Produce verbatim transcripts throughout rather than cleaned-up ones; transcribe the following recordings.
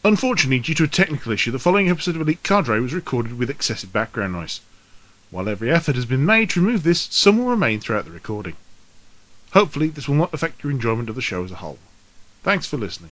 Unfortunately, due to a technical issue, the following episode of Elite Cadre was recorded with excessive background noise. While every effort has been made to remove this, some will remain throughout the recording. Hopefully, this will not affect your enjoyment of the show as a whole. Thanks for listening.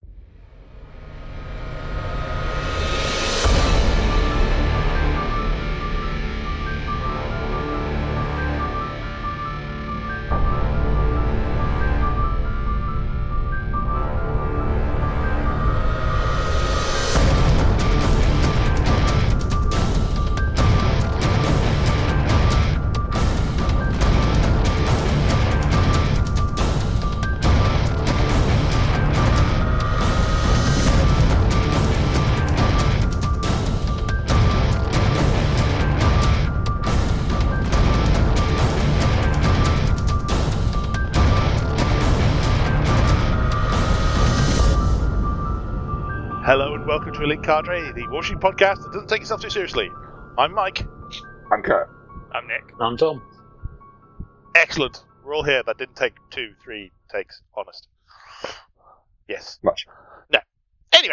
Hello and welcome to Elite Cadre, the Washington podcast that doesn't take itself too seriously. I'm Mike. I'm Kurt. I'm Nick. I'm Tom. Excellent. We're all here. That didn't take two, three takes. Honest. Yes. Much. No. Anyway.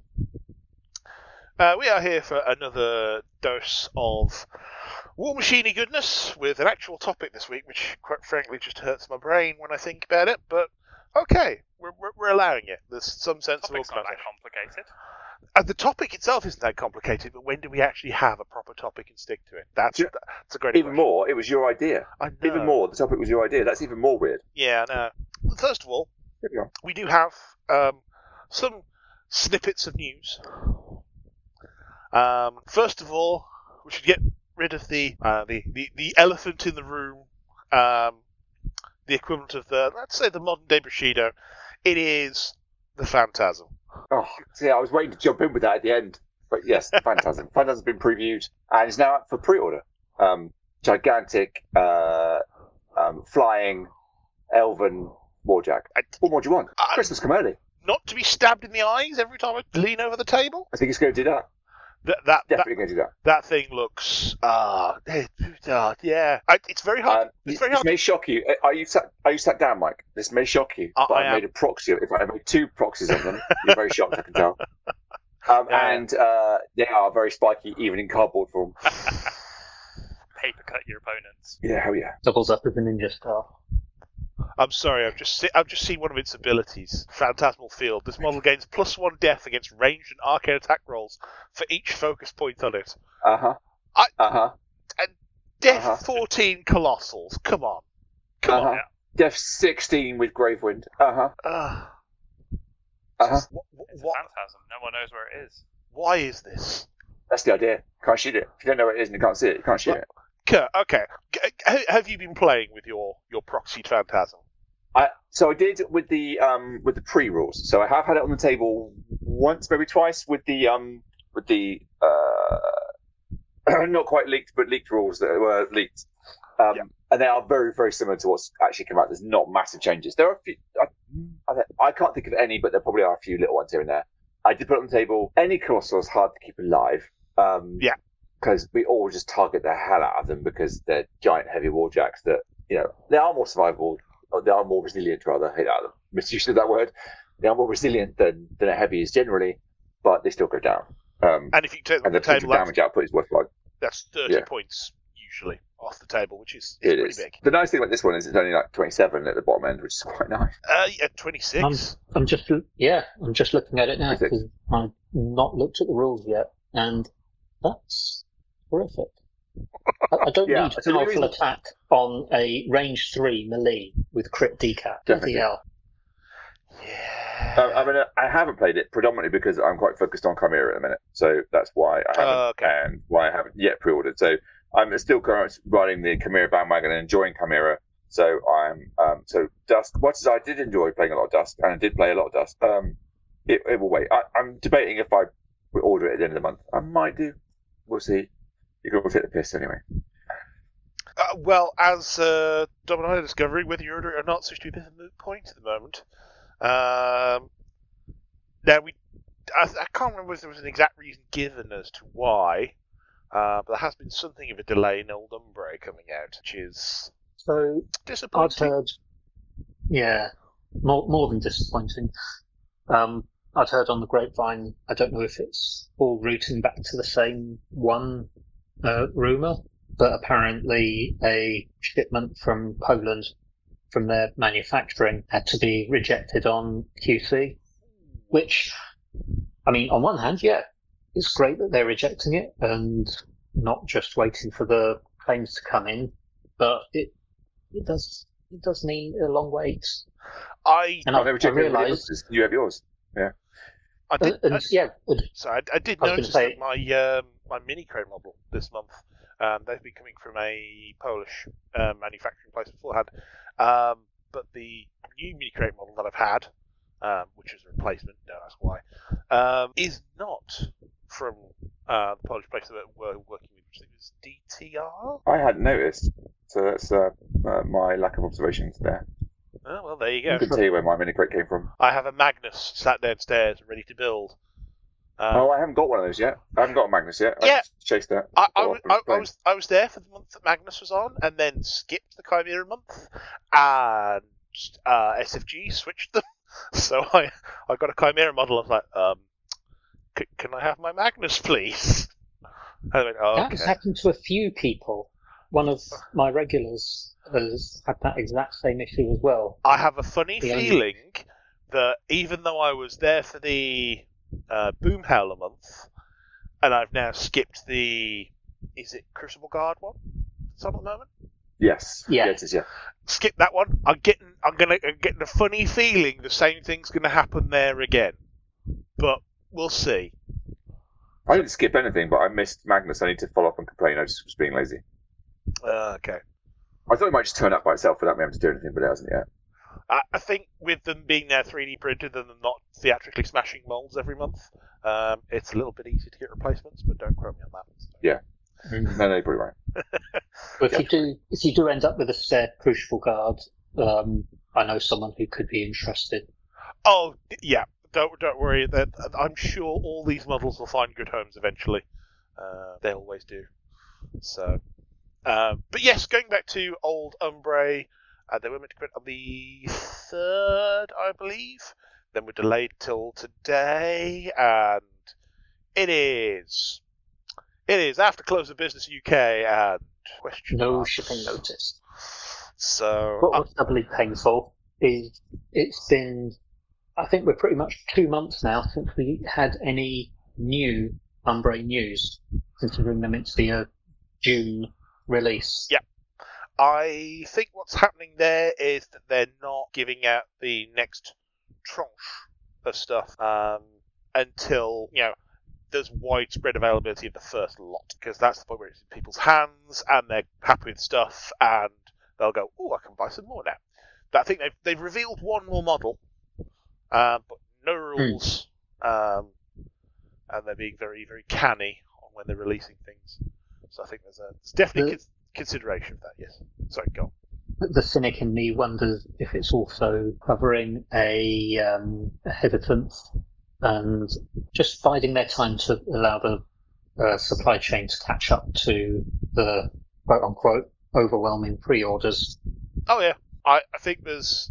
Uh, we are here for another dose of War Machine-y goodness with an actual topic this week, which quite frankly just hurts my brain when I think about it, but okay, we're, we're, we're allowing it. There's some sense Topic's of not that organisation. complicated. Uh, the topic itself isn't that complicated, but when do we actually have a proper topic and stick to it? That's, Yeah. that's a great Even question. more, it was your idea. I know. Even more, the topic was your idea. That's even more weird. Yeah, I know. First of all, Here we go. we do have um, some snippets of news. Um, first of all, we should get rid of the uh, the, the, the elephant in the room, um, the equivalent of the, let's say, the modern day Bushido. It is the Phantasm. Oh, see, I was waiting to jump in with that at the end. But yes, Phantasm. Phantasm's been previewed and is now up for pre-order. Um, gigantic, uh, um, flying, elven warjack. I- What more do you want? I- Christmas come early. Not to be stabbed in the eyes every time I lean over the table. I think it's going to do that. That that that, Definitely going to do that. that thing looks ah uh, yeah. I, it's very hard. Um, it's very this hard. may shock you. Uh, Are you sat? Are you sat down, Mike? This may shock you, I- but I I've am. made a proxy. In fact, I made two proxies of them. You're very shocked, I can tell. Um, Yeah. And uh, they are very spiky, even in cardboard form. Paper cut your opponents. Yeah, hell yeah. Doubles up as a ninja star. I'm sorry, I've just se- I've just seen one of its abilities. Phantasmal Field. This model gains plus one death against ranged and arcane attack rolls for each focus point on it. Uh huh. I- Uh huh. Death Uh-huh. fourteen Colossals. Come on. Come Uh-huh. on. Def sixteen with Gravewind. Uh huh. Uh, Uh huh. wh- It's wh- a phantasm. No one knows where it is. why is this? That's the idea. Can't shoot it. If you don't know where it is and you can't see it, you can't shoot it. Kurt, okay. G- h- have you been playing with your, your proxied Phantasm? I, so I did with the um with the pre rules. So I have had it on the table once, maybe twice with the um with the uh not quite leaked, but leaked rules that were leaked. Um, Yeah. And they are very, very similar to what's actually come out. There's not massive changes. There are a few. I, I can't think of any, but there probably are a few little ones here and there. I did put it on the table. Any Colossal is hard to keep alive. Um, Yeah. Because we all just target the hell out of them because they're giant, heavy warjacks that, you know, they are more survivable. Or they are more resilient, rather. I hate that misuse of that word. They are more resilient than, than a heavy is generally, but they still go down. Um, And if you take them and off the the potential table, that's, damage output is worthwhile. that's thirty Yeah. points usually off the table, which is, is It pretty is. big. The nice thing about this one is it's only like twenty-seven at the bottom end, which is quite nice. Uh, yeah, twenty-six. Um, I'm just, yeah, I'm just looking at it now Is it? because I've not looked at the rules yet, and that's horrific. I, I don't Yeah, need so the powerful reason- attack on a range three melee with crit decap. Definitely. Bloody hell. Yeah. Uh, I mean, uh, I haven't played it predominantly because I'm quite focused on Chimera at the minute, so that's why I haven't, Oh, okay. and why I haven't yet pre-ordered. So I'm still currently riding the Chimera bandwagon and enjoying Chimera. So I'm um, so Dusk. Much as I did enjoy playing a lot of Dusk, and I did play a lot of Dusk, um, it, it will wait. I, I'm debating if I order it at the end of the month. I might do. We'll see. You can all take the piss anyway. Uh, well, as uh, Dom and I are discovering, whether you order it or not seems to be a bit of a moot point at the moment. Um, now, we, I, I can't remember if there was an exact reason given as to why, uh, but there has been something of a delay in Old Umbre coming out, which is So I've disappointing. heard, yeah, more more than disappointing. Um, I'd heard on the grapevine, I don't know if it's all rooting back to the same one uh, rumour, but apparently a shipment from Poland from their manufacturing had to be rejected on Q C, which, I mean, on one hand, yeah, it's great that they're rejecting it and not just waiting for the claims to come in, but it it does it does mean a long wait. I And Oh, I, they I rejected everybody realised, else's. You have yours. I did. and, I, yeah, and sorry, I, I did I was gonna notice say- that my um, my mini crate model this month. Um, they've been coming from a Polish um, manufacturing place beforehand, um, but the new mini crate model that I've had, um, which is a replacement, don't ask why, um, is not from uh, the Polish place that we're working with, which I think was D T R. I hadn't noticed, so that's uh, uh, my lack of observations there. Oh, well, there you I go. couldn't tell you where my mini crate came from. I have a Magnus sat downstairs ready to build. Um, oh, I haven't got one of those yet. I haven't got a Magnus yet. I Yeah. just chased that. I, I, Go was- off and I, I play. was I was there for the month that Magnus was on, and then skipped the Chimera month, and uh, S F G switched them. So I I got a Chimera model. I was like, um, c- can I have my Magnus, please? And I went, oh, that has okay. happened to a few people. One of my regulars has had that exact same issue as well. I have a funny The only- feeling that even though I was there for the uh, Boom Howler month, and I've now skipped the, is it Crucible Guard one? It's on at the moment. Yes. Yeah. Yeah, it is, yeah. Skip that one. I'm getting, I'm gonna, I'm getting a funny feeling the same thing's gonna happen there again, but we'll see. I didn't skip anything, but I missed Magnus. I need to follow up and complain. I just was being lazy. Uh, okay. I thought it might just turn up by itself without me having to do anything, but it hasn't yet. I, I think with them being now three D printed and them not theatrically smashing molds every month, um, it's a little bit easier to get replacements. But don't quote me on that. Yeah. No, no, you're probably right. But if you do, if you do end up with a spare Crucible Guard, um, I know someone who could be interested. Oh yeah, don't don't worry. That I'm sure all these models will find good homes eventually. Uh, they always do. So, uh, but yes, going back to old Umbre, uh, they were meant to print on the third, I believe. Then we're delayed till today, and it is. It is after close of business U K and question No marks. shipping notice. So What uh, was doubly painful is it's been, I think we're pretty much two months now since we had any new Umbre news, considering them to be a June release. Yeah. I think what's happening there is that they're not giving out the next tranche of stuff um, until, you know, there's widespread availability of the first lot, because that's the point where it's in people's hands and they're happy with stuff and they'll go, oh, I can buy some more now. But I think they've, they've revealed one more model, uh, but no rules, um, and they're being very, very canny on when they're releasing things. So I think there's, a, there's definitely The- cons- consideration of that, yes. Sorry, go on. The cynic in me wonders if it's also covering a, um, a hesitant and just biding their time to allow the uh, supply chain to catch up to the quote-unquote overwhelming pre-orders. Oh yeah, I, I think there's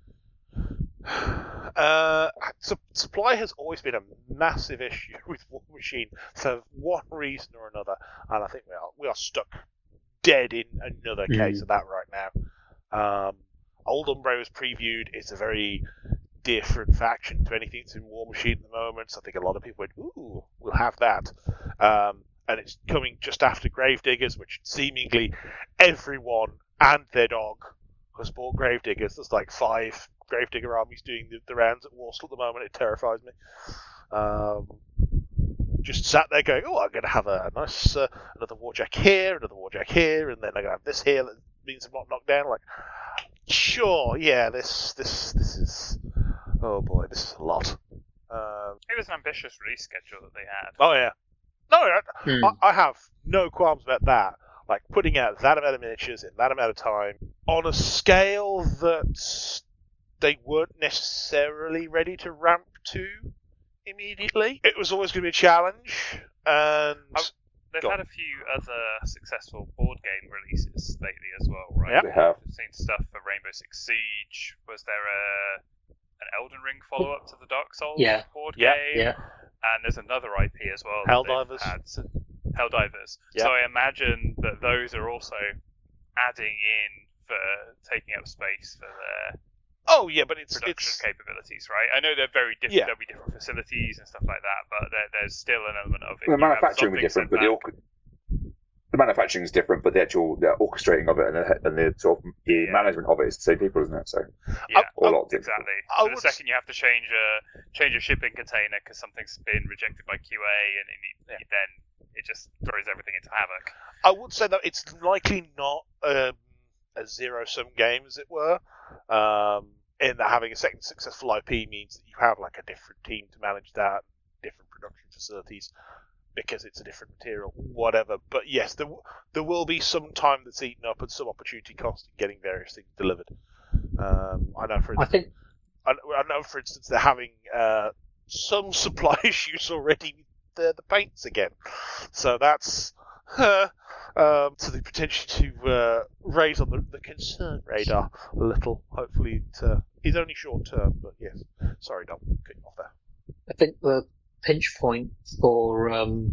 uh, su- supply has always been a massive issue with War Machine for one reason or another, and I think we are we are stuck dead in another Mm. case of that right now. Um, Old Umbre was previewed. It's a very different faction to anything that's in War Machine at the moment. So I think a lot of people went, "Ooh, we'll have that." Um, and it's coming just after Gravediggers, which seemingly everyone and their dog has bought Gravediggers. There's like five Gravedigger armies doing the, the rounds at Warstle at the moment. It terrifies me. Um, just sat there going, "Oh, I'm going to have a, a nice uh, another Warjack here, another Warjack here, and then I'm going to have this here that means I'm not knocked down." Like, sure, yeah, this this this is. Oh boy, this is a lot. Um, It was an ambitious release schedule that they had. oh yeah, no, I, Hmm. I, I have no qualms about that. Like putting out that amount of miniatures in that amount of time on a scale that they weren't necessarily ready to ramp to immediately. It was always going to be a challenge, and Oh. They've Go had on. a few other successful board game releases lately as well, right? Yeah. They have. We've seen stuff for Rainbow Six Siege. Was there a an Elden Ring follow up to the Dark Souls Yeah. board Yeah. game. Yeah. And there's another I P as well. that they've Helldivers. had. Helldivers. Yeah. So I imagine that those are also adding in for taking up space for their Oh yeah, but it's production it's capabilities, right? I know they're very different. Yeah. There'll be different facilities and stuff like that, but there, there's still an element of it. The You have manufacturing will be something different, but the, set orc- the manufacturing is different, but the actual the orchestrating of it and the, and the sort of the Yeah. management of it is the same people, isn't it? So back. yeah, all lot different. exactly. I So would the second you have to change a change a shipping container because something's been rejected by Q A, and then, you, Yeah. then it just throws everything into havoc. I would say that it's likely not um, a zero-sum game, as it were, um, in that having a second successful I P means that you have like a different team to manage that, different production facilities, because it's a different material, whatever. But yes, there w- there will be some time that's eaten up and some opportunity cost in getting various things delivered. Um, I know, for I instance, think I, I know, for instance, they're having uh, some supply issues already with the, the paints again. So that's uh, um, to the potential to uh, raise on the, the concern radar a little. Hopefully, it uh, is only short term, but yes. Sorry, Dom, cutting off there. I think the pinch point for um,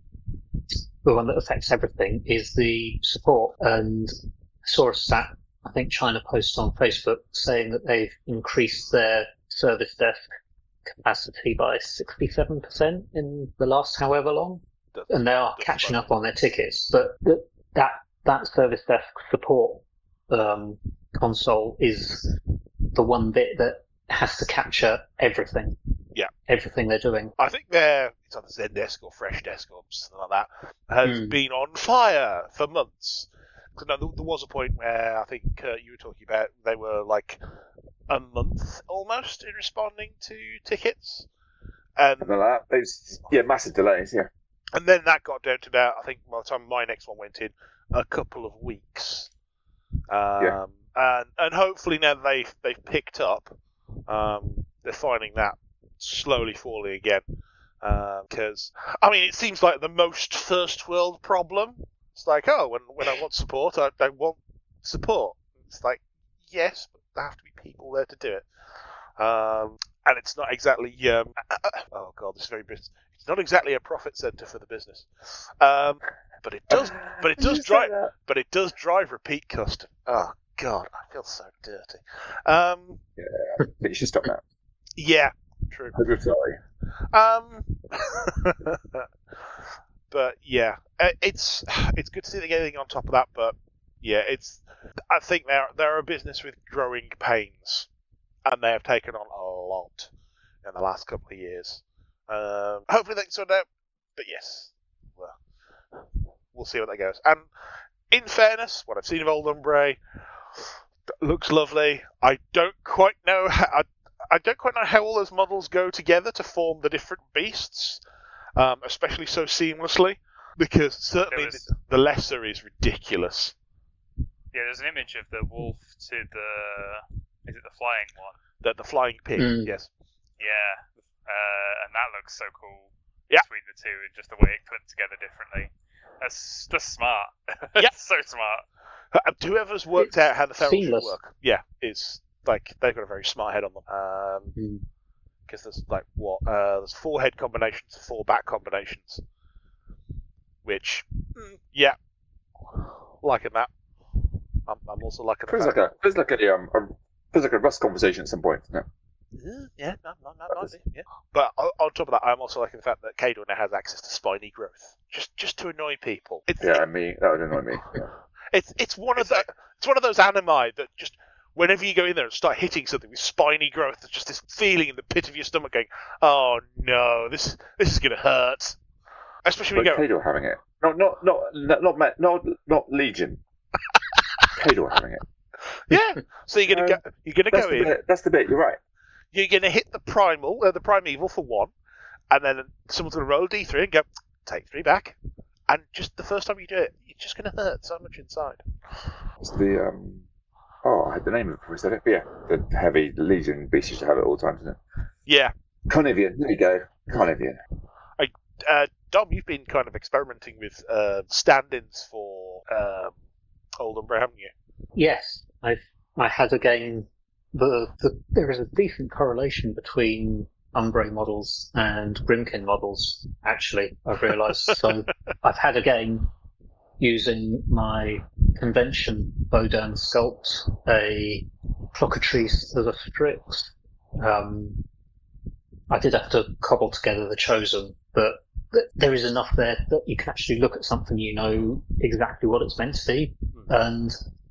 the one that affects everything is the support. And I saw a stat, I think China posted on Facebook, saying that they've increased their service desk capacity by sixty-seven percent in the last however long. That's- And they are that's catching funny. up on their tickets. But th- that that service desk support um, console is the one bit that has to capture everything. Yeah. Everything they're doing. I think their it's either Zendesk or Freshdesk or something like that has Hmm. been on fire for months. 'Cause no, there, there was a point where I think uh, you were talking about they were like a month almost in responding to tickets, and Something like that. It's, yeah, massive delays. Yeah, and then that got down to about I think by the time my next one went in, a couple of weeks. Um, Yeah. And and hopefully now that they've they've picked up, um, they're finding that slowly falling again. Because I mean, it seems like the most first world problem. It's like, oh, when when I want support, I, I want support. It's like, yes, but there have to be people there to do it. Um, and it's not exactly um, oh god, this is very business. It's not exactly a profit center for the business. Um, but it does, but it does drive, but it does drive repeat custom. Oh god, I feel so dirty. Um, but you should stop now. yeah, true. Hope you're sorry. Um, but yeah, uh, it's it's good to see them getting on top of that. But yeah, it's I think they're they're a business with growing pains, and they have taken on a lot in the last couple of years. Um, hopefully they can sort it out. But yes, well, we'll see what that goes. And in fairness, what I've seen of Old Umbre looks lovely. I don't quite know how. I, I don't quite know how all those models go together to form the different beasts, um, especially so seamlessly, because certainly There was- the, the lesser is ridiculous. Yeah, there's an image of the wolf to the. Is it the flying one? The, the flying pig, Mm. yes. Yeah, uh, and that looks so cool. Yeah. Between the two, and just the way it clipped together differently. That's that's smart. Yeah. so smart. Uh, Whoever's worked It's out how the ferals should seamless. work, yeah, is like they've got a very smart head on them. Um, Mm. because there's like what uh, there's four head combinations, four back combinations, which mm, yeah, liking that. I'm, I'm also liking the Feels fact like a feels like a um a, feels like a Rust conversation at some point. Isn't it? Yeah, yeah, no, no, no, might be, yeah. But on, on top of that, I'm also liking the fact that Kador now has access to spiny growth, just just to annoy people. It's Yeah, me that would annoy me. Yeah. it's it's one of the it's one of those animi that just whenever you go in there and start hitting something with spiny growth, there's just this feeling in the pit of your stomach going, oh no, this this is gonna hurt. Especially when But you go, Kador having it. Not not not not not Ma- not, not Legion. Kador having it. yeah. So you're gonna Um, go you're gonna That's go the in. bit. That's the bit. You're right. You're going to hit the primal, uh, the primeval for one, and then someone's going to roll a d three and go, take three back. And just the first time you do it, you're just going to hurt so much inside. It's the um. Oh, I had the name of it before I said it. But yeah, the heavy Legion beast used to have it all the time, isn't it? Yeah. Carnivian. There you go. Carnivian. Uh, Dom, you've been kind of experimenting with uh, stand-ins for um, Old Umbre, haven't you? Yes, I've I had a game the, the there is a decent correlation between Umbrae models and Grimkin models, actually, I've realised. So I've had a game using my convention Bodan sculpt, a Clockatrice of the Strix. Um, I did have to cobble together the Chosen, but th- there is enough there that you can actually look at something, you know exactly what it's meant to be. And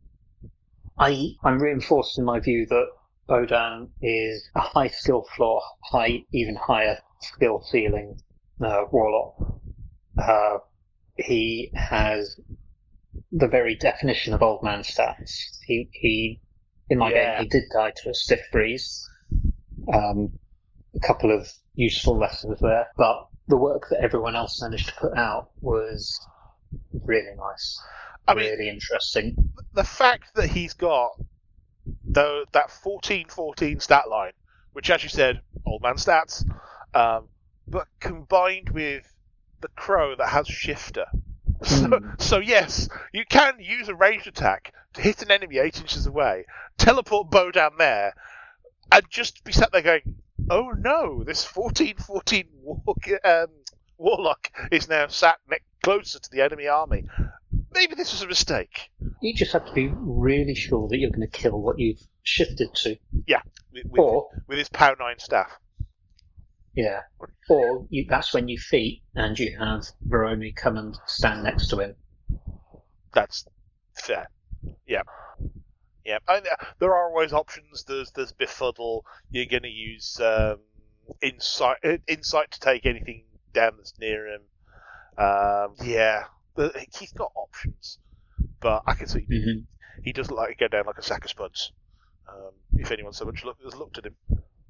I, I'm reinforced in my view that Bodan is a high skill floor, high, even higher skill ceiling uh, warlock. Uh, he has the very definition of old man stats. He, he in my Yeah. game, he did die to a stiff breeze. Um, a couple of useful lessons there, but the work that everyone else managed to put out was really nice, I mean, really interesting. the fact that he's got the, that fourteen fourteen stat line, which, as you said, old man stats, um, but combined with the Crow that has Shifter. So, Mm. so yes, you can use a ranged attack to hit an enemy eight inches away, teleport Bo down there, and just be sat there going, "Oh no, this fourteen fourteen walk, um, warlock is now sat next, closer to the enemy army. Maybe this was a mistake." You just have to be really sure that you're going to kill what you've shifted to. With, with, Or, with his POW nine staff. yeah, or you, that's when you feat and you have Veromi come and stand next to him. That's fair. Yeah. Yeah. And there are always options. There's there's Befuddle. You're going to use um, insight uh, insight to take anything down that's near him. Um, yeah. The, he's got options. But I can see Mm-hmm. he does look like he go down like a sack of spuds. Um, if anyone so much look, has looked at him.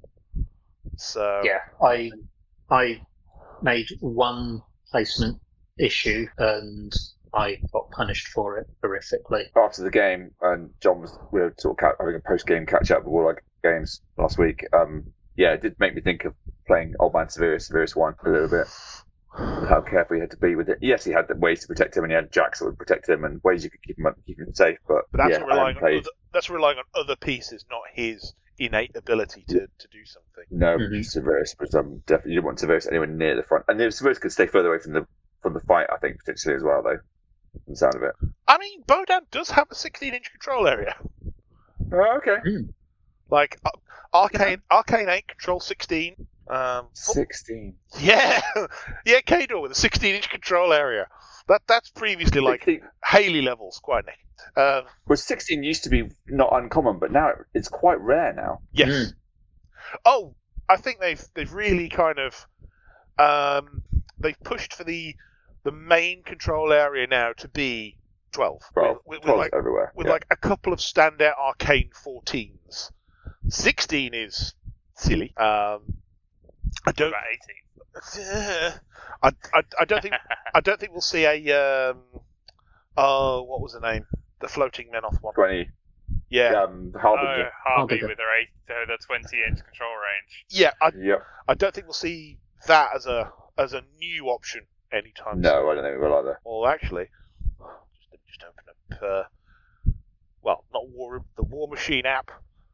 So Yeah, I I made one placement issue and I got punished for it horrifically. After the game, and John was we were sort of ca- having a post-game catch-up with all our games last week. Um, yeah, it did make me think of playing Old Man Severus, Severus one a little bit. How careful you had to be with it. Yes, he had the ways to protect him, and he had jacks that would protect him, and ways you could keep him keep him safe. But, But that's yeah, I relying haven't on played. other, that's relying on other pieces, not his innate ability to, to do something. No, Mhm. Severus, but um, definitely you didn't want Severus anywhere near the front. And Severus could stay further away from the from the fight, I think, potentially as well, though. From the sound of it. I mean, Bodan does have a sixteen inch control area. Oh, okay. Like uh, Arcane Arcane eight control sixteen. Um, Sixteen. yeah, yeah, Kador with a sixteen inch control area. That that's previously like sixteen Haley levels, quite neat. Um, well, sixteen used to be not uncommon, but now it's quite rare now. yes. Mm. Oh, I think they've they've really kind of um, they've pushed for the the main control area now to be twelve. Well, with, with, with twelve's like everywhere. with yeah. like a couple of standout arcane fourteens. Sixteen is silly. Um, I don't. About eighteen. I, I, I don't think I don't think we'll see a um, oh what was the name, the floating Menoth one. twenty. Yeah, Um, Harbinger. Oh, Harvey Harbinger. with their eight, uh, their twenty inch control range. yeah. I, Yep. I don't think we'll see that as a as a new option anytime. No, I don't think we will either. Well, actually, just, just open up. Uh, well, not War the War Machine app.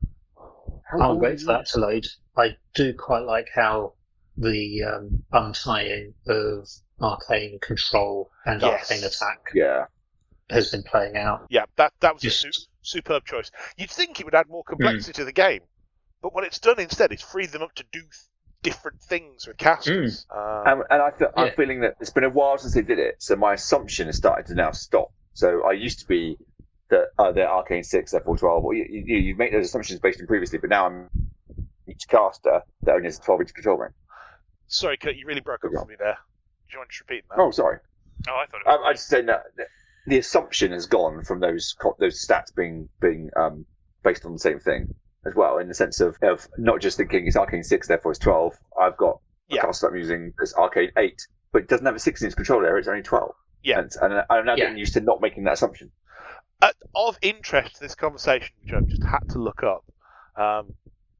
I'll wait for that to load. I do quite like how the um, untying of arcane control and Yes. arcane attack Yeah. has been playing out. Yeah, that that was Just- a su- superb choice. You'd think it would add more complexity to the game, but what it's done instead is free them up to do th- different things with casters. Um, And, and I feel, I'm Yeah. feeling that it's been a while since they did it, so my assumption has started to now stop. So I used to be that uh, they're Arcane six, they're four twelve. Well, you, you, you make those assumptions based on previously, but now I'm each caster that only has a twelve inch control range. sorry, Kurt, you really broke up Yeah. for me there. Do you want to repeat that? Oh, sorry. Oh, I thought it was. Um, I just saying that the- the assumption has gone from those co- those stats being being um, based on the same thing as well, in the sense of, of not just thinking it's Arcane six, therefore it's twelve. I've got a Yeah. caster I'm using that's Arcane eight, but it doesn't have a sixteen inch control area, it's only twelve. Yeah. And, and I'm now Yeah. getting used to not making that assumption. Uh, of interest to this conversation, which I've just had to look up, um,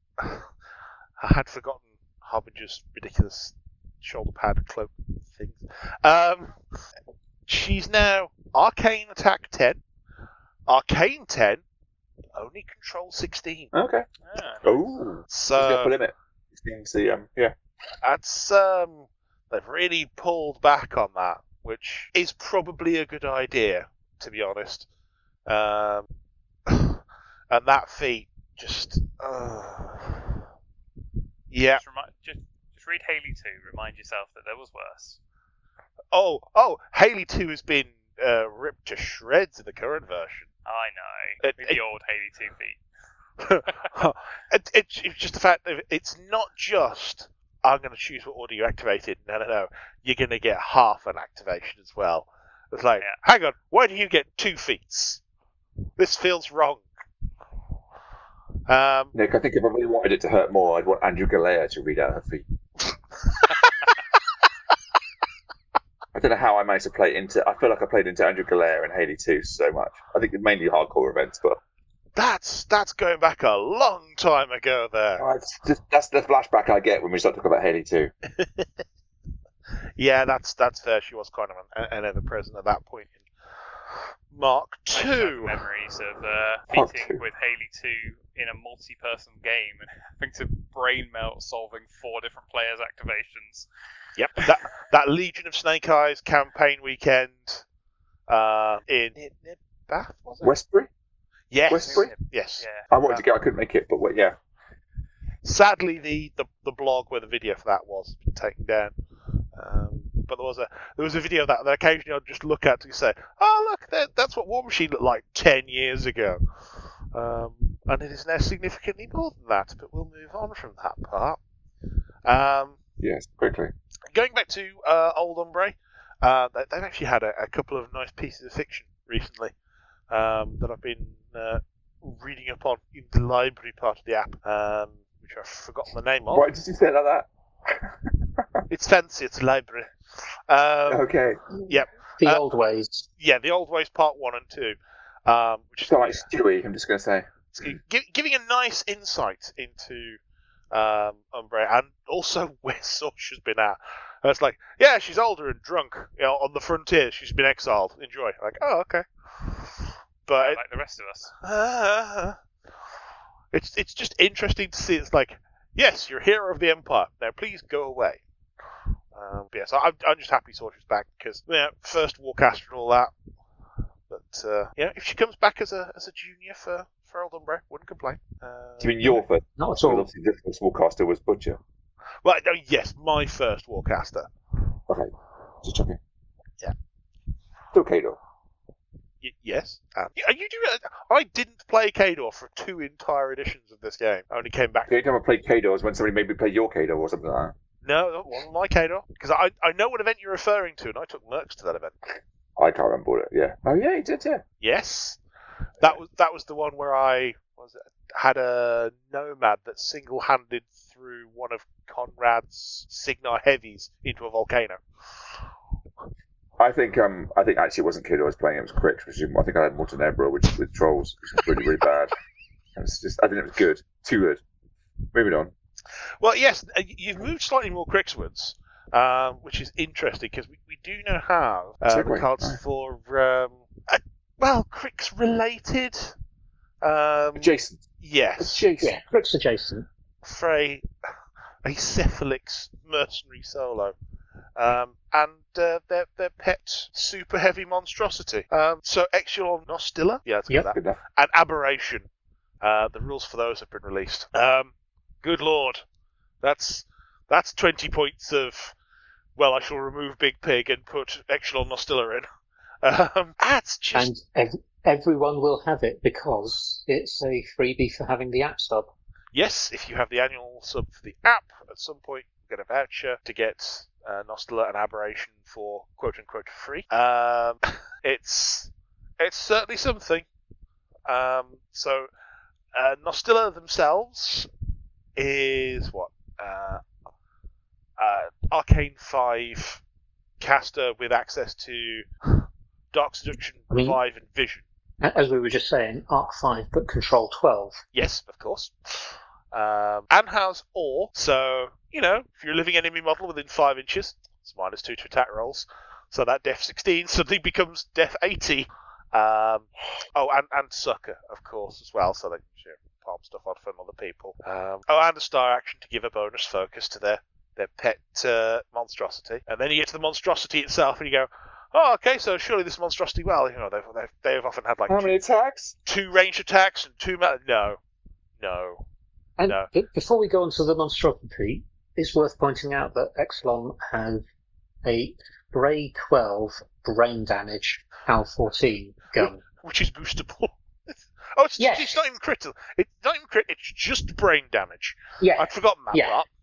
I had forgotten Harbinger's ridiculous shoulder pad cloak things. Um, she's now Arcane Attack ten, Arcane ten, only control sixteen. Okay. Ah, Oh. So He's the upper limit. Seems the um yeah. that's um they've really pulled back on that, which is probably a good idea, to be honest. Um, and that feat just uh, yeah. Just, remind, just, just read Haley two. Remind yourself that there was worse. Oh oh, Haley two has been uh, ripped to shreds in the current version. I know. It- With it- the old Haley two feet. it, it, it's just the fact that it's not just I'm going to choose what order you activated. No, no, no. You're going to get half an activation as well. It's like, Yeah. hang on, why do you get two feats? This feels wrong. Um, Nick, I think if I really wanted it to hurt more, I'd want Andrew Galea to read out her feet. I don't know how I managed to play into. I feel like I played into Andrew Galea and Haley two so much. I think it's mainly hardcore events, but that's that's going back a long time ago there. uh, it's just, that's the flashback I get when we start talking about Haley two. Yeah, that's that's fair. She was kind of an, an ever present at that point in Mark I just have two. memories of uh, Mark meeting two. with Haley two in a multi-person game and having to brain melt solving four different players' activations. Yep, that that Legion of Snake Eyes campaign weekend uh, in, in, in Bath, was it? Westbury? Yes, Westbury? yes. Yeah. I wanted to go, I couldn't make it, but wait, yeah. Sadly, the, the, the blog where the video for that was has been taken down. Um, but there was a there was a video that, that occasionally I'd just look at to say, oh look, that, that's what War Machine looked like ten years ago, um, and it is now significantly more than that. But we'll move on from that part. Um, Yes, quickly. going back to uh, Old Umbre, uh, they- they've actually had a, a couple of nice pieces of fiction recently um, that I've been uh, reading up on in the library part of the app, um, which I've forgotten the name of. Why did you say it like that? It's fancy, it's a library. Um, Okay. The Uh, old ways. Yeah, the Old Ways Part One and Two, um, which is So like Stewie, I'm just going to say. it's gi- giving a nice insight into um, Umbre and also where Sorsha's been at. And it's like, yeah, she's older and drunk, you know, on the frontier. She's been exiled. Enjoy. Like, oh, okay. But it, Like the rest of us. uh, it's it's just interesting to see. It's like, yes, you're hero of the Empire. Now, please go away. Um, but yes, I'm, I'm just happy Sorsha's back because, yeah, first Warcaster and all that. But uh, yeah, if she comes back as a as a junior for for Old Umbre, wouldn't complain. Uh, Do you mean your first? Not at Because all. obviously the first Warcaster was Butcher. well, no, yes, my first Warcaster. Okay. Just checking. Yeah. Still Kador. Y- yes. Um, yeah, you do. I didn't play Kador for two entire editions of this game. I only came back. The only time I played Kador was when somebody made me play your Kador or something like that. No, it wasn't my Kador because I I know what event you're referring to, and I took Mercs to that event. I can't remember it. Yeah. Oh yeah, you did. Yeah. Yes, that was that was the one where I what was it, had a nomad that single-handed threw one of Conrad's Signar heavies into a volcano. I think um I think actually it wasn't Kador I was playing. It was Crix, which is, I think I had Montenegro, which with trolls, which was really really bad. It was just I think it was good, too good. Moving on. Well, yes, uh, you've moved slightly more Crixwards, um, which is interesting because we, we do now have uh, the Segue. cards Right. for um, uh, well, Crix related. Um, Adjacent. yes, Adjacent. Yeah, Crix adjacent. for a, a Cephalix mercenary solo. Um, and uh, their their pet super heavy monstrosity. Um, so Exulon Nostilla, yeah, that's Yep. that. Good enough. And Aberration. Uh, the rules for those have been released. Um, good lord, that's that's twenty points of. Well, I shall remove Big Pig and put Exulon Nostilla in. Um, that's just And ev- everyone will have it because it's a freebie for having the app stub. yes. If you have the annual sub for the app, at some point you get a voucher to get uh, Nostilla and Aberration for quote unquote free. Um, it's it's certainly something. Um, so uh, Nostilla themselves is what uh, uh, Arcane five caster with access to Dark Seduction, I mean- Revive, and Vision. A- As we were just saying, Arc five, but Control twelve. Yes, of course. Um, and has Awe, so, you know, if you're a living enemy model within five inches, it's minus two to attack rolls. So that Def sixteen suddenly becomes Def eighty. Um, oh, and, and Sucker, of course, as well, so they can you know, palm stuff on from other people. Um, oh, and a star action to give a bonus focus to their, their pet uh, monstrosity. And then you get to the monstrosity itself, and you go, oh, okay, so surely this monstrosity, well, you know, they've, they've, they've often had like How two, many attacks? two ranged attacks and two... Ma- no. No. And No. b- before we go on to the monstrosity, it's worth pointing out that Exelon has a Bray twelve brain damage PAL fourteen gun. Which is boostable. oh, it's, Yes. it's not even critical. It's not even crit. It's just brain damage. Yeah, I'd forgotten that Yeah. part.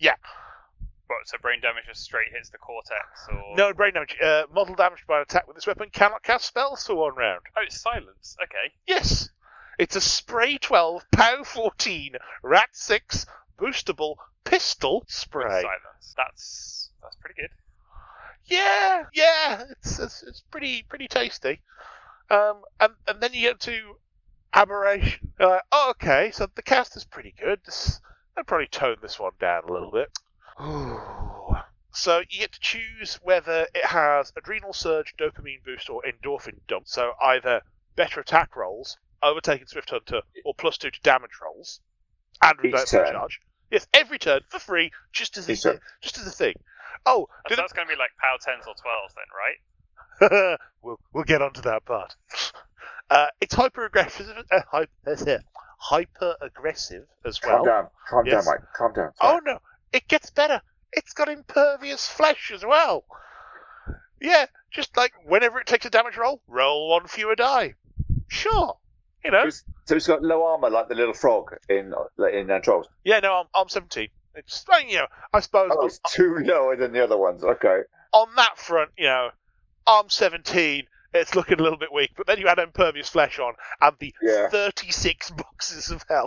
What, so brain damage just straight hits the cortex, or No brain damage. Uh, model damage by an attack with this weapon cannot cast spells for one round. Oh, it's silence. Okay. Yes. It's a Spray twelve, POW fourteen, Rat six, boostable pistol With spray. silence. That's that's pretty good. Yeah, yeah, it's it's, it's pretty pretty tasty. Um, and and then you get to aberration. You're like, oh, okay, so the cast is pretty good. This, I'd probably tone this one down a little bit. Ooh. So you get to choose whether it has adrenal surge, dopamine boost, or endorphin dump. So either better attack rolls, overtaking Swift Hunter, or plus two to damage rolls, and Each remote turn. charge. Yes, every turn for free, just as a Each turn. just as a thing. Oh, So did it- that's going to be like POW tens or twelves then, right? we'll we'll get onto that part. Uh, it's hyper aggressive. Uh, hyper, hyper aggressive as Calm well. down. Calm Yes. down, Mike. Calm down. Oh no, it gets better. It's got impervious flesh as well. Yeah, just like whenever it takes a damage roll, roll one fewer die. Sure, you know. It's- So it's got low armor like the little frog in in uh, Trolls. Yeah, no, I'm I'm seventeen. It's well, you know, I suppose Oh, on, it's two lower than the other ones. Okay. on that front, you know, I'm seventeen. It's looking a little bit weak, but then you add impervious flesh on and the Yeah. thirty-six boxes of health.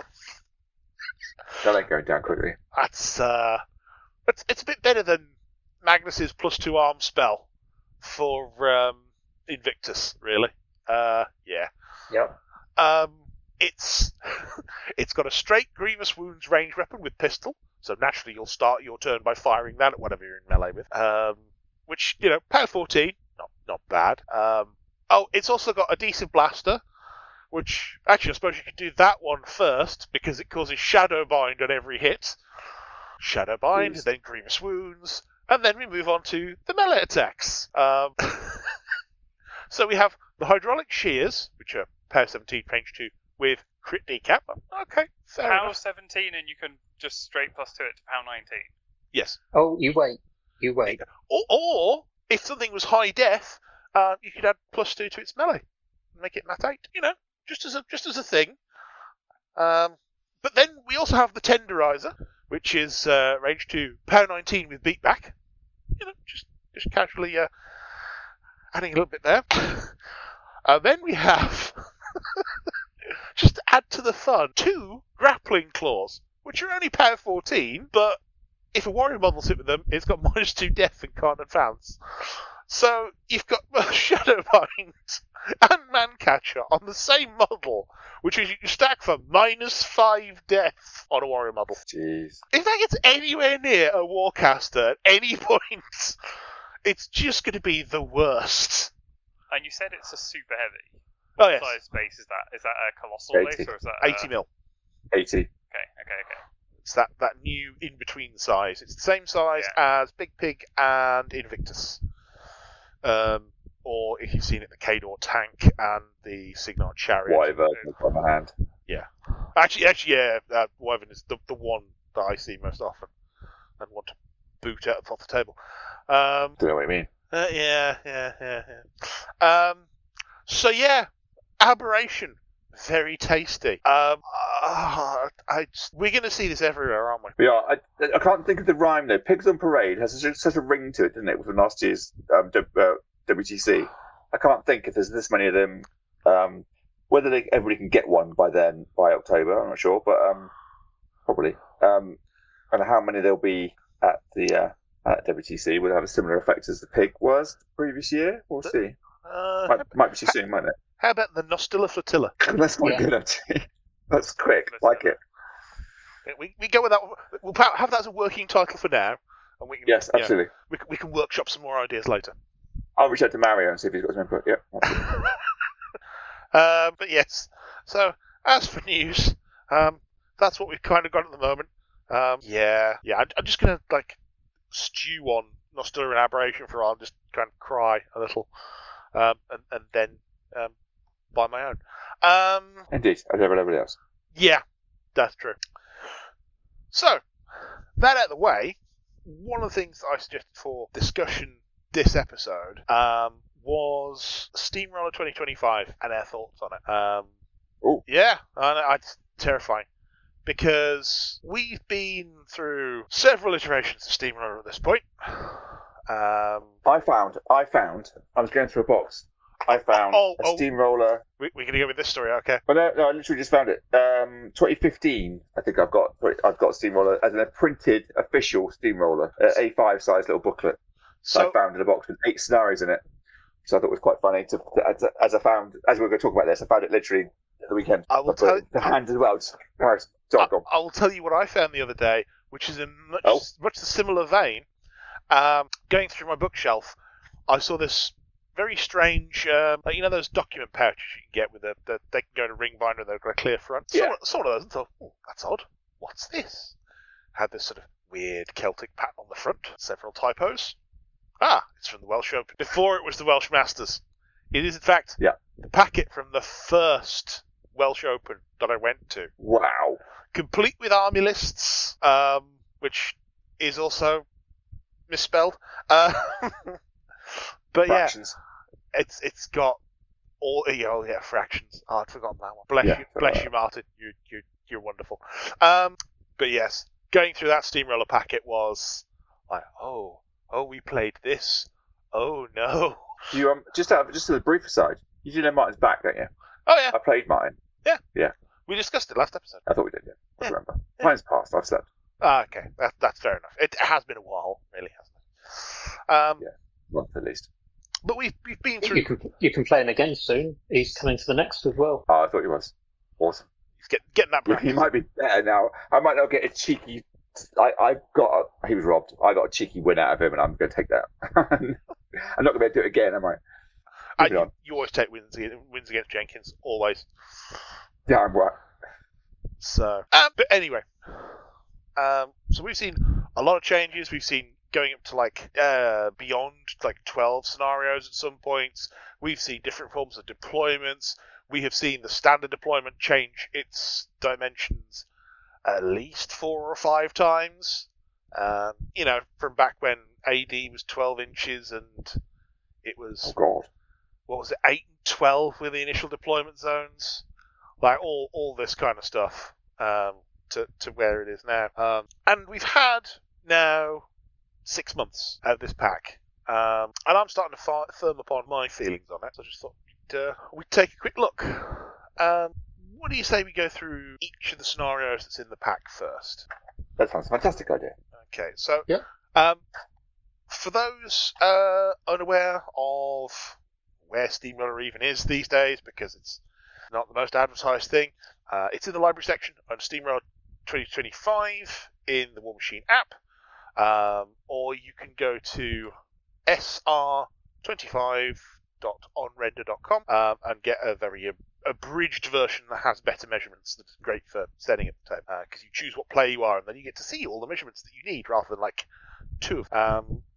That ain't going down quickly. That's uh, it's it's a bit better than Magnus's plus two arm spell for um, Invictus, really. Uh, yeah. Yep. Um, it's it's got a straight Grievous Wounds range weapon with pistol, so naturally you'll start your turn by firing that at whatever you're in melee with. Um, which you know, POW fourteen, not not bad. Um, oh, it's also got a decent blaster. Which, actually, I suppose you could do that one first, because it causes Shadow Bind on every hit. Shadow Bind, Please. then Grievous Wounds, and then we move on to the melee attacks. Um, so we have the Hydraulic Shears, which are POW seventeen range two, with crit decap. Okay, fair POW enough. seventeen, and you can just straight plus two it to POW nineteen. Yes. Oh, you wait. You wait. Or, or if something was high death, uh, you could add plus two to its melee and make it nat eight. You know, just as a just as a thing. Um, but then we also have the Tenderizer, which is uh, range two, POW nineteen with beatback. You know, just just casually uh, adding a little bit there. And then we have, just to add to the fun, two Grappling Claws, which are only POW fourteen, but if a warrior model's hit with them, it's got minus two death and can't advance. So you've got Shadow Bind and Mancatcher on the same model, which is you can stack for minus five death on a warrior model. Jeez. If that gets anywhere near a Warcaster at any point, it's just going to be the worst. And you said it's a super heavy. Oh What yes, size base is that? Is that a colossal eighty. base or is that a... eighty mil. eighty. Okay, okay, okay. It's that, that new in-between size. It's the same size as Big Pig and Invictus. Um, or if you've seen it, the Kador tank and the Signar chariot. White version on the hand. Actually, actually, yeah, uh, Wyvern is the, the one that I see most often and want to boot out off the table. Um, Don't know what you mean. uh, yeah, yeah, yeah, yeah. Um, so yeah, Aberration, very tasty. Um, uh, I just, we're going to see this everywhere, aren't we? Yeah, I, I can't think of the rhyme though. Pigs on Parade has such a, such a ring to it, doesn't it, with last year's um, D- uh, W T C. I can't think if there's this many of them. Um, whether they, everybody can get one by then, by October, I'm not sure, but um, probably. Um, and how many there'll be at the uh, at W T C will have a similar effect as the pig was the previous year. We'll see. Uh, Might, might be too soon, might how about the Nostilla Flotilla? it? That's quite Yeah. good, actually. That's quick. Like it. We, we go with that. We'll pa- have that as a working title for now. And we can, Yes, you know, absolutely. we, can- we can workshop some more ideas later. I'll reach out to Mario and see if he's got some input. Yeah. Uh, but yes, so as for news, um, that's what we've kind of got at the moment. Um, yeah, yeah, I, I'm just gonna like stew on Nostura and Aberration for a while, and just kind of cry a little, um, and, and then um, buy my own. Um, Indeed, as everybody else. yeah, that's true. So that out of the way, one of the things that I suggested for discussion this episode um, was Steamroller twenty twenty-five and our thoughts on it. Um, Ooh. Yeah, I know, it's terrifying. Because we've been through several iterations of Steamroller at this point. Um, I found, I found, I was going through a box. I found Oh, a oh. steamroller. we, we're going to go with this story, okay? But no, no, I literally just found it. Um, twenty fifteen, I think I've got. I've got a steamroller as a printed official steamroller, uh, A five size little booklet. So So, I found in a box with eight scenarios in it, which I thought was quite funny. To as, as I found, as we were going to talk about this, I found it literally at the weekend. I will put tell it to hand as well. Just, Paris, sorry, go on. I, I will tell you what I found the other day, which is in much, Oh. much the similar vein. Um, going through my bookshelf, I saw this very strange, um, like, you know, those document pouches you can get with the, the they can go in a ring binder and they've got a clear front. Yeah. Saw, saw one of those and thought, oh, that's odd. What's this? Had this sort of weird Celtic pattern on the front, several typos. Ah, it's from the Welsh Open. Before it was the Welsh Masters. It is, in fact, Yeah. the packet from the first Welsh Open that I went to. Wow. Complete with army lists, um, which is also misspelled. Uh, but yeah, Fractions. it's it's got all. Oh yeah, fractions. Oh, I'd forgotten that one. Bless Yeah, you, bless uh, you, Martin. You you you're wonderful. Um, but yes, going through that Steamroller packet was like, oh oh, we played this. Oh no. Do you um just out just to the brief aside, you do know Martin's back, don't you? Oh yeah, I played Martin. we discussed it last episode. I thought we did. Yeah, I Yeah. remember. Yeah. Mine's passed. I've slept. Ah, okay, that, that's fair enough. It has been a while, really, hasn't it? Um, Yeah. Once at least. but we've we've been I think through. you can you can play him again soon. He's coming to the next as well. Oh, I thought he was. Awesome. He's get, getting that Yeah, practice. he might be better now. I might not get a cheeky. I, I got. A, he was robbed. I got a cheeky win out of him, and I'm going to take that. I'm not going to do it again, am I? Uh, Moving you, on. you always take wins against, wins against Jenkins, always. Yeah, I'm right. So, um, but anyway, um, so we've seen a lot of changes. We've seen going up to like uh, beyond like twelve scenarios at some points. We've seen different forms of deployments. We have seen the standard deployment change its dimensions at least four or five times. Um, you know, from back when A D was twelve inches and it was Oh God. what was it, eight and twelve with the initial deployment zones, like all all this kind of stuff, um, to to where it is now. Um, and we've had now six months of this pack, um, and I'm starting to fi- firm upon my feelings on it. So I just thought we'd, uh, we'd take a quick look. Um, what do you say we go through each of the scenarios that's in the pack first? That sounds a fantastic idea. Okay, so Yeah. um, for those uh, unaware of where Steamroller even is these days, because it's not the most advertised thing, uh, it's in the library section on Steamroller twenty twenty-five in the War Machine app, um, or you can go to S R twenty-five dot on render dot com um, and get a very ab- abridged version that has better measurements. That's great for setting at the time, because you choose what player you are and then you get to see all the measurements that you need rather than like two of them. Um,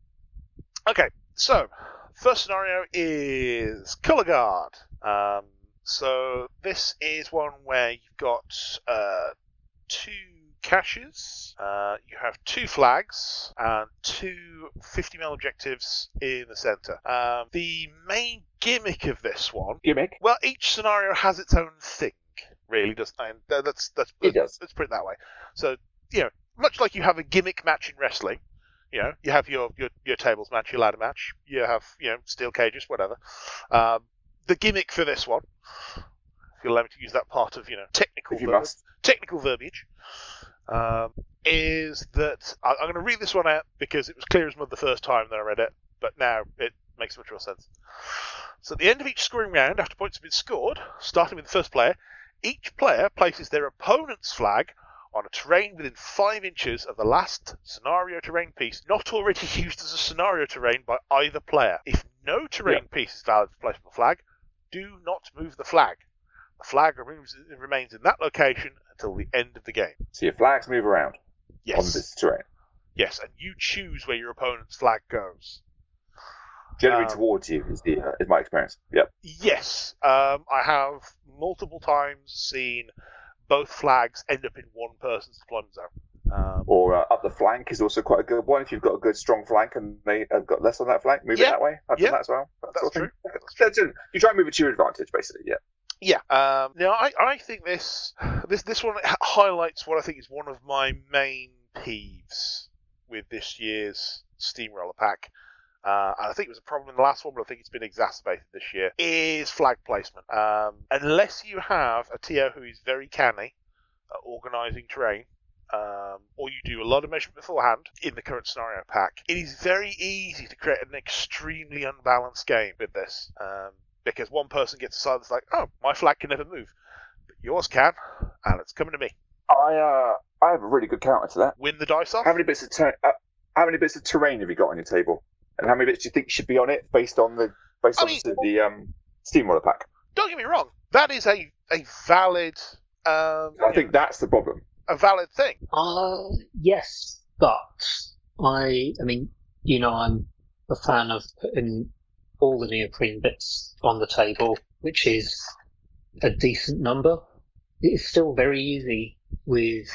okay, so first scenario is Color Guard. Um, so this is one where you've got uh, two caches, uh, you have two flags, and two fifty mil objectives in the center. Um, the main gimmick of this one, Gimmick. well, each scenario has its own thing, really, doesn't it? And that's that's It does. Let's put it that way. So, you know, much like you have a gimmick match in wrestling, you know, you have your your, your tables match, your ladder match, you have, you know, steel cages, whatever. Um, the gimmick for this one, if you'll allow me to use that part of, you know, technical If you verb- must. technical verbiage, um, is that I, I'm going to read this one out because it was clear as mud the first time that I read it, but now it makes much more sense. So at the end of each scoring round, after points have been scored, starting with the first player, each player places their opponent's flag on a terrain within five inches of the last scenario terrain piece not already used as a scenario terrain by either player. If no terrain piece is valid for placement of the flag, do not move the flag. The flag removes, remains in that location until the end of the game. So your flags move around Yes. on this terrain. Yes, and you choose where your opponent's flag goes. Generally Um, towards you is the uh, is my experience. Yep. Yes, um, I have multiple times seen both flags end up in one person's deployment zone. Um, Or uh, up the flank is also quite a good one. If you've got a good strong flank and they have got less on that flank, move Yeah, it that way. I've yeah, done that as well. That that's sort of true. thing. That's true. That's it. You try and move it to your advantage, basically. Yeah. Yeah. Um, now, I, I think this this this one highlights what I think is one of my main peeves with this year's Steamroller pack. Uh, and I think it was a problem in the last one, but I think it's been exacerbated this year, is flag placement. Um, unless you have a T O who is very canny at organising terrain, um, or you do a lot of measurement beforehand in the current scenario pack, it is very easy to create an extremely unbalanced game with this. Um, because one person gets decided it's like, oh, my flag can never move, but yours can, and it's coming to me. I uh I have a really good counter to that. Win the dice off. How many bits of ter- uh, how many bits of terrain have you got on your table, and how many bits do you think should be on it based on the based I on mean- the, the um Steamroller pack? Don't get me wrong, that is a a valid um, I think that's the problem. a valid thing. Uh, yes, but I, I mean, you know, I'm a fan of putting all the neoprene bits on the table, which is a decent number. It's still very easy with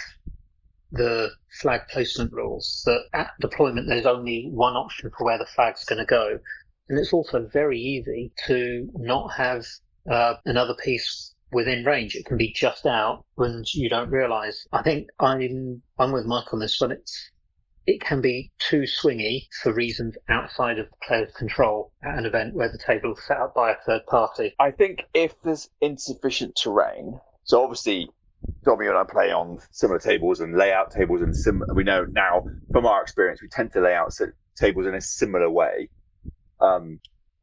the flag placement rules that at deployment there's only one option for where the flag's going to go. And it's also very easy to not have uh, another piece within range. It can be just out and you don't realise. I think I'm I'm with Mike on this one. It's it can be too swingy for reasons outside of the player's control at an event where the table is set up by a third party. I think if there's insufficient terrain, so obviously Tommy and I play on similar tables and layout tables, and sim- we know now from our experience we tend to lay out tables in a similar way, um,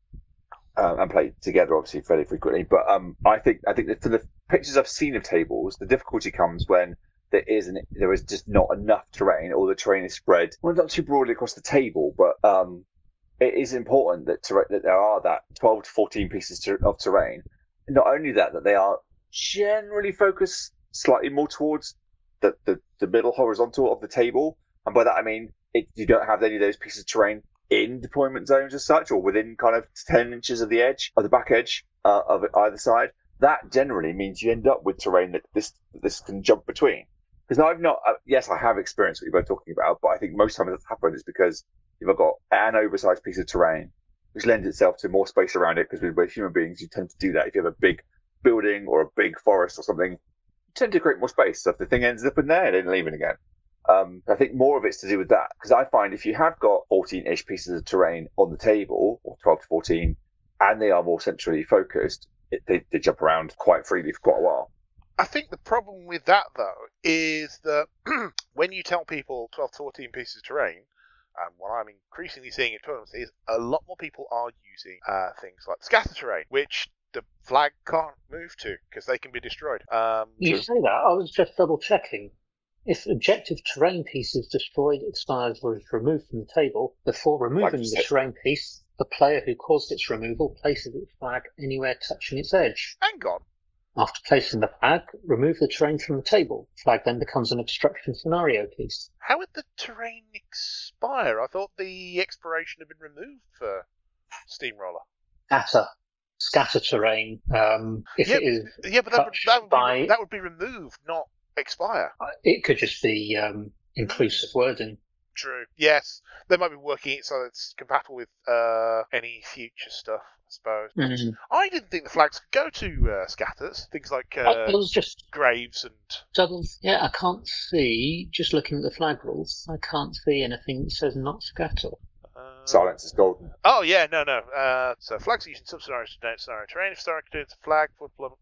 uh, and play together obviously fairly frequently. But um, I think I think that for the pictures I've seen of tables, the difficulty comes when there isn't there is just not enough terrain, or the terrain is spread well not too broadly across the table, but um, it is important that ter- that there are that twelve to fourteen pieces ter- of terrain. Not only that, that they are generally focused slightly more towards the, the, the middle horizontal of the table, and by that I mean it, you don't have any of those pieces of terrain in deployment zones as such, or within kind of ten inches of the edge, of the back edge uh, of either side. That generally means you end up with terrain that this this can jump between. Because I've not, uh, yes, I have experienced what you're both talking about, but I think most times that's happened is because you've got an oversized piece of terrain which lends itself to more space around it, because we're human beings, you tend to do that. If you have a big building or a big forest or something, you tend to create more space. So if the thing ends up in there, then leaving again. Um, I think more of it's to do with that, because I find if you have got fourteen-ish pieces of terrain on the table, or twelve to fourteen, and they are more centrally focused, it, they, they jump around quite freely for quite a while. I think the problem with that, though, is that when you tell people twelve to fourteen pieces of terrain, and what I'm increasingly seeing in tournaments is a lot more people are using uh, things like scatter terrain, which the flag can't move to because they can be destroyed. Um, You say that, I was just double checking. If objective terrain piece is destroyed, expires, or is removed from the table, before removing you the said. terrain piece, the player who caused its removal places its flag anywhere touching its edge. hang on. After placing the flag, remove the terrain from the table. Flag then becomes an obstruction scenario piece. How would the terrain expire? I thought the expiration had been removed for Steamroller. Scatter. Scatter terrain. Um, if Yep. it is, Yeah, but that would, touched that would, by- be, that would be removed, not expire. it could just be um, inclusive wording. True. Yes, they might be working it so that it's compatible with uh, any future stuff, I suppose. Mm. I didn't think the flags could go to uh, scatters. Things like I, uh, I was just graves and... double. Yeah, I can't see, just looking at the flag rules, I can't see anything that says not scatter. Uh, Silence is golden. Oh, yeah, no, no. Uh, so flags are used in some scenarios to denote scenario terrain. If scenario contains a flag for deployment,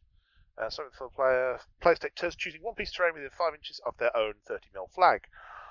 uh, something for the player. Players take turns choosing one piece of terrain within five inches of their own thirty mil flag.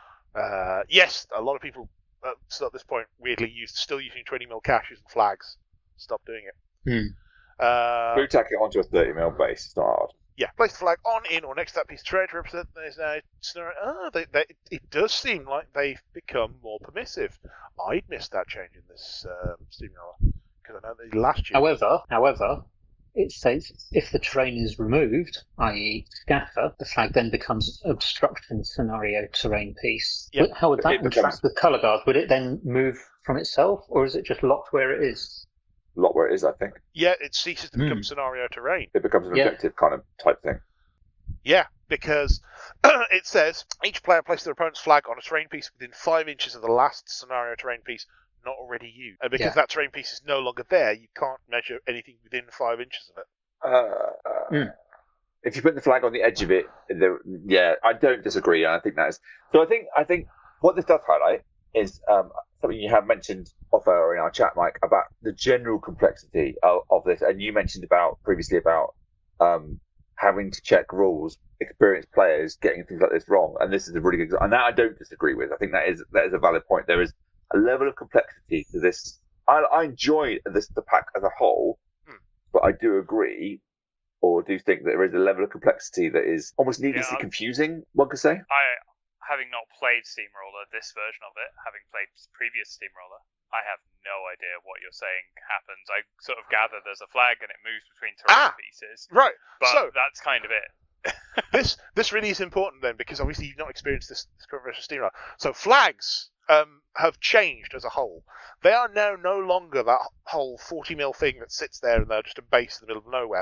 Uh, yes, a lot of people, uh, still at this point, weirdly used, still using twenty mil caches and flags. Stop doing it. Hmm. Uh, Do tack it onto a thirty mil base. It's not hard. yeah, place the flag on, in, or next to that piece of terrain to represent there's now scenario. Ah, they, they, it does seem like they've become more permissive. I'd missed that change in this um, Steamroller, because I know they last year. However, however, it states if the terrain is removed, that is scaffer, the flag then becomes obstruction scenario terrain piece. Yep. But how would that It becomes- interact with colour guard? Would it then move from itself, or is it just locked where it is? A lot where it is, I think. Yeah, it ceases to become Hmm. scenario terrain. It becomes an Yeah. objective kind of type thing. Yeah, because it says each player places their opponent's flag on a terrain piece within five inches of the last scenario terrain piece not already used. And because Yeah. that terrain piece is no longer there, you can't measure anything within five inches of it. Uh, uh, Mm. If you put the flag on the edge of it, the, yeah, I don't disagree, and I think that is. So I think I think what this does highlight is um, something you have mentioned off air in our chat, Mike, about the general complexity of, of this, and you mentioned about previously about um, having to check rules, experienced players getting things like this wrong, and this is a really good example, and that I don't disagree with. I think that is that is a valid point. There is a level of complexity to this. I, I enjoy this the pack as a whole, Hmm. but I do agree, or do think that there is a level of complexity that is almost needlessly Yeah, I- confusing. One could say. I, having not played Steamroller, this version of it, having played previous Steamroller, I have no idea what you're saying happens. I sort of gather there's a flag and it moves between terrain Ah! pieces, Right. but so that's kind of it. this this really is important then, because obviously you've not experienced this, this current version of Steamroller. So flags um, have changed as a whole. They are now no longer that whole forty mil thing that sits there and they're just a base in the middle of nowhere.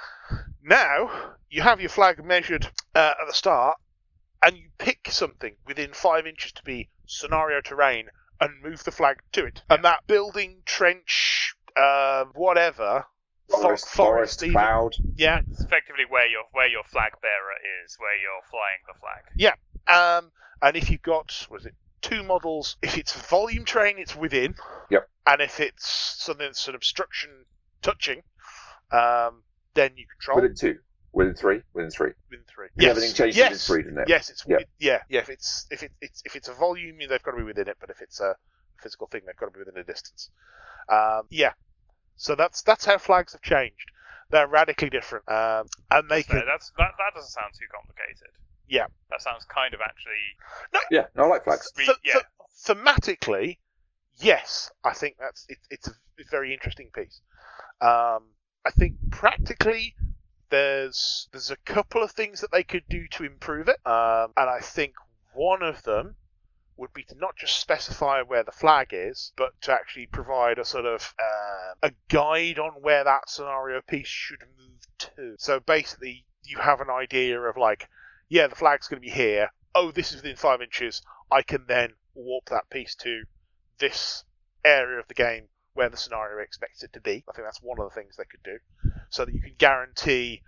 Now you have your flag measured uh, at the start, and you pick something within five inches to be scenario terrain and move the flag to it. And that building, trench, uh, whatever, fo- Forest, forest, even- cloud. yeah. It's effectively where your where your flag bearer is, where you're flying the flag. Um, and if you've got, was it two models? If it's volume terrain, it's within. Yep. And if it's something that's an obstruction touching, um, then you control Within two, within three, within three. within three. Yeah, everything changes yes. within three, doesn't it? Yes, it's Yep. wi- yeah, yeah. If it's if it, it's if it's a volume, they've got to be within it. But if it's a physical thing, they've got to be within a distance. Um, yeah. So that's that's how flags have changed. They're radically different, um, and they So can. that's that. That doesn't sound too complicated. Yeah. That sounds kind of actually. Yeah, no, I like flags. Re- Th- yeah. th- thematically, yes, I think that's it, it's a very interesting piece. Um, I think practically, there's there's a couple of things that they could do to improve it, um, and I think one of them would be to not just specify where the flag is, but to actually provide a sort of uh, a guide on where that scenario piece should move to. So basically, you have an idea of like, yeah, the flag's going to be here. Oh, this is within five inches. I can then warp that piece to this area of the game where the scenario expects it to be. I think that's one of the things they could do, so that you can guarantee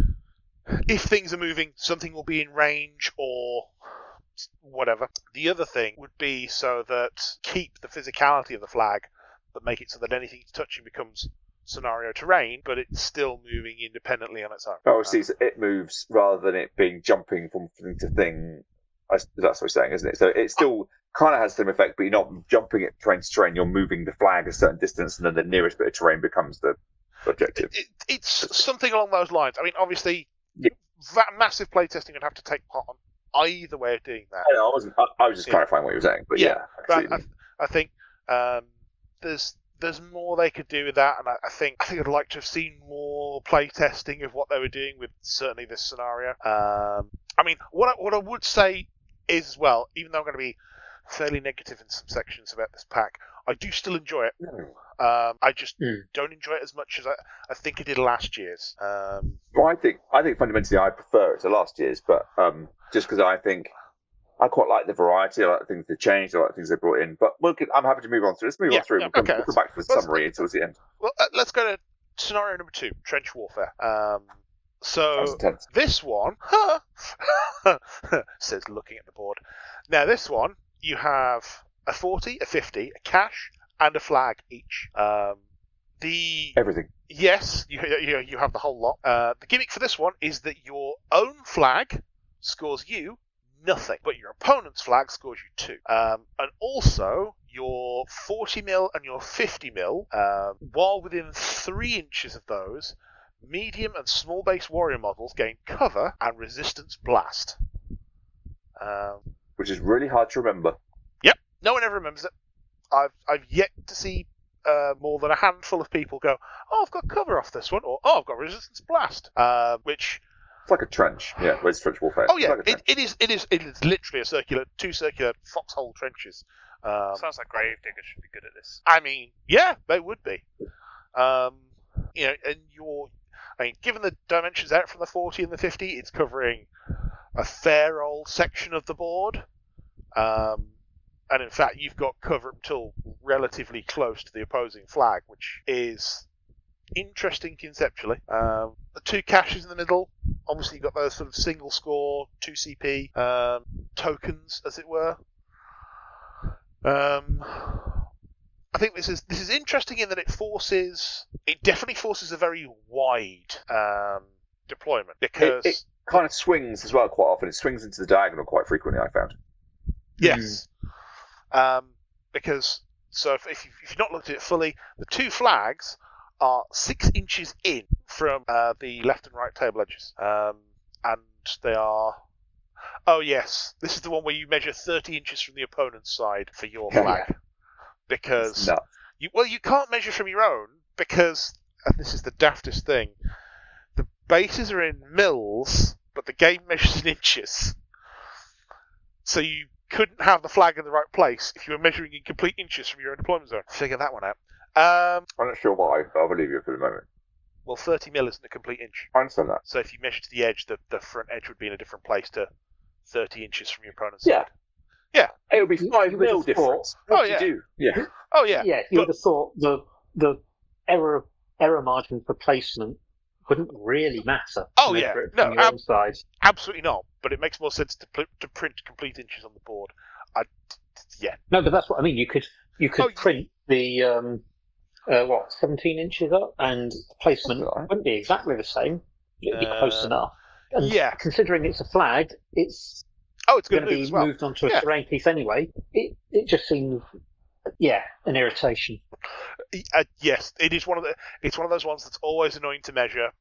if things are moving, something will be in range or whatever. The other thing would be so that keep the physicality of the flag, but make it so that anything it's touching becomes scenario terrain, but it's still moving independently on its own. Oh, see, so it moves rather than it being jumping from thing to thing. I, that's what we're saying, isn't it? So it still kind of has the same effect, but you're not jumping it train to train. You're moving the flag a certain distance, and then the nearest bit of terrain becomes the objective. It, it, it's something along those lines. I mean, obviously, Yeah. that massive playtesting would have to take part on either way of doing that. I, know, I wasn't. I, I was just Yeah. clarifying what you were saying, but yeah, Yeah, But I, absolutely. I think um, there's there's more they could do with that, and I, I think I think I'd like to have seen more playtesting of what they were doing with certainly this scenario. Um, I mean, what I, what I would say is as well, even though I'm going to be fairly negative in some sections about this pack, I do still enjoy it. Um, I just Mm. don't enjoy it as much as I, I think I did last year's. Um, Well, I think I think fundamentally I prefer it to last year's, but um, just because I think I quite like the variety, I like the things they changed, I like the things they brought in. But we'll, I'm happy to move on through. Let's move Yeah, on through. yeah, we'll, come, okay. we'll come back to the Let's- summary towards the end. well, uh, let's go to scenario number two, trench warfare. Um, so Sounds intense. this one says looking at the board. Now this one, you have a forty, a fifty, a cash, and a flag each. Um, the Everything. yes, you, you you have the whole lot. Uh, the gimmick for this one is that your own flag scores you nothing, but your opponent's flag scores you two. Um, and also your forty mil and your fifty mil, um, while within three inches of those, medium and small base warrior models gain cover and resistance blast. Um, Which is really hard to remember. no one ever remembers it. I've I've yet to see uh, more than a handful of people go, oh, I've got cover off this one, or oh, I've got resistance blast, uh, which It's like a trench. Yeah, well, it's trench warfare. oh yeah, It's like a it, it is it is it is literally a circular two circular foxhole trenches. Um, Sounds like Gravedigger should be good at this. I mean, yeah, they would be. Um, you know, and you're, I mean, given the dimensions out from the forty and the fifty, it's covering a fair old section of the board. Um, and in fact, you've got cover until relatively close to the opposing flag, which is interesting conceptually. Um, the two caches in the middle, obviously you've got those sort of single score, two C P um, tokens, as it were. Um, I think this is this is interesting in that it forces, it definitely forces a very wide um, deployment because It, it kind of swings as well quite often. It swings into the diagonal quite frequently, I found. yes, um, because so if, if, you've, if you've not looked at it fully, the two flags are six inches in from uh, the left and right table edges, um, and they are. Oh yes, this is the one where you measure thirty inches from the opponent's side for your Yeah. flag, because No. you well you can't measure from your own because, and this is the daftest thing, the bases are in mils, but the game measures in inches, so you couldn't have the flag in the right place if you were measuring in complete inches from your own deployment zone. Figure that one out. Um, I'm not sure why, but I'll believe you for the moment. well, thirty mil isn't a complete inch, I understand that. so if you measure to the edge, the, the front edge would be in a different place to thirty inches from your opponent's Yeah. side. It would be five You would mil have difference. thought- What Oh, do yeah. you do? Yeah. Oh yeah, Yeah, you but- would have thought the the error error margin for placement wouldn't really matter. Oh, to yeah. measure it No, from your ab- own side. absolutely not. But it makes more sense to pl- to print complete inches on the board. I, yeah, No, but that's what I mean. You could you could Oh, you- print the um, uh, what seventeen inches up, and the placement That's all right. wouldn't be exactly the same. It'd be close Uh, enough. And yeah. considering it's a flag, it's Oh, it's going going to to be move as well. moved onto a Yeah. terrain piece anyway. It it just seems, yeah, an irritation. Uh, yes, it is one of the. It's one of those ones that's always annoying to measure.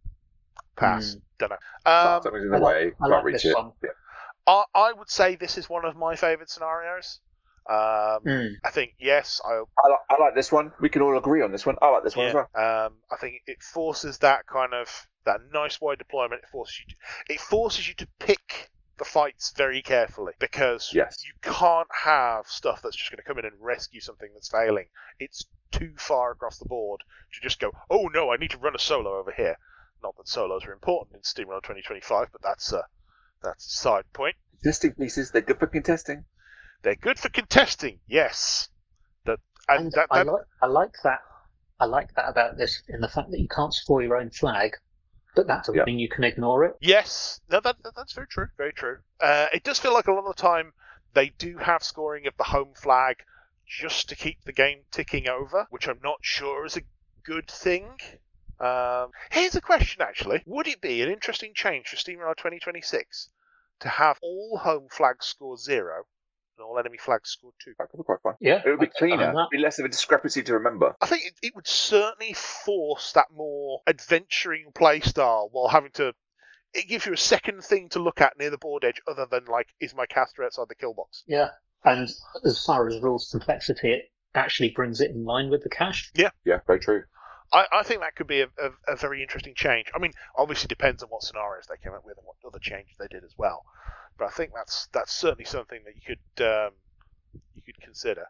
Pass. Don't know. Um, Something's in the I like- way. I Can't like reach this it. one. Yeah. I, I would say this is one of my favourite scenarios. Um, Mm. I think yes, I I, like, I like this one. We can all agree on this one. I like this one as yeah. well. Um, I think it forces that kind of that nice wide deployment. It forces you. To, it forces you to pick the fights very carefully because Yes. you can't have stuff that's just going to come in and rescue something that's failing. It's too far across the board to just go, oh no, I need to run a solo over here. Not that solos are important in SteamRunner twenty twenty-five, but that's a that's a side point. Contesting pieces, they're good for contesting. They're good for contesting, yes. That and, And that, I, that like I like that. I like that about this in the fact that you can't score your own flag, but that doesn't Yeah. mean you can ignore it. yes, no, that, that that's very true, very true. Uh, it does feel like a lot of the time they do have scoring of the home flag just to keep the game ticking over, which I'm not sure is a good thing. Um, here's a question, actually. Would it be an interesting change for SteamRunner twenty twenty-six to have all home flags score zero and all enemy flags score two? That could be quite fun. Yeah, It would be I- I cleaner. like that. It'd be less of a discrepancy to remember. I think it, it would certainly force that more adventuring play style while having to. It gives you a second thing to look at near the board edge other than, like, is my caster outside the kill box? Yeah, and as far as rules complexity, it actually brings it in line with the cache. Yeah, very true. I, I think that could be a, a, a very interesting change. I mean, obviously depends on what scenarios they came up with and what other changes they did as well. But I think that's that's certainly something that you could um, you could consider.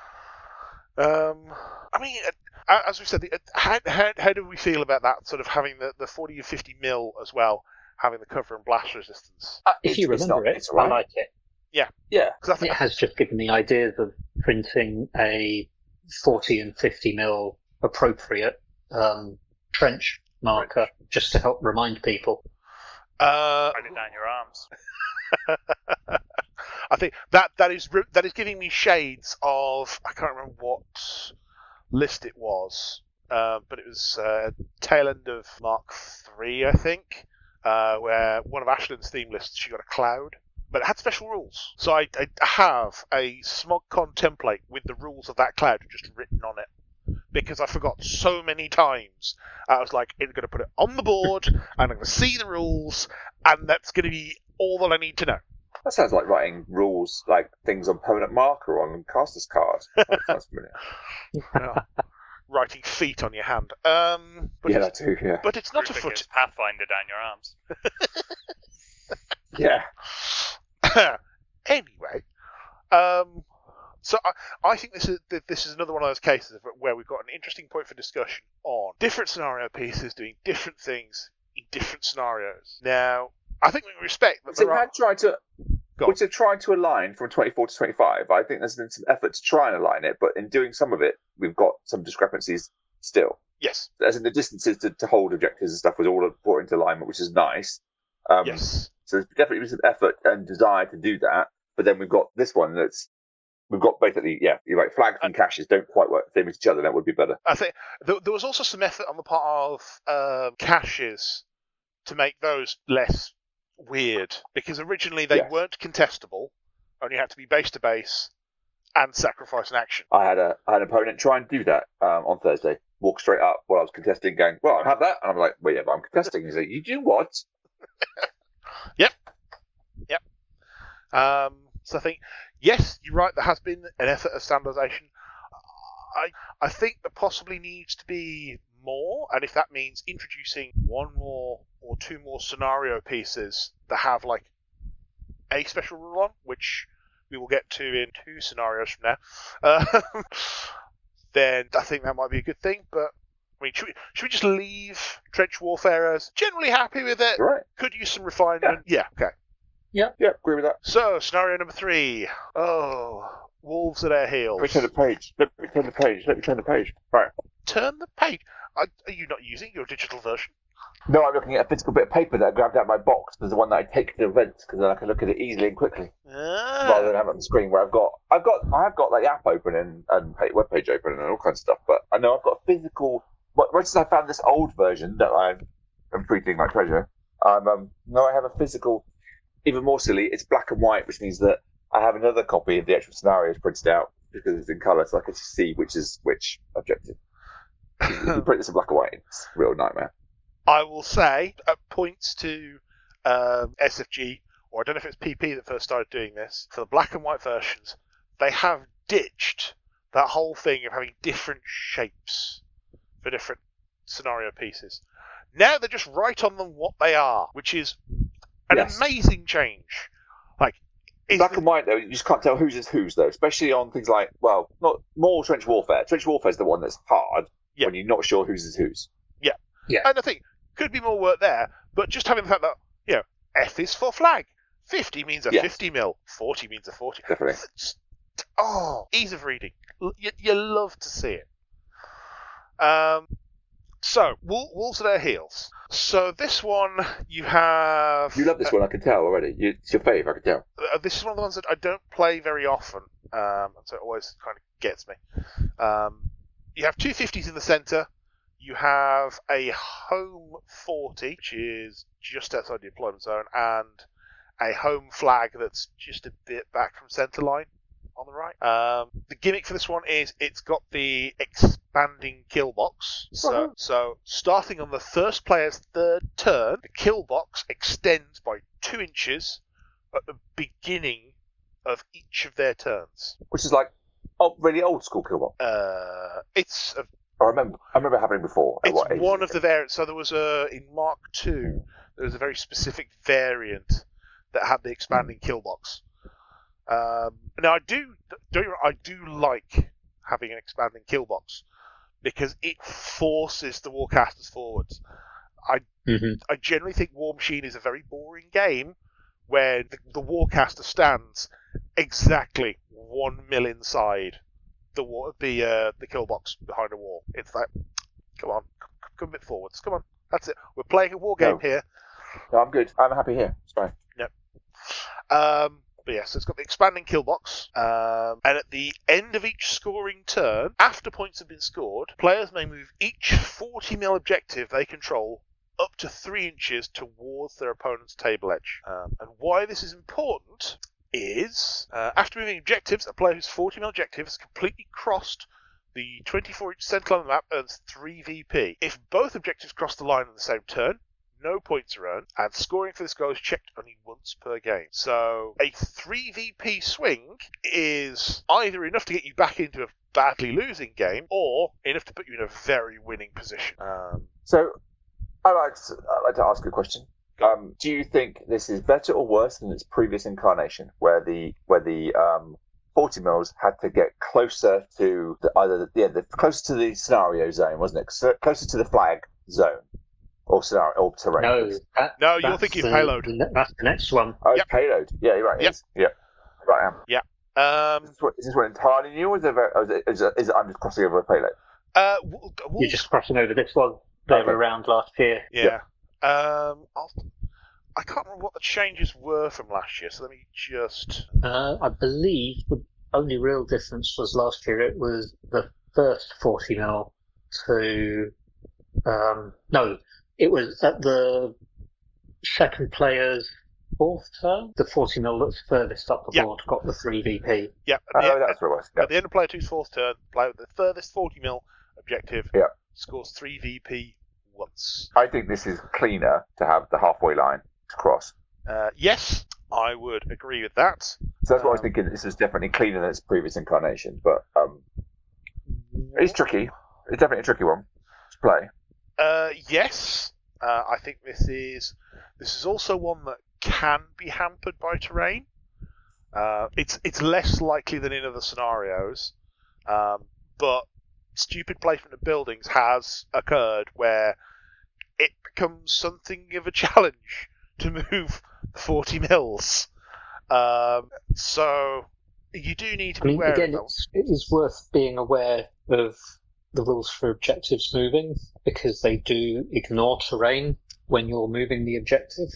Um, I mean, uh, as we said, the- uh, how, how how do we feel about that sort of having the, the forty or fifty mil as well, having the cover and blast resistance? Uh, If it's- you it's remember not- it, it's all right. I like it. Yeah. Because I think It has just given me ideas of printing a forty and fifty mil appropriate um, trench marker just to help remind people. uh, Write it down your arms. I think that that is re- that is giving me shades of I can't remember what list it was, uh, but it was uh, tail end of Mark three, I think, uh, where one of Ashlyn's theme lists she got a cloud, but it had special rules. So I, I have a SmogCon template with the rules of that cloud just written on it. Because I forgot so many times. I was like, I'm going to put it on the board, and I'm going to see the rules, and that's going to be all that I need to know. That sounds like writing rules, like things on permanent marker on caster's cards. That sounds familiar. Well, writing feet on your hand. Um, but Yeah, it's, that too, yeah. but it's not a Rubik foot. is Pathfinder down your arms. Yeah. Anyway, um, so I, I think this is this is another one of those cases of where we've got an interesting point for discussion on different scenario pieces doing different things in different scenarios. Now, I think we respect that So there we are. had tried to, Go on. which have tried to align from twenty-four to twenty-five. I think there's been some effort to try and align it, but in doing some of it, we've got some discrepancies still. Yes. As in the distances to, to hold objectives and stuff was all brought into alignment, which is nice. Um, Yes. So there's definitely been some effort and desire to do that. But then we've got this one that's, we've got basically, yeah, you're right, flags and caches don't quite work the same as each other. That would be better. I think there, there was also some effort on the part of um, caches to make those less weird, because originally they Yes. weren't contestable, only had to be base to base and sacrifice an action. I had a I had an opponent try and do that um, on Thursday. Walk straight up while I was contesting, going, "Well, I have that," and I'm like, "Well, yeah, but I'm contesting." He's like, "You do what?" Yep. Yep. Um, so I think, yes, you're right, there has been an effort of standardization. I I think there possibly needs to be more, and if that means introducing one more or two more scenario pieces that have like a special rule on, which we will get to in two scenarios from now, uh, then I think that might be a good thing. But I mean, should we, should we just leave trench warfare as generally happy with it? Right? Could use some refinement. Yeah, okay. Yeah, agree with that. So, scenario number three. Oh, wolves at our heels. Let me turn the page. Let me turn the page. Let me turn the page. Right. Turn the page. Are, are you not using your digital version? No, I'm looking at a physical bit of paper that I grabbed out of my box. There's the one that I take to events because then I can look at it easily and quickly, Ah. rather than have it on the screen. Where I've got, I've got, I have got like the app open and and web page open and all kinds of stuff. But I know I've got a physical. But right since I found this old version that I'm, I'm treating my treasure. Um, um, no, I have a physical. Even more silly, it's black and white, which means that I have another copy of the actual scenarios printed out because it's in colour, so I can see which is which objective. If you print this in black and white, it's a real nightmare. I will say, at points to um, S F G, or I don't know if it's P P that first started doing this, for the black and white versions, they have ditched that whole thing of having different shapes for different scenario pieces. Now they're just right on them what they are, which is an Yes. amazing change. Like, is Black the- and white, though, you just can't tell whose is whose, though, especially on things like, well, not more trench warfare. Trench warfare is the one that's hard Yeah. when you're not sure whose is whose. and I think could be more work there, but just having the fact that, you know, F is for flag. fifty means a Yes. fifty mil. forty means a forty. Definitely. It's- Oh, ease of reading. L- You, you love to see it. Um, so, Wol- Wolves at our heels. So this one, you have... You love this one, I can tell already. You, it's your fave, I can tell. Uh, this is one of the ones that I don't play very often, um, so it always kind of gets me. Um, you have two fifties in the centre. You have a home forty, which is just outside the deployment zone, and a home flag that's just a bit back from centre line on the right. Um, the gimmick for this one is it's got the expanding kill box. So, Uh-huh. so starting on the first player's third turn, the kill box extends by two inches at the beginning of each of their turns. Which is like, oh, really old school Killbot. Uh, it's a, I remember I remember happening before. at it's what age one is of it? the variants. So there was a in Mark two, there was a very specific variant that had the expanding kill box. Um, now I do, don't you, I do like having an expanding kill box because it forces the warcasters forwards. I Mm-hmm. I generally think War Machine is a very boring game where the, the warcaster stands exactly one mil inside the war, the uh, the kill box behind a wall. It's like, come on, come, come a bit forwards. Come on, that's it. We're playing a war game No. here. No, I'm good. I'm happy here. It's fine. Um, but yes, it's got the expanding kill box, um, and at the end of each scoring turn, after points have been scored, players may move each forty mil objective they control up to three inches towards their opponent's table edge. Um, and why this is important is, uh, after moving objectives, a player whose forty mil objective has completely crossed the twenty-four inch centre line of the map earns three V P. If both objectives cross the line on the same turn, no points are earned, and scoring for this goal is checked only once per game. So a three v p swing is either enough to get you back into a badly losing game, or enough to put you in a very winning position. Um, So, I'd like to, I'd like to ask you a question. Um, do you think this is better or worse than its previous incarnation, where the where the um, forty mils had to get closer to the, either the, yeah, the closer to the scenario zone, wasn't it? So, closer to the flag zone or scenario or terrain. No, that, No, you're that's thinking the- payload. the- That's the next one. Oh, it's Yep. payload. Yeah, you're right. Yep. It is. Yeah, right. I am. um, Is this what- is this one entirely new, or is it, very, or is, it, is, it, is it I'm just crossing over a payload? uh, w- You're Wolves- just crossing over this one. They Okay. were around last year. Yeah. Um, I'll, I can't remember what the changes were from last year, so let me just. Uh, I believe the only real difference was last year. It was the first forty mil to um, no, it was at the second player's fourth turn. The forty mil that's furthest up the Yeah. board got the three V P. Yeah, at Oh, the, end, that's what it was. Yeah. at the end of player two's fourth turn, player with the furthest forty mil objective Yeah. scores three V P once. I think this is cleaner to have the halfway line to cross. Uh, yes, I would agree with that. So that's what I was Um, thinking. This is definitely cleaner than its previous incarnation, but um, it's tricky. It's definitely a tricky one to play. Uh, yes, uh, I think this is this is also one that can be hampered by terrain. Uh, it's it's less likely than in other scenarios, um, but stupid placement of buildings has occurred where it becomes something of a challenge to move forty mils. Um, so you do need to I be mean, aware again, of it's, it is worth being aware of the rules for objectives moving, because they do ignore terrain when you're moving the objective.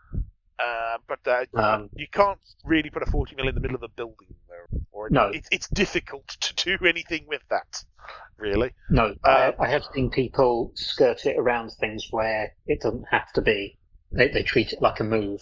Uh, but uh, Um, you can't really put a forty mil in the middle of a building, though. Or No. it's it's difficult to do anything with that, really. No, Uh, I, I have seen people skirt it around things where it doesn't have to be. They, they treat it like a move.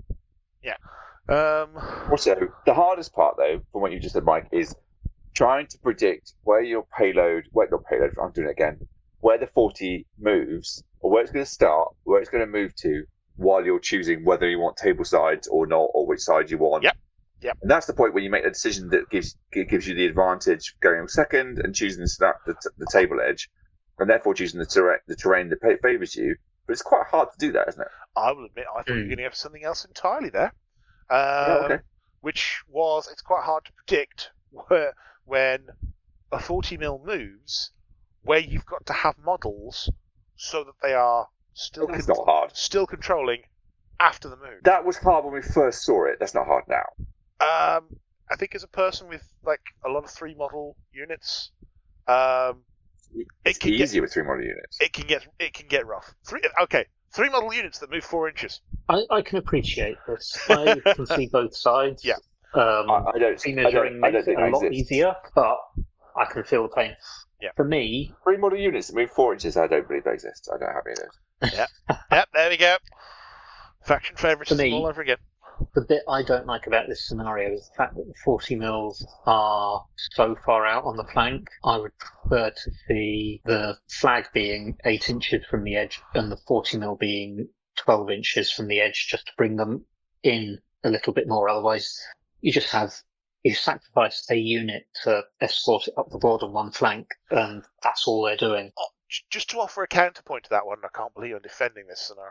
Um, Also, the hardest part, though, from what you just said, Mike, is trying to predict where your payload, where your payload, I'm doing it again, where the forty moves, or where it's going to start, where it's going to move to, while you're choosing whether you want table sides or not, or which side you want. Yep. Yep. And that's the point where you make a decision that gives gives you the advantage going second and choosing the, sta- the, t- the table edge, and therefore choosing the, terrain the terrain that pa- favours you. But it's quite hard to do that, isn't it? I will admit, I thought you were Mm. going to have something else entirely there. Um, Yeah, okay. Which was, it's quite hard to predict where, when a forty mil moves, where you've got to have models so that they are still It's con- not hard. still controlling after the move. That was hard when we first saw it. That's not hard now. Um, I think as a person with like a lot of three model units, um, It's can get- easier with three model units. it can get it can get rough. Three okay, three model units that move four inches. I, I can appreciate this. I can see both sides. Yeah. Um, I, I don't. Tree I measuring don't, I don't makes it think a that lot exists. easier, but I can feel the pain. Yeah. For me, Three model units that move four inches. I don't believe they exist. I don't have any of those. Yep, there we go. Faction favoritism For me- all over again. the bit I don't like about this scenario is the fact that the forty mils are so far out on the flank. I would prefer to see the flag being eight inches from the edge and the forty mil being twelve inches from the edge, just to bring them in a little bit more. Otherwise, you just have you sacrifice a unit to escort it up the board on one flank, and that's all they're doing. Oh, j- just to offer a counterpoint to that one, I can't believe I'm defending this scenario.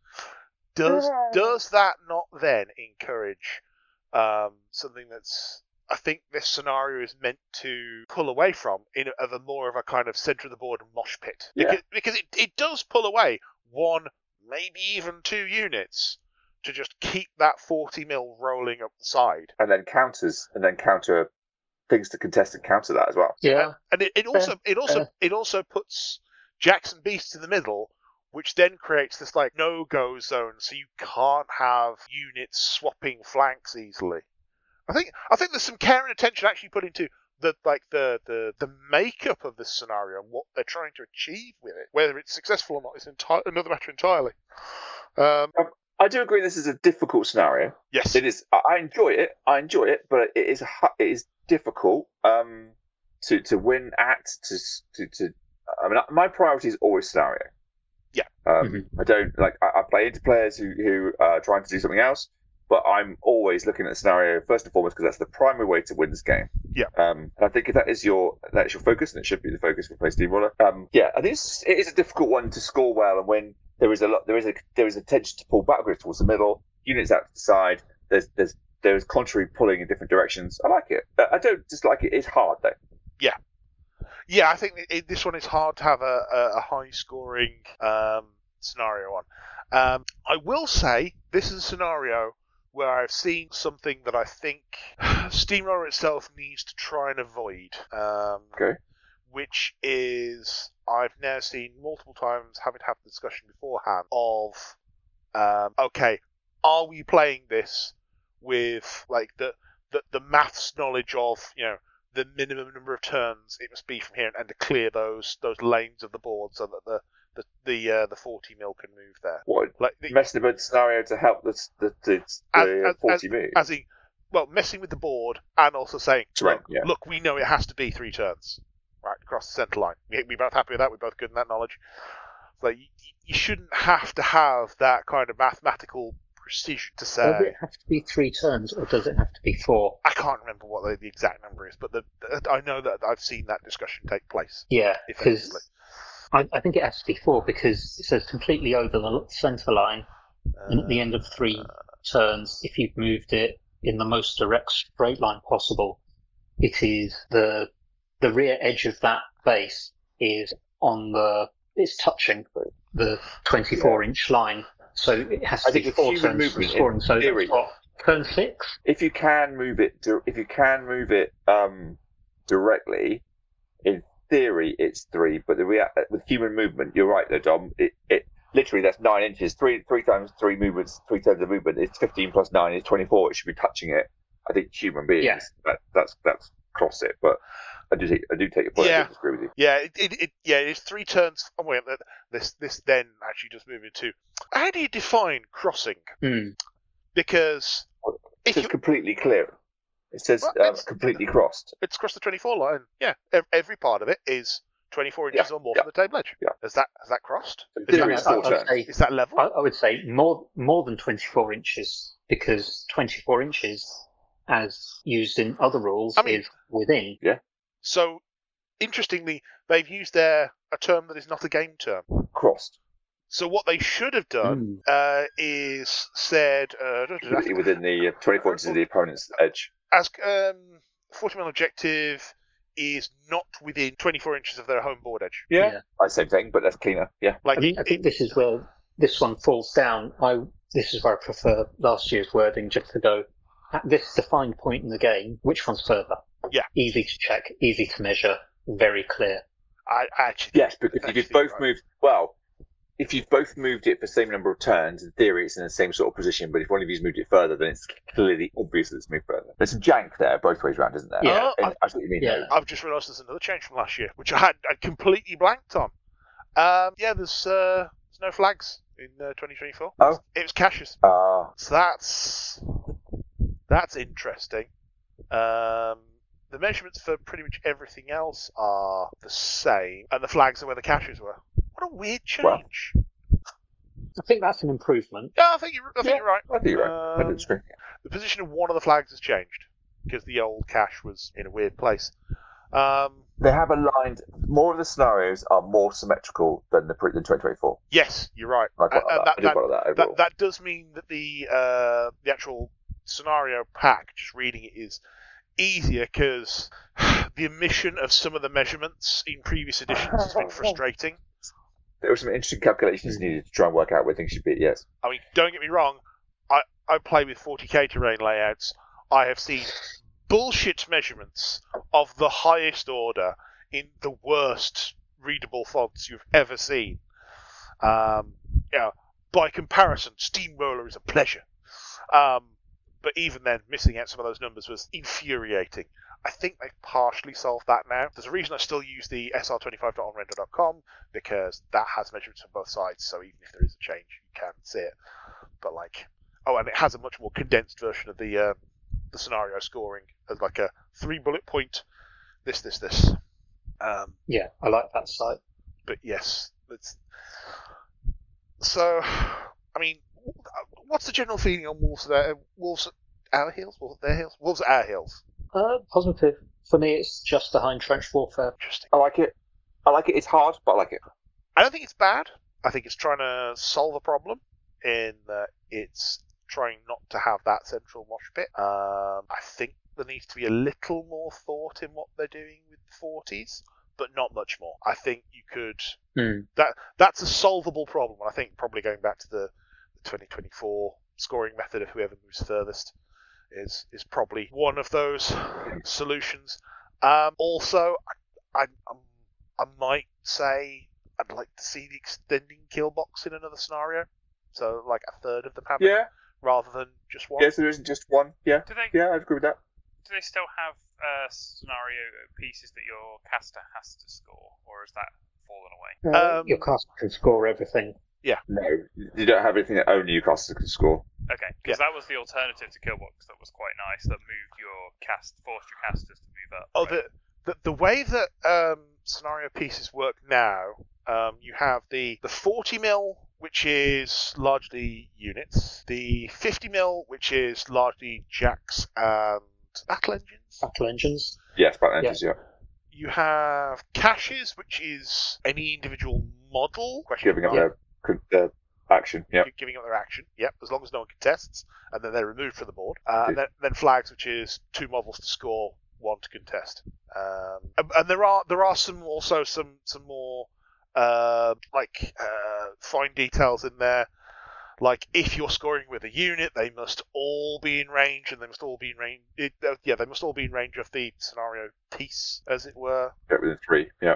Does does that not then encourage um, something that's I think this scenario is meant to pull away from in a, of a more of a kind of centre of the board mosh pit? Yeah. Because, because it, it does pull away one, maybe even two units to just keep that forty mil rolling up the side. And then counters, and then counter things to contest and counter that as well. Yeah, And it, it also it also fair. it also puts Jackson Beast in the middle, which then creates this like no-go zone, so you can't have units swapping flanks easily. I think I think there's some care and attention actually put into the like the, the, the makeup of this scenario and what they're trying to achieve with it. Whether it's successful or not is enti- another matter entirely. Um, I do agree this is a difficult scenario. yes, It is. I I enjoy it. I enjoy it, but it is hu- it is difficult um, to to win at to to to. I mean, my priority is always scenario. Yeah. Um, Mhm. I don't like. I, I play into players who who are trying to do something else, but I'm always looking at the scenario first and foremost because that's the primary way to win this game. Yeah. Um, and I think if that is your that is your focus, and it should be the focus for Play Steamroller. Um, yeah, I think it's, it is a difficult one to score well and win. There is a lot. There is a there is a tendency to pull backwards towards the middle. Units out to the side. There's there's there's contrary pulling in different directions. I like it. I don't dislike it. It's hard though. Yeah, I think it, this one is hard to have a, a, a high-scoring um, scenario on. Um, I will say this is a scenario where I've seen something that I think Steamroller itself needs to try and avoid. Um, Okay. Which is, I've now seen multiple times, having had the discussion beforehand, of, um, okay, are we playing this with, like, the, the, the maths knowledge of, you know, the minimum number of turns it must be from here, and to clear those those lanes of the board so that the the the, uh, the forty mil can move there. What Like the, messing about the scenario to help the the, the, the as, forty moves? as in, well, messing with the board and also saying, Right, look, yeah. look, we know it has to be three turns, right across the centre line. We we both happy with that. We're both good in that knowledge. So you, you shouldn't have to have that kind of mathematical precision to say. Does it have to be three turns, or does it have to be four? I can't remember what the, the exact number is, but the, the, I know that I've seen that discussion take place. Yeah, Effectively. because I, I think it has to be four because it says completely over the centre line, and at the end of three turns, if you've moved it in the most direct straight line possible, it is the the rear edge of that base is on the it's touching the twenty-four inch line. So it has to I be think four human turns movement in scoring. So theory- that's what, turn six? If you can move it, to, if you can move it um, directly, in theory it's three. But the rea- with human movement, you're right, though, Dom. It, it literally that's nine inches. Three three times three movements, three times the movement. It's fifteen plus nine is twenty-four. It should be touching it. I think human beings. Yeah. That, that's that's cross it. But I do take I do take your point. I Yeah. don't disagree with you. Yeah, it, it, it yeah, it's three turns. Oh wait, this this then actually just moving to how do you define crossing? Hmm. Because It if says you, completely clear. It says Well, um, it's- completely crossed. it's across the twenty-four line, yeah, ev- every part of it is twenty-four inches Yeah, or more yeah, from the table edge. yeah. Has that has that crossed? In Is theory, that, it's I, four I would turns. say, is that level? I, I would say more more than twenty-four inches because twenty-four inches, as used in other rules, I mean- is within. So interestingly, they've used there a term that is not a game term. Crossed. So what they should have done Hmm. uh, is said uh, Completely within the uh, twenty-four inches of the opponent's edge. as um, forty mil objective is not within twenty-four inches of their home board edge. Yeah. Yeah. I same thing, but that's cleaner. Yeah. Like I think, I it- think this is where this one falls down. I this is where I prefer last year's wording, just to go at this defined point in the game. Which one's further? Yeah. Easy to check, easy to measure, very clear. I actually Yes, because if you've Actually, both right. moved, well, if you've both moved it for the same number of turns, in theory it's in the same sort of position, but if one of you's moved it further, then it's clearly obvious that it's moved further. There's some jank there both ways around, isn't there? Yeah. And I see what you mean. Yeah. I've just realised there's another change from last year, which I had I completely blanked on. Um, yeah, there's uh, there's no flags in uh, twenty twenty-four. Oh. It was caches, Ah, so that's that's interesting. Um, the measurements for pretty much everything else are the same, and the flags are where the caches were. What a weird Well. change. I think that's an improvement. Yeah, I think you're, I think Yeah, you're right. I think you're right. I Um, don't disagree. The position of one of the flags has changed because the old cache was in a weird place. Um, They have aligned. More of the scenarios are more symmetrical than the pre- than twenty twenty-four. yes, you're right. I quite Uh, like uh, that. I do that- quite like that that, overall. that does mean that the uh, the actual scenario pack, just reading it, is easier because the omission of some of the measurements in previous editions has been frustrating. There were some interesting calculations needed to try and work out where things should be. Yes. I mean, don't get me wrong, I, I play with forty K terrain layouts. I have seen bullshit measurements of the highest order in the worst readable fonts you've ever seen. Um, yeah, by comparison, Steamroller is a pleasure. Um, but even then, missing out some of those numbers was infuriating. I think they've partially solved that now. There's a reason I still use the S R twenty-five dot on render dot com, because that has measurements on both sides, so even if there is a change, you can see it. But like, oh, and it has a much more condensed version of the uh, the scenario scoring as like a three bullet point, this, this, this. Um, Yeah, I like that site. but yes, it's So, I mean, what's the general feeling on Wolves at our, Wolves at our heels? Wolves at their heels? Wolves at our heels. Uh, positive. For me, it's just behind trench warfare. Interesting. I like it. I like it. It's hard, but I like it. I don't think it's bad. I think it's trying to solve a problem in that it's trying not to have that central mosh pit. Um, I think there needs to be a little more thought in what they're doing with the forties, but not much more. I think you could... Hmm. that That's a solvable problem. I think probably going back to the, the twenty twenty-four scoring method of whoever moves furthest is is probably one of those solutions. Um, also, I, I, I'm, I might say I'd like to see the extending kill box in another scenario. So, like a third of them have it, Yeah. rather than just one. Yeah, so there isn't just one. Yeah. Do they? Yeah, I'd agree with that. Do they still have uh, scenario pieces that your caster has to score, or has that fallen away? Uh, Um, your caster can score everything. No, you don't have anything that only your caster can score. Okay, because that was the alternative to Killbox that was quite nice. That moved your cast, forced your casters to move up. Oh, right? the, the the way that um, scenario pieces work now, um, you have the, the forty mil, which is largely units, the fifty mil, which is largely jacks and battle engines. Battle engines. Yes, battle engines, yeah. You have caches, which is any individual model. Question Giving up mark. their, their action, yeah. Gi- Giving up their action, yep, as long as no one contests, and then they're removed from the board. Uh, and Okay. then, then flags, which is two models to score, one to contest. Um, and, and there are there are some also some some more uh, like uh, fine details in there. Like if you're scoring with a unit, they must all be in range, and they must all be in range. It, uh, yeah, they must all be in range of the scenario piece, as it were. Yeah, within three, yeah.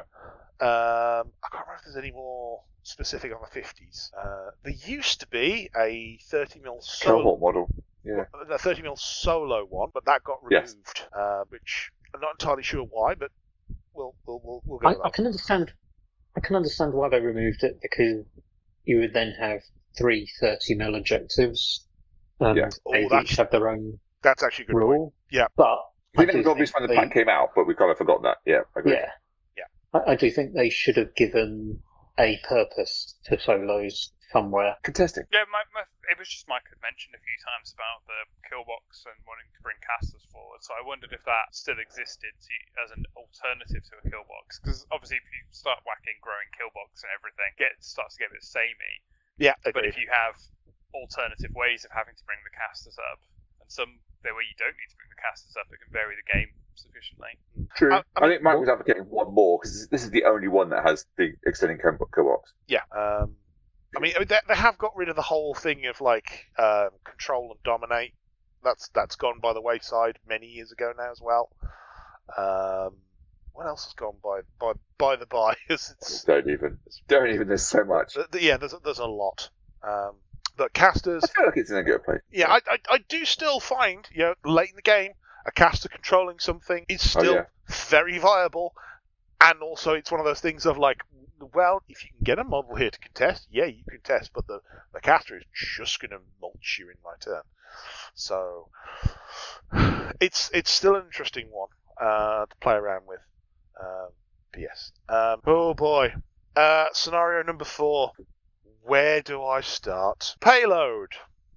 Um, I can't remember if there's any more specific on the fifties. Uh, there used to be a thirty mil solo, Cohort model. Yeah. a thirty mil solo one, but that got Yes. removed, uh, which I'm not entirely sure why, but we'll we'll we'll, we'll go I, with I that. can understand. I can understand why they removed it, because you would then have three thirty mil objectives, and Yeah. Oh, they that's- each have their own That's actually a good point. rule. Yeah. But I think do it was obvious when the they- pack came out, but we kind of forgot that. Yeah, I agree. Yeah. Yeah. I, I do think they should have given a purpose to solos somewhere. Contesting. Yeah, my, my, it was just Mike had mentioned a few times about the Killbox and wanting to bring casters forward, so I wondered if that still existed to, as an alternative to a Killbox. Because obviously, if you start whacking, growing Killbox and everything, it starts to get a bit samey. Yeah, But agreed. if you have alternative ways of having to bring the casters up, and some there where you don't need to bring the casters up, it can vary the game sufficiently. True. I- I, I mean- think Mike was advocating one more, because this is the only one that has the extending co- co-box. Yeah. Um, I mean, I mean, they, they have got rid of the whole thing of like um, control and dominate. That's that's gone by the wayside many years ago now as well. Um, what else has gone by by by the by? it's, Don't even. Don't even. There's so much. th- th- yeah, there's there's a lot. Um, but casters, I feel like it's in a good place. yeah, I, I I do still find, you know, late in the game, a caster controlling something is still Oh, yeah. very viable, and also it's one of those things of like, well, if you can get a model here to contest, yeah, you contest, but the, the caster is just going to mulch you in my turn. So it's it's still an interesting one uh, to play around with. Um, but yes. Um, oh boy. Uh, scenario number four. Where do I start? Payload.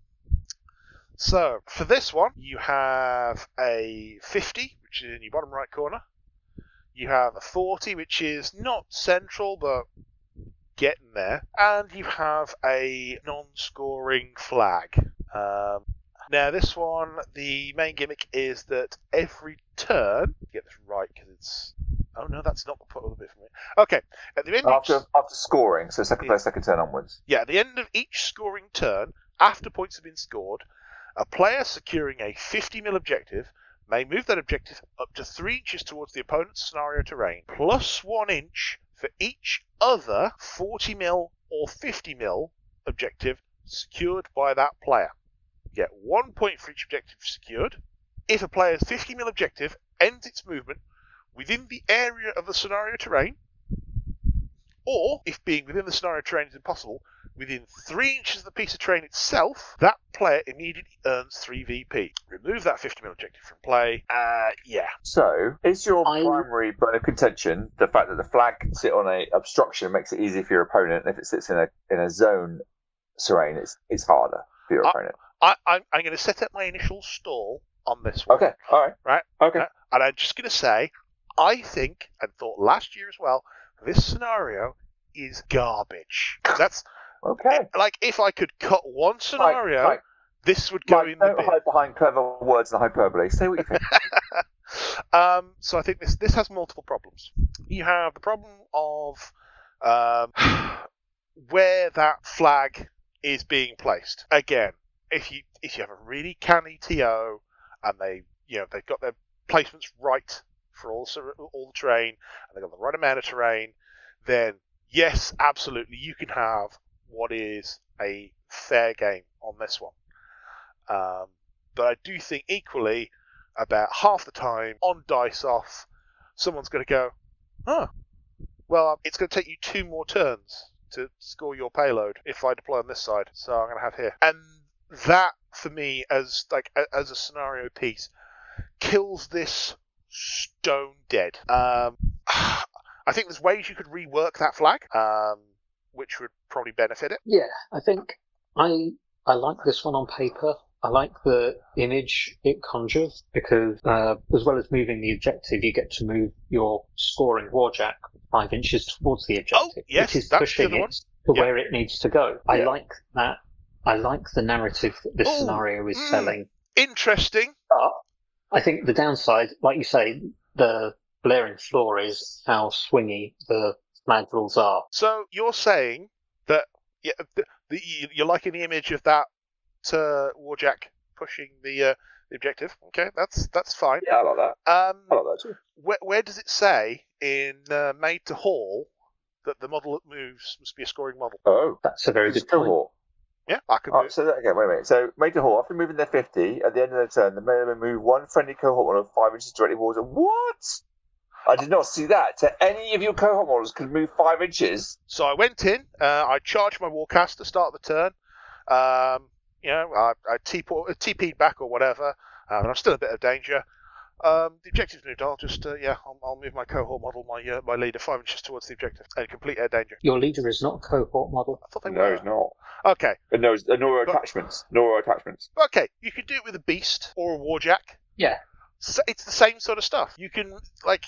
So, for this one, you have a fifty, which is in your bottom right corner. You have a forty, which is not central, but getting there. And you have a non-scoring flag. Um, now, this one, the main gimmick is that every turn, get this right because it's. Oh no, that's not the put of the bit for me. Okay, at the end of After each, after scoring, so second Yeah. place, second turn onwards. yeah, at the end of each scoring turn, after points have been scored, a player securing a fifty mil objective may move that objective up to three inches towards the opponent's scenario terrain, plus one inch for each other forty mil or fifty mil objective secured by that player. You get one point for each objective secured. If a player's fifty mil objective ends its movement within the area of the scenario terrain, or if being within the scenario terrain is impossible, within three inches of the piece of terrain itself, that player immediately earns three V P. Remove that fifty mil objective from play. Uh, yeah. So, is your I- primary bone of contention the fact that the flag can sit on a obstruction makes it easy for your opponent, and if it sits in a in a zone Serene, it's it's harder for your I- opponent. I, I'm, I'm going to set up my initial stall on this one. Okay, all right, Right. okay. Right. And I'm just going to say, I think, and thought last year as well, this scenario is garbage. That's Okay. like if I could cut one scenario, Right, right. this would go Mike, in the don't bin. hide behind clever words and hyperbole. Say what you think. um, so I think this this has multiple problems. You have the problem of um, where that flag is being placed. Again, if you if you have a really canny T O and they you know they've got their placements right for all the, all the terrain and they've got the right amount of terrain, then yes, absolutely, you can have what is a fair game on this one. Um, but I do think equally, about half the time on Dice Off, someone's going to go, oh, well, it's going to take you two more turns to score your payload if I deploy on this side, so I'm going to have here. And that, for me, as like as a scenario piece, kills this stone dead. Um, I think there's ways you could rework that flag, um, which would probably benefit it. Yeah, I think I I like this one on paper. I like the image it conjures because, uh, as well as moving the objective, you get to move your scoring warjack five inches towards the objective, Oh, yes, which is that's the pushing other one. it to Yeah. where it needs to go. I Yeah. like that. I like the narrative that this Oh, scenario is mm. selling. Interesting. But I think the downside, like you say, the blaring flaw is how swingy the flag rules are. So you're saying that yeah, the, the, you're liking the image of that uh, Warjack pushing the uh, the objective. Okay, that's that's fine. Yeah, I like that. Um, I like that too. where, where does it say in uh, Made to Haul that the model that moves must be a scoring model? Oh, That's a very it's good point. cohort. Yeah, I could Oh, move. so that, okay, wait a minute. So Major Hall, after moving their fifty, at the end of their turn, the men may move one friendly cohort model five inches directly towards it. What? I did not see that. So any of your cohort models could move five inches. So I went in, uh, I charged my Warcast to start the turn. Um, you know, I, I T P'd back or whatever, uh, and I'm still in a bit of danger. Um, the objective's moved. I'll just, uh, yeah, I'll, I'll move my cohort model, my uh, my leader, five inches towards the objective, and complete air danger. Your leader is not a cohort model. I thought they No, were. it's not. Okay, And no, and nor But- attachments. Nor attachments. okay, you could do it with a beast or a warjack. Yeah. So it's the same sort of stuff. You can like,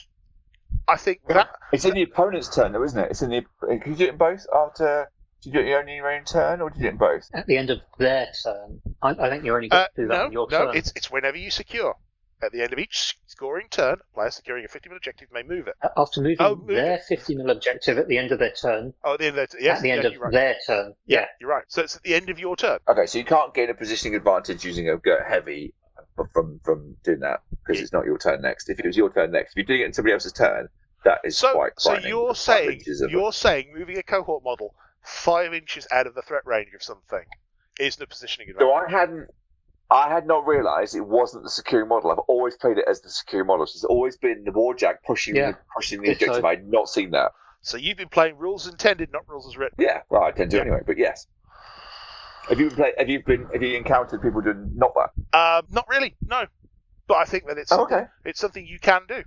I think that It's in the opponent's turn, though, isn't it? It's in the. Can you do it in both after? Do you do it only in your own turn, or do you do it in both? At the end of their turn, I, I think you only get uh, to do that no, on your no, turn. it's it's whenever you secure. At the end of each scoring turn, a player securing a fifty-minute objective may move it. After moving Oh, move their it. fifty mil objective at the end of their turn, Oh, at the end of their, yes, at the end yeah, of you're right. their turn, Yeah, yeah. you're right. So it's at the end of your turn. Okay, so you can't gain a positioning advantage using a go heavy from from doing that because Yeah. it's not your turn next. If it was your turn next, if you're doing it in somebody else's turn, that is So, quite so frightening. you're Five saying inches of- you're saying moving a cohort model five inches out of the threat range of something isn't a positioning So advantage. I hadn't. I had not realised it wasn't the securing model. I've always played it as the securing model. So it's always been the warjack pushing Yeah. the, pushing the It's objective. like- I'd not seen that. So you've been playing rules intended, not rules as written. Yeah, well, I tend to Yeah. anyway. But yes, have you been play, Have you been? Have you encountered people doing not that? Um, not really, no. But I think that it's Oh, okay. it's something you can do.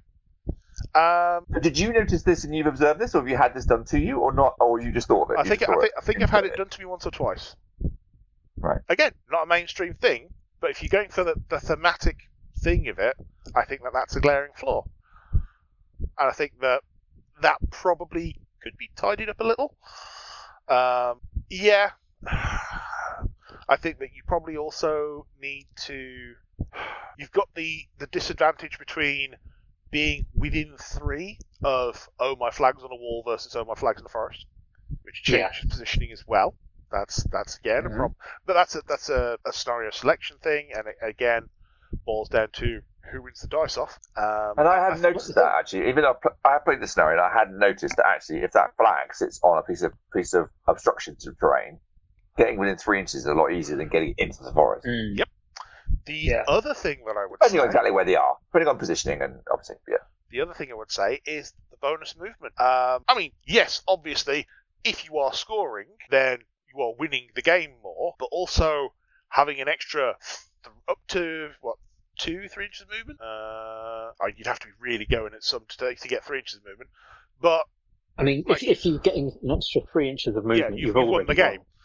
Um, But did you notice this and you've observed this, or have you had this done to you, or not, or you just thought of it? I You think just I saw think I think I've had it instantly? done to me once or twice. Right. Again, not a mainstream thing, but if you're going for the, the thematic thing of it, I think that that's a glaring flaw, and I think that that probably could be tidied up a little. Um, yeah, I think that you probably also need to. You've got the the disadvantage between being within three of oh my flag's on a wall versus oh my flag's in the forest, which changes positioning as well. That's that's again Mhm. a problem, but that's a that's a, a scenario selection thing, and it, again boils down to who wins the dice off. Um, And I hadn't think- noticed that actually. Even though I pl- I have played the scenario, and I hadn't noticed that actually, if that flag sits on a piece of piece of obstruction to terrain, getting within three inches is a lot easier than getting into the forest. Mm. Yep. The Yeah. other thing that I would Depending say, on exactly where they are, depending on positioning, and obviously, yeah. the other thing I would say is the bonus movement. Um, I mean, yes, obviously, if you are scoring, then you are winning the game more, but also having an extra th- up to what two, three inches of movement. Uh, oh, you'd have to be really going at some to, to get three inches of movement, but I mean, Like- if, if you're getting an extra three inches of movement, yeah, you've, you've you've already won the game.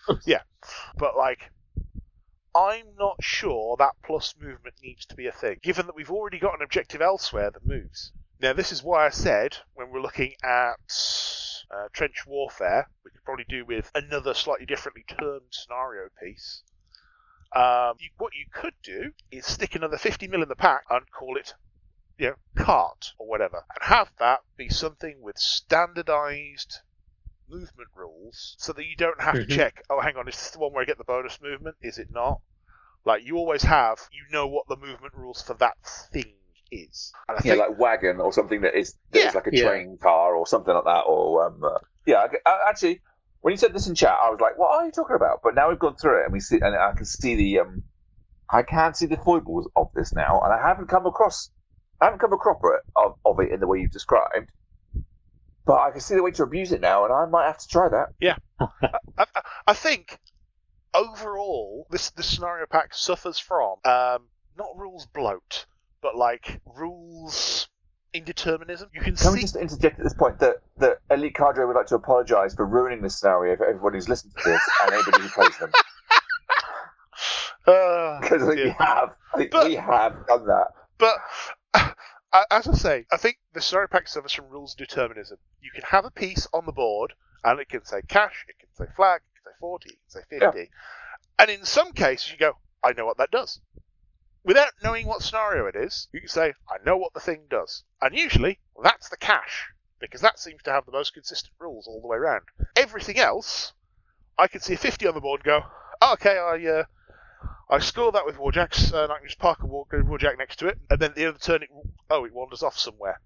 Yeah, but like, I'm not sure that plus movement needs to be a thing, given that we've already got an objective elsewhere that moves. Now, this is why I said, when we're looking at uh, trench warfare, we could probably do with another slightly differently termed scenario piece. Um, you, what you could do is stick another fifty mil in the pack and call it, you know, cart or whatever, and have that be something with standardized movement rules, so that you don't have Mhm. to check, oh, hang on, is this the one where I get the bonus movement? Is it not? Like, you always have, you know what the movement rules for that thing is. And I Yeah, think, like wagon or something that is that Yeah. is like a Yeah. train car or something like that. Or um, uh, yeah, I, I, actually, when you said this in chat, I was like, "What are you talking about?" But now we've gone through it and we see, and I can see the um, I can see the foibles of this now, and I haven't come across, I haven't come across it of, of it in the way you've described. But I can see the way to abuse it now, and I might have to try that. I, I, I think overall, this, this scenario pack suffers from um, not rules bloat, but like rules indeterminism. You can Can see. we just interject at this point that, that Elite Cadre would like to apologise for ruining this scenario for everybody who's listened to this and anybody who plays them? Uh, Because I think we yeah. have. I think But- we have done that. But uh, as I say, I think the scenario pack suffers from rules determinism. You can have a piece on the board, and it can say cash, it can say flag, it can say forty, it can say fifty, and in some cases you go, I know what that does. Without knowing what scenario it is, you can say, I know what the thing does. And usually, that's the cash, because that seems to have the most consistent rules all the way around. Everything else, I can see a fifty on the board and go, oh, okay, I uh, I score that with Warjacks, and I can just park a War- Warjack next to it, and then at the end of the turn, it, oh, it wanders off somewhere.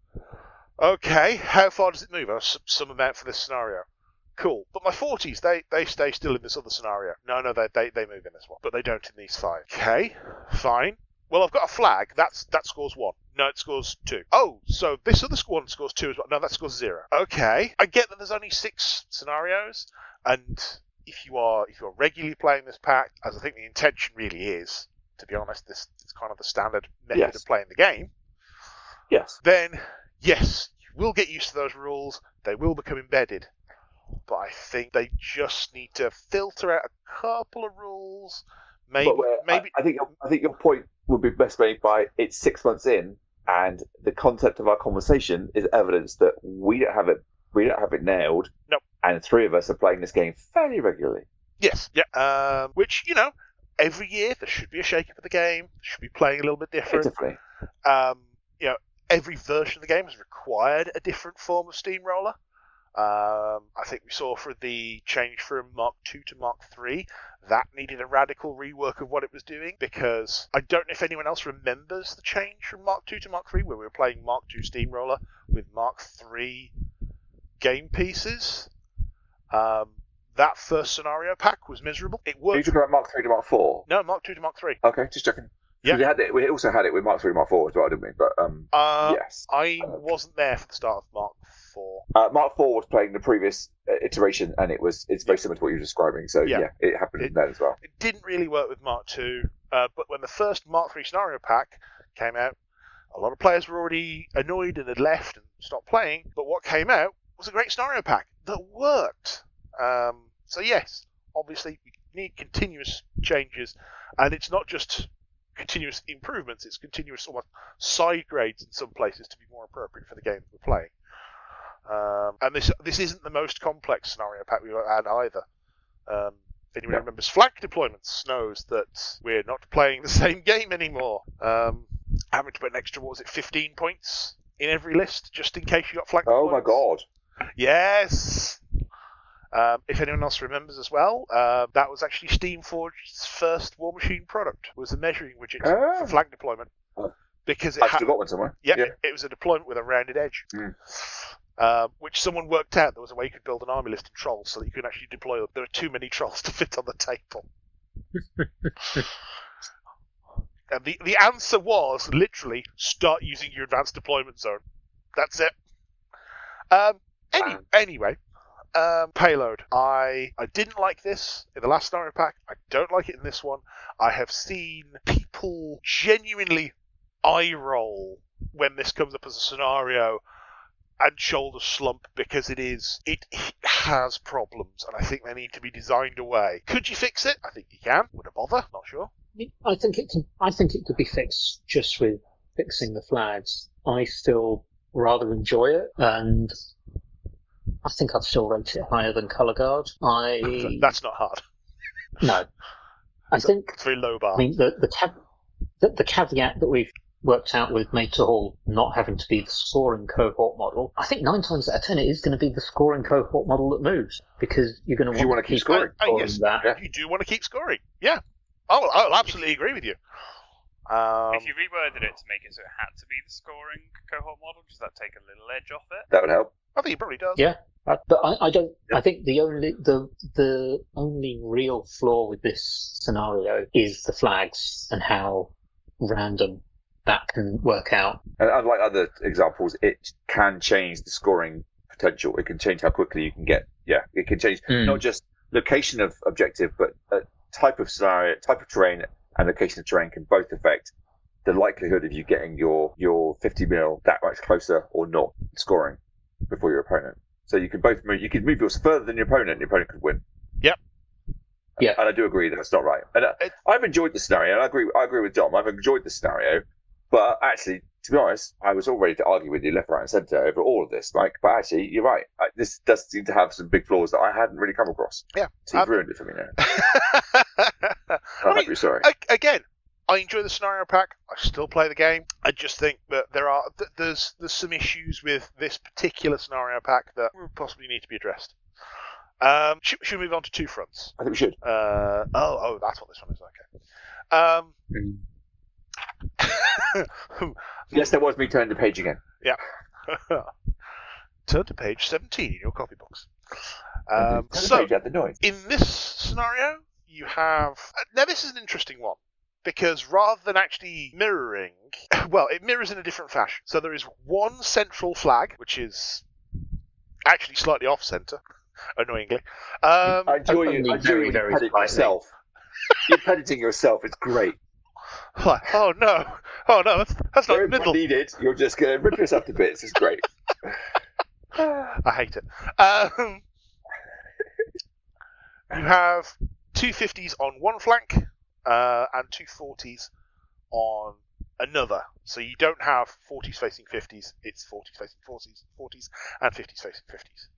Okay, how far does it move? Oh, some, some amount for this scenario. Cool. But my forties, they, they stay still in this other scenario. No, no, they, they they move in this one, but they don't in these five. Okay, fine. Well, I've got a flag. That's that scores one. No, it scores two. Oh, so this other one scores two as well. No, that scores zero. Okay, I get that there's only six scenarios, and if you are if you're regularly playing this pack, as I think the intention really is, to be honest, this is kind of the standard method Yes. of playing the game. Yes. Then yes, you will get used to those rules. They will become embedded. But I think they just need to filter out a couple of rules. Maybe, But where- maybe. I, I think your, I think your point would be best made by it's six months in, and the concept of our conversation is evidence that we don't have it. We don't have it nailed. Nope. And three of us are playing this game fairly regularly. Yes, yeah. Um, which you know, every year there should be a shake-up of the game. Should be playing a little bit different. Definitely. Um, you know, every version of the game has required a different form of steamroller. Um, I think we saw for the change from Mark two to Mark three, that needed a radical rework of what it was doing, because I don't know if anyone else remembers the change from Mark two to Mark three, where we were playing Mark two Steamroller with Mark three game pieces. Um, that first scenario pack was miserable. It Are you worked. talking about Mark three to Mark four? No, Mark two to Mark three. Okay, just checking. Yeah. We had it. We also had it with Mark three to Mark four as well, didn't we? But um, Uh, yes. I wasn't there for the start of Mark four. Uh, Mark four was playing the previous uh, iteration, and it was it's very similar to what you were describing. So Yeah. yeah, it happened It- then as well. It didn't really work with Mark two, uh, but when the first Mark three scenario pack came out, a lot of players were already annoyed and had left and stopped playing. But what came out was a great scenario pack that worked. Um, so yes, obviously we need continuous changes, and it's not just continuous improvements; it's continuous almost side grades in some places to be more appropriate for the game that we're playing. Um, and this this isn't the most complex scenario pack we've had either. Um, if anyone No. remembers flag deployments, knows that we're not playing the same game anymore. Um, having to put an extra, what was it, fifteen points in every list just in case you got flag Oh my deployments? god! Yes. Um, if anyone else remembers as well, uh, that was actually Steamforge's first War Machine product, was a measuring widget Oh. for flag deployment. Oh. Because it I've had, still got one somewhere. yeah, yeah. It, it was a deployment with a rounded edge, Mm. um, which someone worked out there was a way you could build an army list of trolls so that you could actually deploy them. There were too many trolls to fit on the table. And the, the answer was literally start using your advanced deployment zone. That's it. Um, any, Wow. anyway, um, payload. I I didn't like this in the last scenario pack. I don't like it in this one. I have seen people genuinely eye roll when this comes up as a scenario. and shoulder slump because it is it has problems, and I think they need to be designed away. Could you fix it? I think you can. Would it bother? Not sure. I think it can. I think it could be fixed just with fixing the flags. I still rather enjoy it, and I think I'd still rate it higher than Colour Guard. I That's not hard. no. I think It's very low bar. I mean the the, cav- the the caveat that we've worked out with Made to Hall not having to be the scoring cohort model. I think nine times out of ten it is going to be the scoring cohort model that moves, because you're going to want, You want to keep scoring. Uh, uh, yes, that. Yeah. You do want to keep scoring. Yeah. Oh, I'll absolutely agree with you. Um, If you reworded it to make it so it had to be the scoring cohort model, does that take a little edge off it? That would help. I think it probably does. Yeah, uh, but I, I don't. Yeah. I think the only the the only real flaw with this scenario is the flags and how random that can work out. And unlike other examples, it can change the scoring potential. It can change how quickly you can get. Yeah, it can change Mm. not just location of objective, but uh, type of scenario, type of terrain, and location of terrain can both affect the likelihood of you getting your your fifty mil that much closer or not scoring before your opponent. So you can both move. You can move yours further than your opponent, and your opponent could win. Yep. Yeah. And I do agree that it's not right. And uh, It- I've enjoyed the scenario, and I agree. I agree with Dom. I've enjoyed the scenario. But actually, to be honest, I was all ready to argue with you left, right, and centre over all of this. Like, but actually, you're right. I, this does seem to have some big flaws that I hadn't really come across. Yeah. So you've Um, ruined it for me now. I I hope mean, you're sorry. a- again, I enjoy the scenario pack. I still play the game. I just think that there are th- there's there's some issues with this particular scenario pack that possibly need to be addressed. Um, should, should we move on to Two Fronts? I think we should. Uh, oh, oh, that's what this one is. Okay. Um, Yes, there was me turning the page again. Turn to page seventeen in your copy books. Turn Um, the so, page at the noise. in this scenario, you have. Now, this is an interesting one, because rather than actually mirroring. Well, it mirrors in a different fashion. So, there is one central flag, which is actually slightly off center, annoyingly. Um, I enjoy you. only I enjoy very, you very petting slightly. yourself. You're petting yourself. It's great. like, oh, no. Oh, no, that's, that's not Where the middle. you need it, you're just going to rip yourself to bits. It's great. I hate it. Um, you have two fifties on one flank uh, and two forties on another. So you don't have forties facing fifties, it's forties facing forties, forties and fifties facing fifties.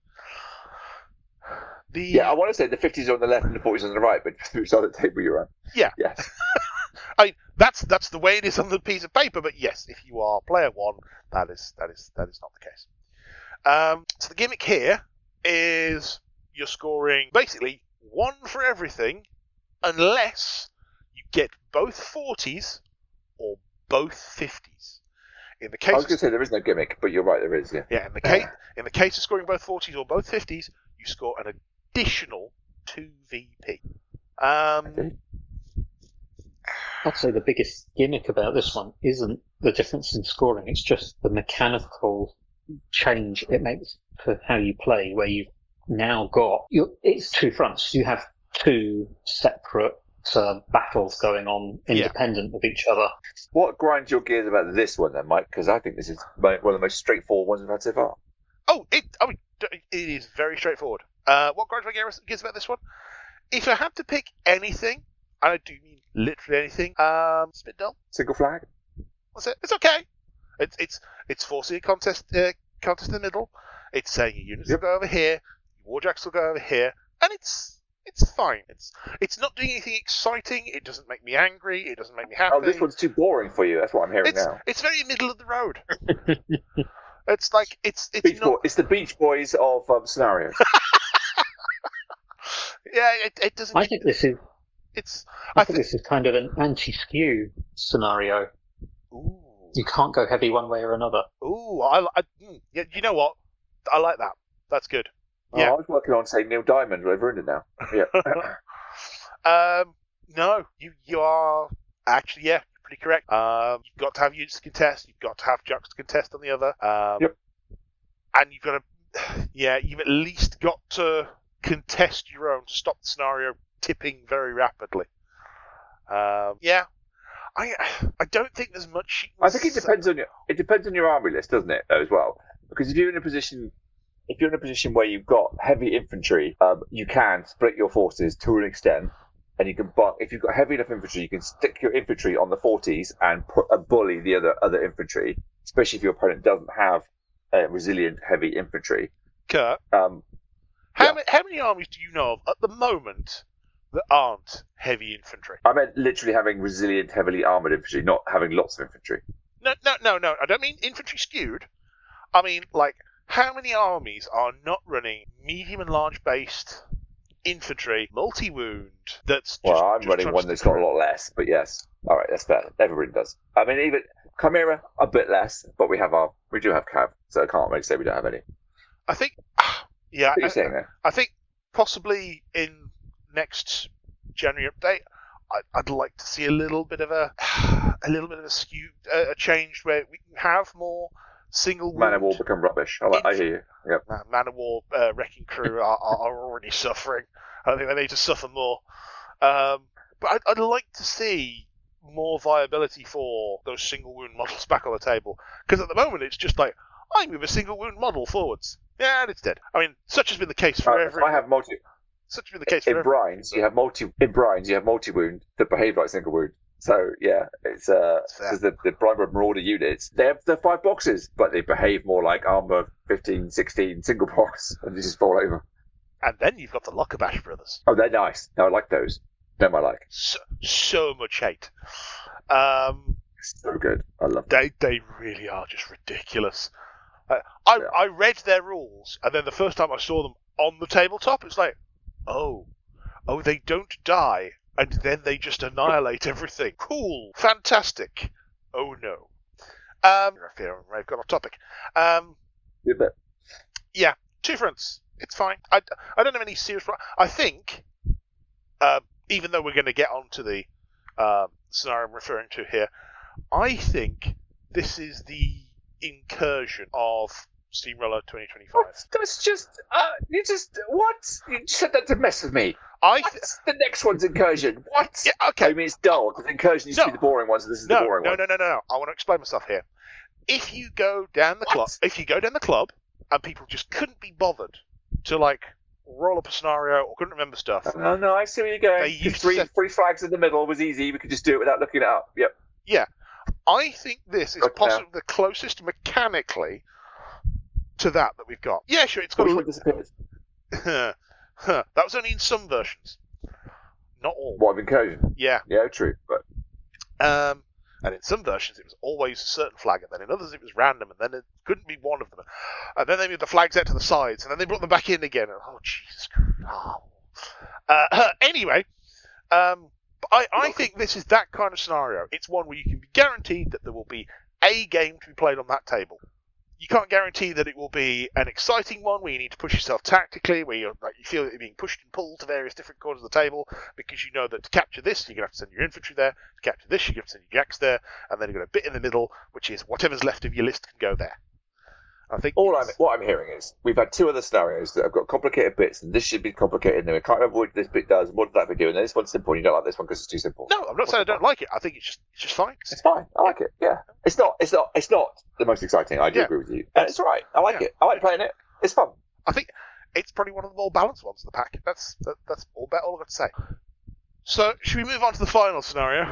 The, Yeah, I want to say the fifties are on the left and the forties on the right, but which side of the table you're on? Yeah. Yes. I mean, that's that's the way it is on the piece of paper, but yes, if you are player one, that is that is that is not the case. Um, so the gimmick here is you're scoring basically one for everything, unless you get both forties or both fifties. In the I case, was of, going to say there is no gimmick, but you're right, there is, yeah. yeah, in the case in the case of scoring both forties or both fifties, you score an additional two V P. Um, Okay. I'd say the biggest gimmick about this one isn't the difference in scoring, it's just the mechanical change it makes for how you play, where you've now got... You're, it's two fronts. You have two separate uh, battles going on independent of each other. What grinds your gears about this one then, Mike? Because I think this is my, one of the most straightforward ones we've had so far. Oh, it, I mean, it is very straightforward. Uh, what grinds my gears gears about this one? If I had to pick anything, and I do mean literally anything, um, Spit Dull. Single flag? That's it. It's okay. It's it's it's forcing a contest uh, contest in the middle. It's saying your units Yep. will go over here, your warjacks will go over here, and it's it's fine. It's it's not doing anything exciting. It doesn't make me angry. It doesn't make me happy. Oh, this one's too boring for you. That's what I'm hearing it's now. it's very middle of the road. It's like it's it's Beach not. Boy, it's the Beach Boys of um, scenarios. Yeah, it, it doesn't. I think this is It's. I I think think. this is kind of an anti-skew scenario. Ooh. You can't go heavy one way or another. Ooh. I. I mm, yeah, you know what? I like that. That's good. Oh, Yeah. I was working on, say, Neil Diamond, but I've ruined it now. Yeah. Um. No, you you are actually yeah, you're pretty correct. Um, you've got to have units to contest. You've got to have jacks to contest on the other. Um, Yep. And you've got to. Yeah, you've at least got to contest your own to stop the scenario tipping very rapidly. Um. Yeah. I I don't think there's much. you can I think it say- depends on your it depends on your army list, doesn't it? Though as well, Because if you're in a position, if you're in a position where you've got heavy infantry, um, you can split your forces to an extent, and you can. But if you've got heavy enough infantry, you can stick your infantry on the forties and put a bully the other other infantry, especially if your opponent doesn't have uh, resilient heavy infantry. Kurt, Um, how, yeah. many, how many armies do you know of at the moment that aren't heavy infantry? I meant literally having resilient, heavily armored infantry, not having lots of infantry. No, no, no, no. I don't mean infantry skewed. I mean, like, how many armies are not running medium and large based infantry, multi-wound, that's just... Well, I'm just running trying one to that's stick got a lot less, but yes. All right, that's fair. Everybody does. I mean, even Chimera, a bit less, but we have our, we do have Cav, so I can't really say we don't have any. I think... Yeah, What are you I, saying there? I think possibly in next January update, I, I'd like to see a little bit of a a little bit of a skew, uh, a change where we can have more single wound. Man of War become rubbish. I, I hear you. Yep. Nah, Man of War uh, Wrecking Crew are, are, are already suffering. I think they need to suffer more. Um, but I'd, I'd like to see more viability for those single wound models back on the table. Because at the moment it's just like, I move a single wound model forwards. Yeah, and it's dead. I mean, such has been the case for Uh, every... I have multi. Such has been the case for In every... brines, you have multi. In brines, you have multi wound that behave like single wound. So yeah, it's uh, That's fair. because the the Brine Blood Marauder units, they have the five boxes, but they behave more like armor fifteen, sixteen single box, and they just fall over. And then you've got the Lockerbash brothers. Oh, they're nice. No, I like those. Them I like. So, so much hate. Um, So good. I love them. they they really are just ridiculous. Uh, I Yeah. I read their rules, and then the first time I saw them on the tabletop, it's like, oh, oh, they don't die, and then they just annihilate everything. Cool, fantastic. Oh no. Um, I fear I've got off topic. Um, Yeah, but yeah, two fronts. It's fine. I, I don't have any serious. pro- I think, uh, even though we're going to get onto the uh, scenario I'm referring to here, I think this is the incursion of Steamroller twenty twenty-five. what? That's just. Uh, you just what? You said that to mess with me. I th- What's the next one's incursion? What? yeah, I okay. mean, it's dull because incursion used to No. be the boring one, so this is No, the boring no, one. no, no, no, no. I want to explain myself here. If you go down the What? club, if you go down the club, and people just couldn't be bothered to like roll up a scenario or couldn't remember stuff, No, no, I see where you're going. They Because used to three, set- three flags in the middle was easy. We could just do it without looking it up. Yep. I think this is Okay. possibly the closest mechanically to that that we've got. Yeah, sure, it's got Which a one disappeared? that was only in some versions, not all. What, of incursion? Yeah, Yeah, true. But um, and in some versions it was always a certain flag, and then in others it was random, and then it couldn't be one of them. And then they moved the flags out to the sides, and then they brought them back in again. And, oh Jesus Christ! Oh. Uh, anyway, um, but I, I think this is that kind of scenario. It's one where you can be guaranteed that there will be a game to be played on that table. You can't guarantee that it will be an exciting one where you need to push yourself tactically, where you're, like, you feel that you're being pushed and pulled to various different corners of the table, because you know that to capture this, you're going to have to send your infantry there, to capture this, you're going to have to send your jacks there, and then you've got a bit in the middle, which is whatever's left of your list can go there. I think all I'm, it's- what I'm hearing is we've had two other scenarios that have got complicated bits, and this should be complicated, and we can't remember what this bit does, and what does that bit do, and then this one's simple, and you don't like this one because it's too simple. No, I'm not saying I don't like it. I think it's just it's just fine. It's fine. I like it. Yeah. It's not. It's not. It's not the most exciting. I do Yeah. agree with you. And it's all right. I like Yeah. it. I like playing it. It's fun. I think it's probably one of the more balanced ones in the pack. That's that, that's all about all I've got to say. So, should we move on to the final scenario?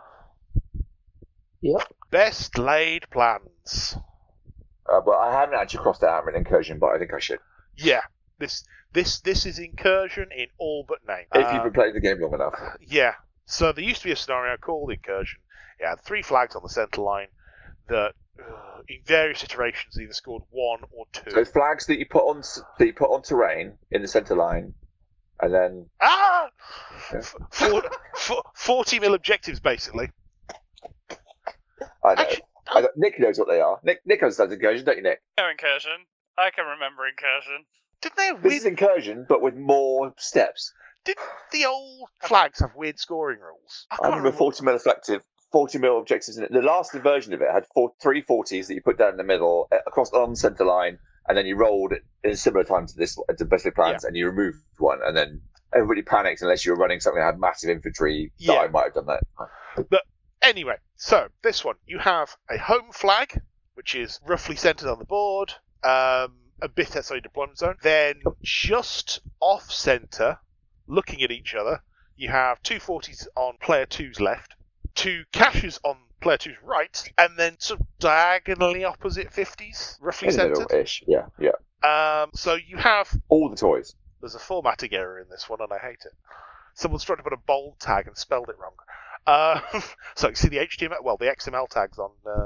Yep. Best laid plans. Uh, but I haven't actually crossed it out with incursion, but I think I should. Yeah, this this this is incursion in all but name. If Uh, you've been playing the game long enough. Yeah. So there used to be a scenario called Incursion. It had three flags on the centre line that, uh, in various iterations, either scored one or two. So flags that you put on s- that you put on terrain in the centre line, and then Ah! Yeah. F- four, f- forty mil objectives, basically. I know. Actually, I know Nick knows what they are. Nick Nick understands incursion, don't you, Nick? No incursion. I can remember incursion. didn't they have This weird, is incursion, but with more steps. did the old flags have weird scoring rules? I I can't remember remember. forty mil effective, forty mil objectives in it. The last version of it had four, three forties that you put down in the middle, uh, across on centre line, and then you rolled it in a similar time to this to Best Laid Plans, and you removed one, and then everybody panicked unless you were running something that had massive infantry. That Yeah. I might have done that. Anyway, so this one, you have a home flag, which is roughly centred on the board, um, a bit outside deployment zone. Then just off centre, looking at each other, you have two forties on player two's left, two caches on player two's right, and then sort of diagonally opposite fifties, roughly In the centred. middle-ish, yeah, yeah. Um, so you have... All the toys. There's a formatting error in this one, and I hate it. Someone's tried to put a bold tag and spelled it wrong. Uh, so you see the H T M L, well, the X M L tags on uh,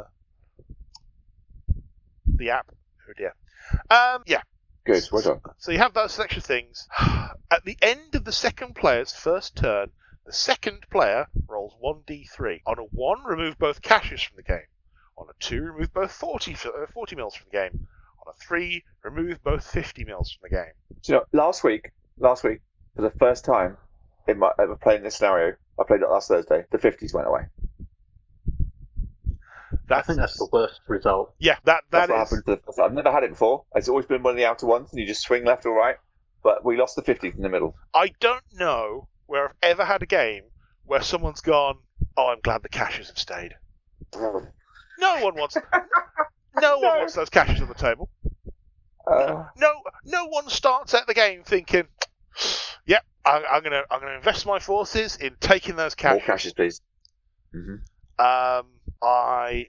the app. Oh dear. Um, yeah. Good, well done. So you have those selection things. At the end of the second player's first turn, the second player rolls one d three. On a one, remove both caches from the game. On a two, remove both forty, uh, forty mils from the game. On a three, remove both fifty mils from the game. Do you know, last week, last week, for the first time in my ever playing this scenario, I played it last Thursday, the fifties went away. I think that's the worst result. Yeah, that, that That's what is... happened to the, I've never had it before. It's always been one of the outer ones, and you just swing left or right. But we lost the fifties in the middle. I don't know where I've ever had a game where someone's gone, oh, I'm glad the caches have stayed. No one wants... no one wants those caches on the table. Uh, No, no one starts at the game thinking, "Yep, I, I'm gonna, I'm gonna invest my forces in taking those more caches." caches, please. Mm-hmm. Um, I,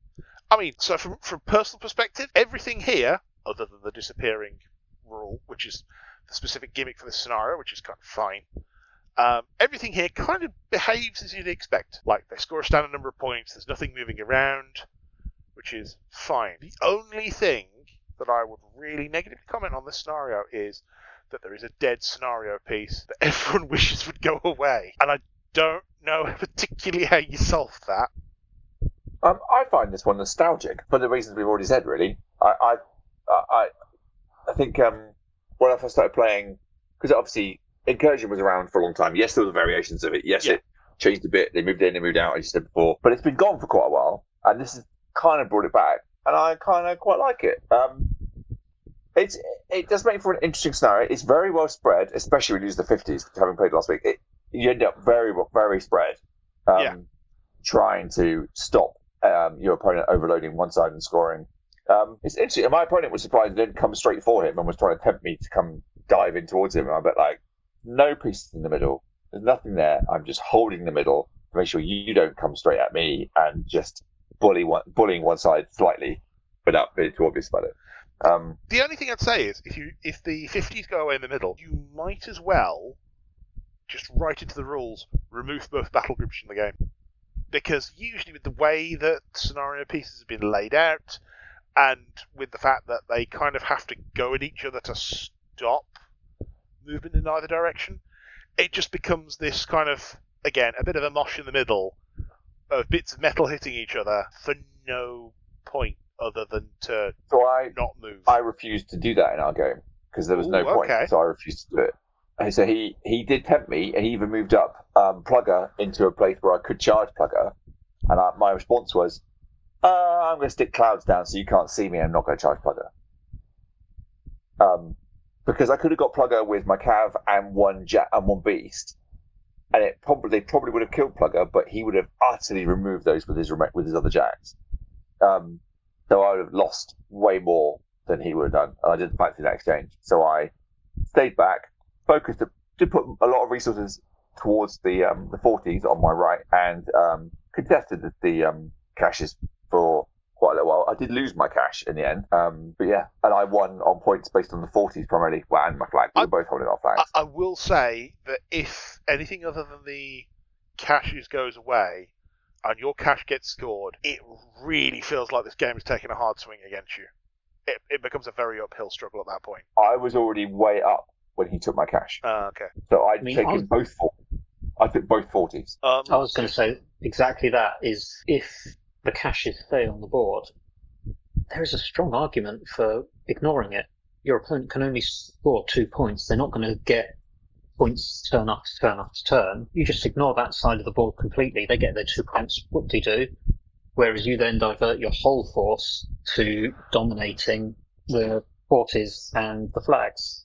I mean, so from from personal perspective, everything here, other than the disappearing rule, which is the specific gimmick for this scenario, which is kind of fine. Um, everything here kind of behaves as you'd expect. Like they score a standard number of points. There's nothing moving around, which is fine. The only thing that I would really negatively comment on this scenario is that there is a dead scenario piece that everyone wishes would go away. And I don't know particularly how you solve that. Um, I find this one nostalgic for the reasons we've already said. Really, I, I, I, I think um, when I first started playing, because obviously Incursion was around for a long time. Yes, there were variations of it. Yes, Yeah. it changed a bit. They moved in, they moved out, as you said before. But it's been gone for quite a while, and this has kind of brought it back, and I kind of quite like it. Um, it's it does make for an interesting scenario. It's very well spread, especially when you use the fifties, which having played last week. It, you end up very very spread, um, Yeah. trying to stop um, your opponent overloading one side and scoring. Um, it's interesting. And my opponent was surprised it didn't come straight for him and was trying to tempt me to come dive in towards him. And I'm a bit like, no pieces in the middle. There's nothing there. I'm just holding the middle to make sure you don't come straight at me and just bully one, bullying one side slightly without being too obvious about it. Um, The only thing I'd say is, if you if the fifties go away in the middle, you might as well just write into the rules, remove both battle groups from the game. Because usually with the way that scenario pieces have been laid out, and with the fact that they kind of have to go at each other to stop movement in either direction, it just becomes this kind of, again, a bit of a mosh in the middle of bits of metal hitting each other for no point other than to so I not move. I refused to do that in our game because there was no Ooh, point. okay. So I refused to do it. And so he, he did tempt me, and he even moved up um, Plugger into a place where I could charge Plugger. And I, my response was, uh, I'm going to stick clouds down so you can't see me. I'm not going to charge Plugger. Um, because I could have got Plugger with my Cav and one ja- and one Beast, and it probably probably would have killed Plugger, but he would have utterly removed those with his rem- with his other Jacks. Um, so I would have lost way more than he would have done, and I didn't fancy that exchange. So I stayed back, focused, did put a lot of resources towards the um, the forties on my right, and um, contested the, the um, caches for quite a little while. I did lose my cash in the end, um, but yeah, and I won on points based on the forties primarily, well, and my flag. We were I- both holding our flags. I, I will say that if anything other than the caches goes away and your cache gets scored, it really feels like this game is taking a hard swing against you. It, it becomes a very uphill struggle at that point. I was already way up when he took my cash, Uh, okay. so I'd I mean, taken I was- both. four- I took both forties. Um, I was going to say exactly that. Is if the caches stay on the board, there is a strong argument for ignoring it. Your opponent can only score two points. They're not going to get points turn after turn after turn. You just ignore that side of the board completely. They get their two points. What do you do? Whereas you then divert your whole force to dominating the forties and the flags.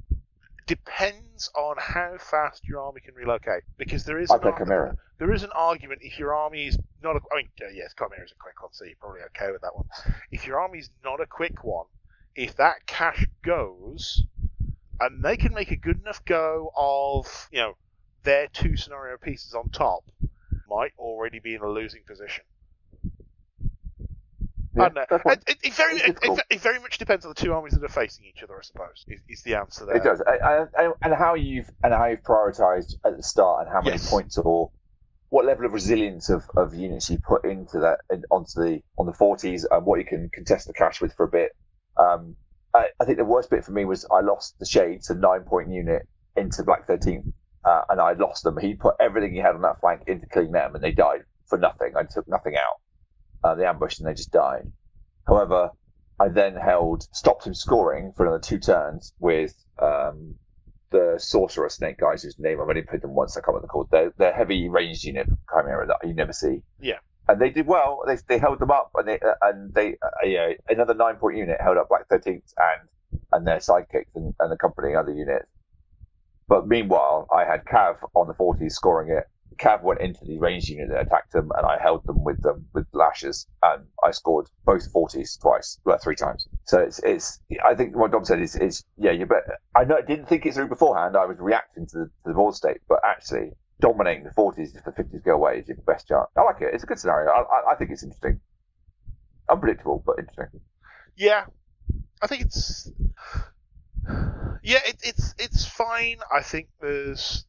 depends on how fast your army can relocate, because there is I an play ar- Chimera. there is an argument if your army is not a. I mean, uh, yes, Chimera is a quick one, so you're probably okay with that one. If your army is not a quick one, if that cash goes, and they can make a good enough go of, you know, their two scenario pieces on top, might already be in a losing position. Yeah, I don't know. that's fine. It, it, it very, It's it, difficult. it, it very much depends on the two armies that are facing each other, I suppose. Is, is the answer there? It does, I, I, and how you've and how you've prioritised at the start, and how many Yes. points or what level of resilience of, of units you put into that in, onto the on the forties, and what you can contest the cash with for a bit. Um, I, I think the worst bit for me was I lost the Shades, a nine point unit, into Black thirteen, uh, and I lost them. He put everything he had on that flank into killing them, and they died for nothing. I took nothing out. Uh, they ambushed and they just died. However, I then held, stopped him scoring for another two turns with um, the Sorcerer Snake guys, whose name I've only played them once. I can't remember what they're called. They're, they're heavy ranged unit Chimera that you never see. Yeah. And they did well. They they held them up, and they uh, and they uh, yeah another nine point unit held up Black thirteenth and and their sidekicks and, and accompanying other units. But meanwhile, I had Cav on the forties scoring it. Cav went into the ranged unit that attacked them, and I held them with them with lashes, and I scored both forties twice, well, three times. So it's it's. I think what Dom said is is yeah. You bet. I know I didn't think it through beforehand. I was reacting to the, to the board state, but actually dominating the forties if the fifties go away is your best chance. I like it. It's a good scenario. I I, I think it's interesting. Unpredictable, but interesting. Yeah, I think it's yeah, it, it's it's fine. I think there's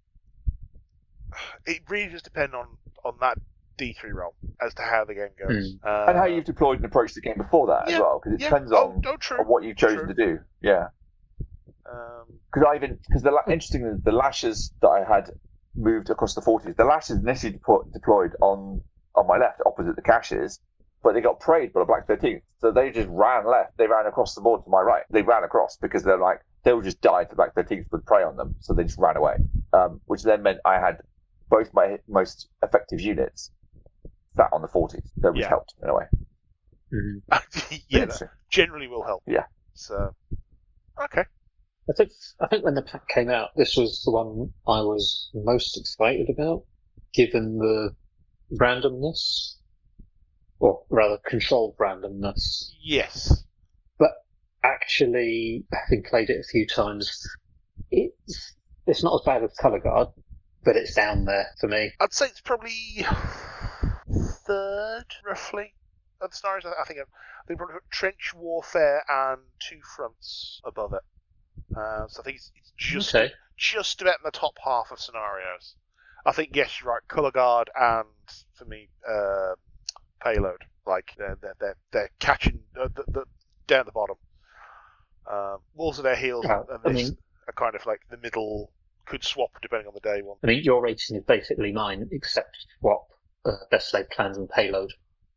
it really does depend on on that D three roll as to how the game goes, Mm. uh, And how you've deployed and approached the game before that yeah, as well, because it yeah. depends oh, on, oh, true. on what you've chosen True. to do. Yeah. Um, Because I even because the la- interesting the lashes that I had moved across the forties, the lashes initially depo- deployed on on my left opposite the caches, but they got preyed by the Black thirteenth, so they just ran left. They ran across the board to my right. They ran across because they're like they would just die if the Black thirteenth would prey on them, so they just ran away. Um, which then meant I had both my most effective units sat on the forties, so which Yeah. helped in a way. Mhm. yeah, that Interesting. generally will help. Yeah. So okay. I think I think when the pack came out, this was the one I was most excited about, given the randomness, or rather controlled randomness. Yes. But actually, having played it a few times, it's it's not as bad as Colour Guard, but it's down there for me. I'd say it's probably third, roughly, of the scenarios. I think I think probably got trench warfare and two fronts above it. Uh, so I think it's, it's just Okay. just about in the top half of scenarios. I think yes, you're right. Colour Guard and for me, uh, payload. Like they're they're they're, they're catching uh, the, the down at the bottom. Um, walls of their heels Oh, and I this mean- are kind of like the middle. Could swap depending on the day one. I mean, your rating is basically mine, except swap uh, best laid plans and payload.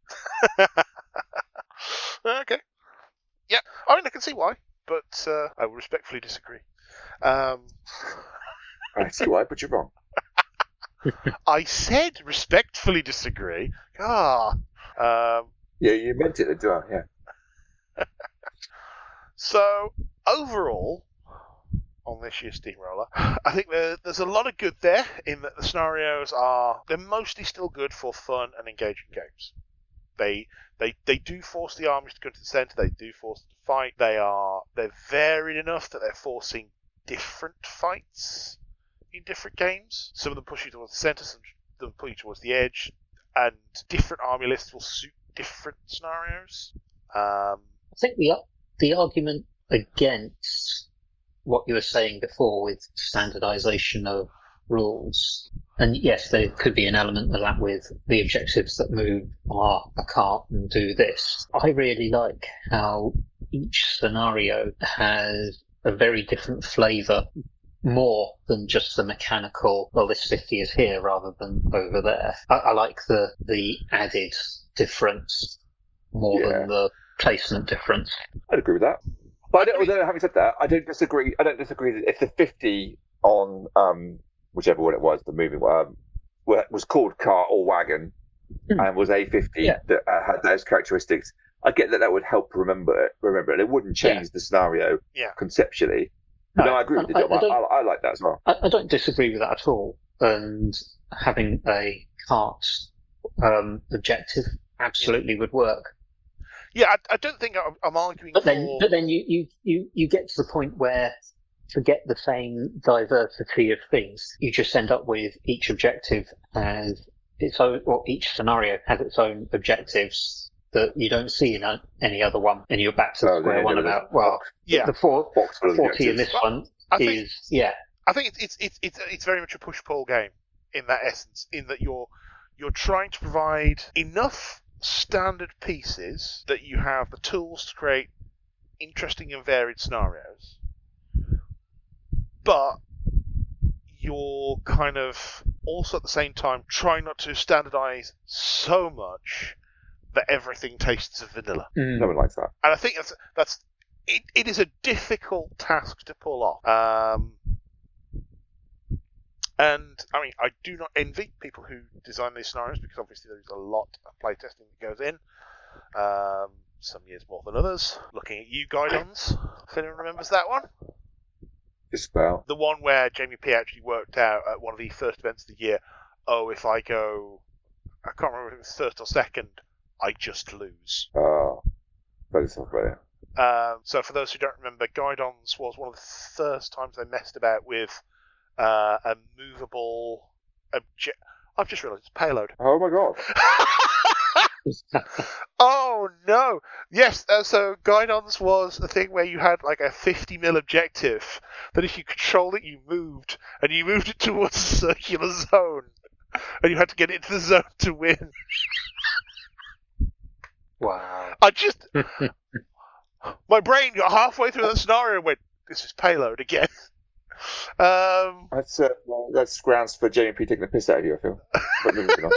Okay. Yeah, I mean, I can see why, but uh, I will respectfully disagree. Um, I see why, but you're wrong. I said respectfully disagree. Ah. Um, Yeah, you meant it as well. Yeah. so, overall, on this year's Steamroller, I think there, there's a lot of good there in that the scenarios are, they're mostly still good for fun and engaging games. They they they do force the armies to go to the centre. They do force them to fight. They are they're varied enough that they're forcing different fights in different games. Some of them push you towards the centre. Some of them push you towards the edge. And different army lists will suit different scenarios. Um, I think the the argument against what you were saying before with standardization of rules, and yes, there could be an element of that with the objectives that move are a cart and do this. I really like how each scenario has a very different flavour, more than just the mechanical, well, this fifty is here rather than over there. I, I like the, the added difference more Yeah. than the placement difference. I'd agree with that. But I don't, although having said that, I don't disagree. I don't disagree that if the fifty on um, whichever one it was, the moving one, um, was called car or wagon, Hmm. and was a fifty Yeah. that uh, had those characteristics, I get that that would help remember it. Remember it. It wouldn't change Yeah. the scenario Yeah. conceptually. No, I agree with you, I- Dom. I I, don't- I, I like that as well. I, I don't disagree with that at all. And having a cart um, objective absolutely would work. Yeah, I, I don't think I'm, I'm arguing But then, for... but then you, you, you, you get to the point where to get the same diversity of things, you just end up with each objective as its own, or each scenario has its own objectives that you don't see in a, any other one, and you're back to Oh, square yeah, one there was about well, Yeah. the four, Box full of forty in objectives. this Well, one I think- is yeah. I think it's it's it's it's it's very much a push-pull game in that essence, in that you're you're trying to provide enough standard pieces that you have the tools to create interesting and varied scenarios, but you're kind of also at the same time trying not to standardize so much that everything tastes of vanilla. Mm. No one likes that. And I think that's that's it, it is a difficult task to pull off. Um, and I mean, I do not envy people who design these scenarios, because obviously there's a lot of playtesting that goes in. Um, some years more than others. Looking at you, Guidons, if anyone remembers that one. Just about. The one where Jamie P actually worked out at one of the first events of the year, oh, if I go, I can't remember if it was first or second, I just lose. Uh, better stuff about it. Um, so for those who don't remember, Guidons was one of the first times they messed about with uh, a movable object. I've just realised it's payload. Oh my god. Oh no! Yes, uh, so Guidons was a thing where you had like a fifty mil objective that if you controlled it, you moved, and you moved it towards a circular zone, and you had to get into the zone to win. Wow. I just, my brain got halfway through the scenario and went, "This is payload again." Um, That's uh, well, that's grounds for Jamie P taking the piss out of you, I feel. But moving on.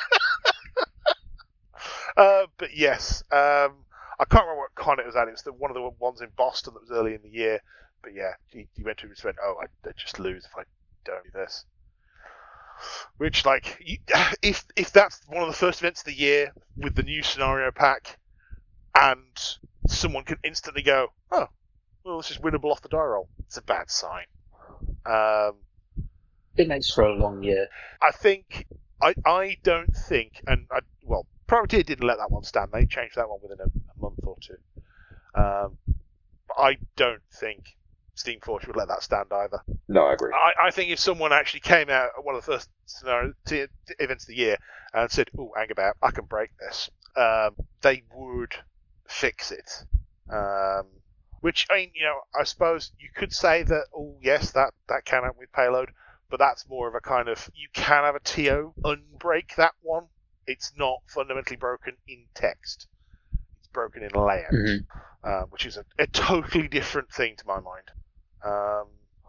uh, but yes, um, I can't remember what con it was at. It was the, one of the ones in Boston that was early in the year. But yeah, he, he went to it and went, "Oh, I, I just lose if I don't do this." Which, like, you, if if that's one of the first events of the year with the new scenario pack, and someone can instantly go, "Oh, well, this is winnable off the die roll," it's a bad sign. Um, It makes for a long year. I think I I don't think, and I, well, Privateer didn't let that one stand. They changed that one within a, a month or two. Um, but I don't think Steamforge would let that stand either. No, I agree. I, I think if someone actually came out at one of the first scenario, t- t- events of the year and said, "Oh, hang about, I can break this," um, they would fix it. Um, which, I mean, you know, I suppose you could say that, oh, yes, that, that can happen with payload, but that's more of a kind of, you can have a T O unbreak that one. It's not fundamentally broken in text. It's broken in layout, Mm-hmm. um, which is a, a totally different thing to my mind. Um,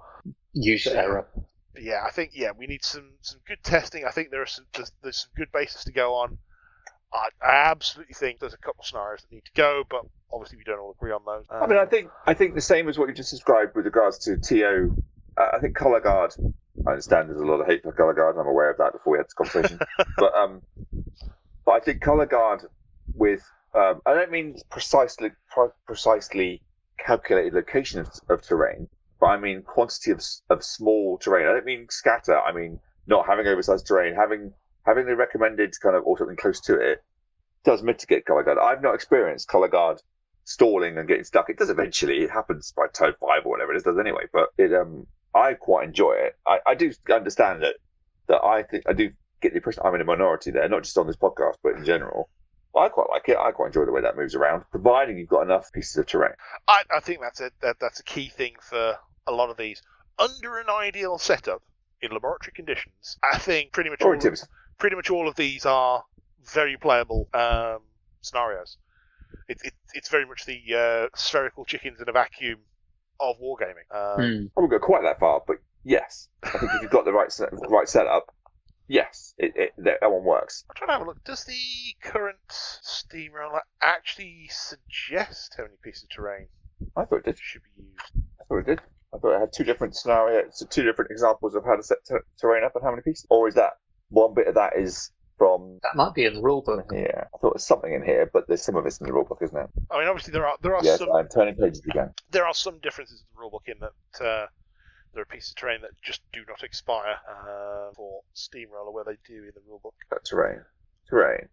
User error. But yeah, I think yeah we need some, some good testing. I think there are some there's, there's some good basis to go on. I, I absolutely think there's a couple of scenarios that need to go, but obviously we don't all agree on those. Um, I mean, I think I think the same as what you just described with regards to T O. Uh, I think Colour Guard. I understand there's a lot of hate for Colour Guard. I'm aware of that before we had this conversation. but um, but I think Colour Guard with um, I don't mean precisely pre- precisely calculated location of, of terrain, but I mean quantity of of small terrain. I don't mean scatter. I mean not having oversized terrain, having having the recommended kind of or something close to it does mitigate Colour Guard. I've not experienced Colour Guard stalling and getting stuck. It does eventually. It happens by toe five or whatever it is, does anyway. But it, um, I quite enjoy it. I, I do understand that. That I think I do get the impression I'm in a minority there, not just on this podcast, but in general. But I quite like it. I quite enjoy the way that moves around, providing you've got enough pieces of terrain. I, I think that's a that, that's a key thing for a lot of these. Under an ideal setup in laboratory conditions, I think pretty much all of, pretty much all of these are very playable um, scenarios. It, it, it's very much the uh, spherical chickens in a vacuum of wargaming. Um, Mm. I won't go quite that far, but yes, I think if you've got the right set, right setup, yes, it, it, that one works. I'm trying to have a look. Does the current steamroller actually suggest how many pieces of terrain I thought it did. should be used? I thought it did. I thought it had two different scenarios, two different examples of how to set ter- terrain up and how many pieces. Or is that one bit of that is from? That might be in the rulebook. Yeah, I thought there's something in here, but there's some of it's in the rulebook, isn't it? I mean, obviously there are there are Yes, some I'm turning pages again. there are some differences in the rulebook in that uh, there are pieces of terrain that just do not expire uh, for steamroller, where they do in the rulebook. Uh, terrain, terrain.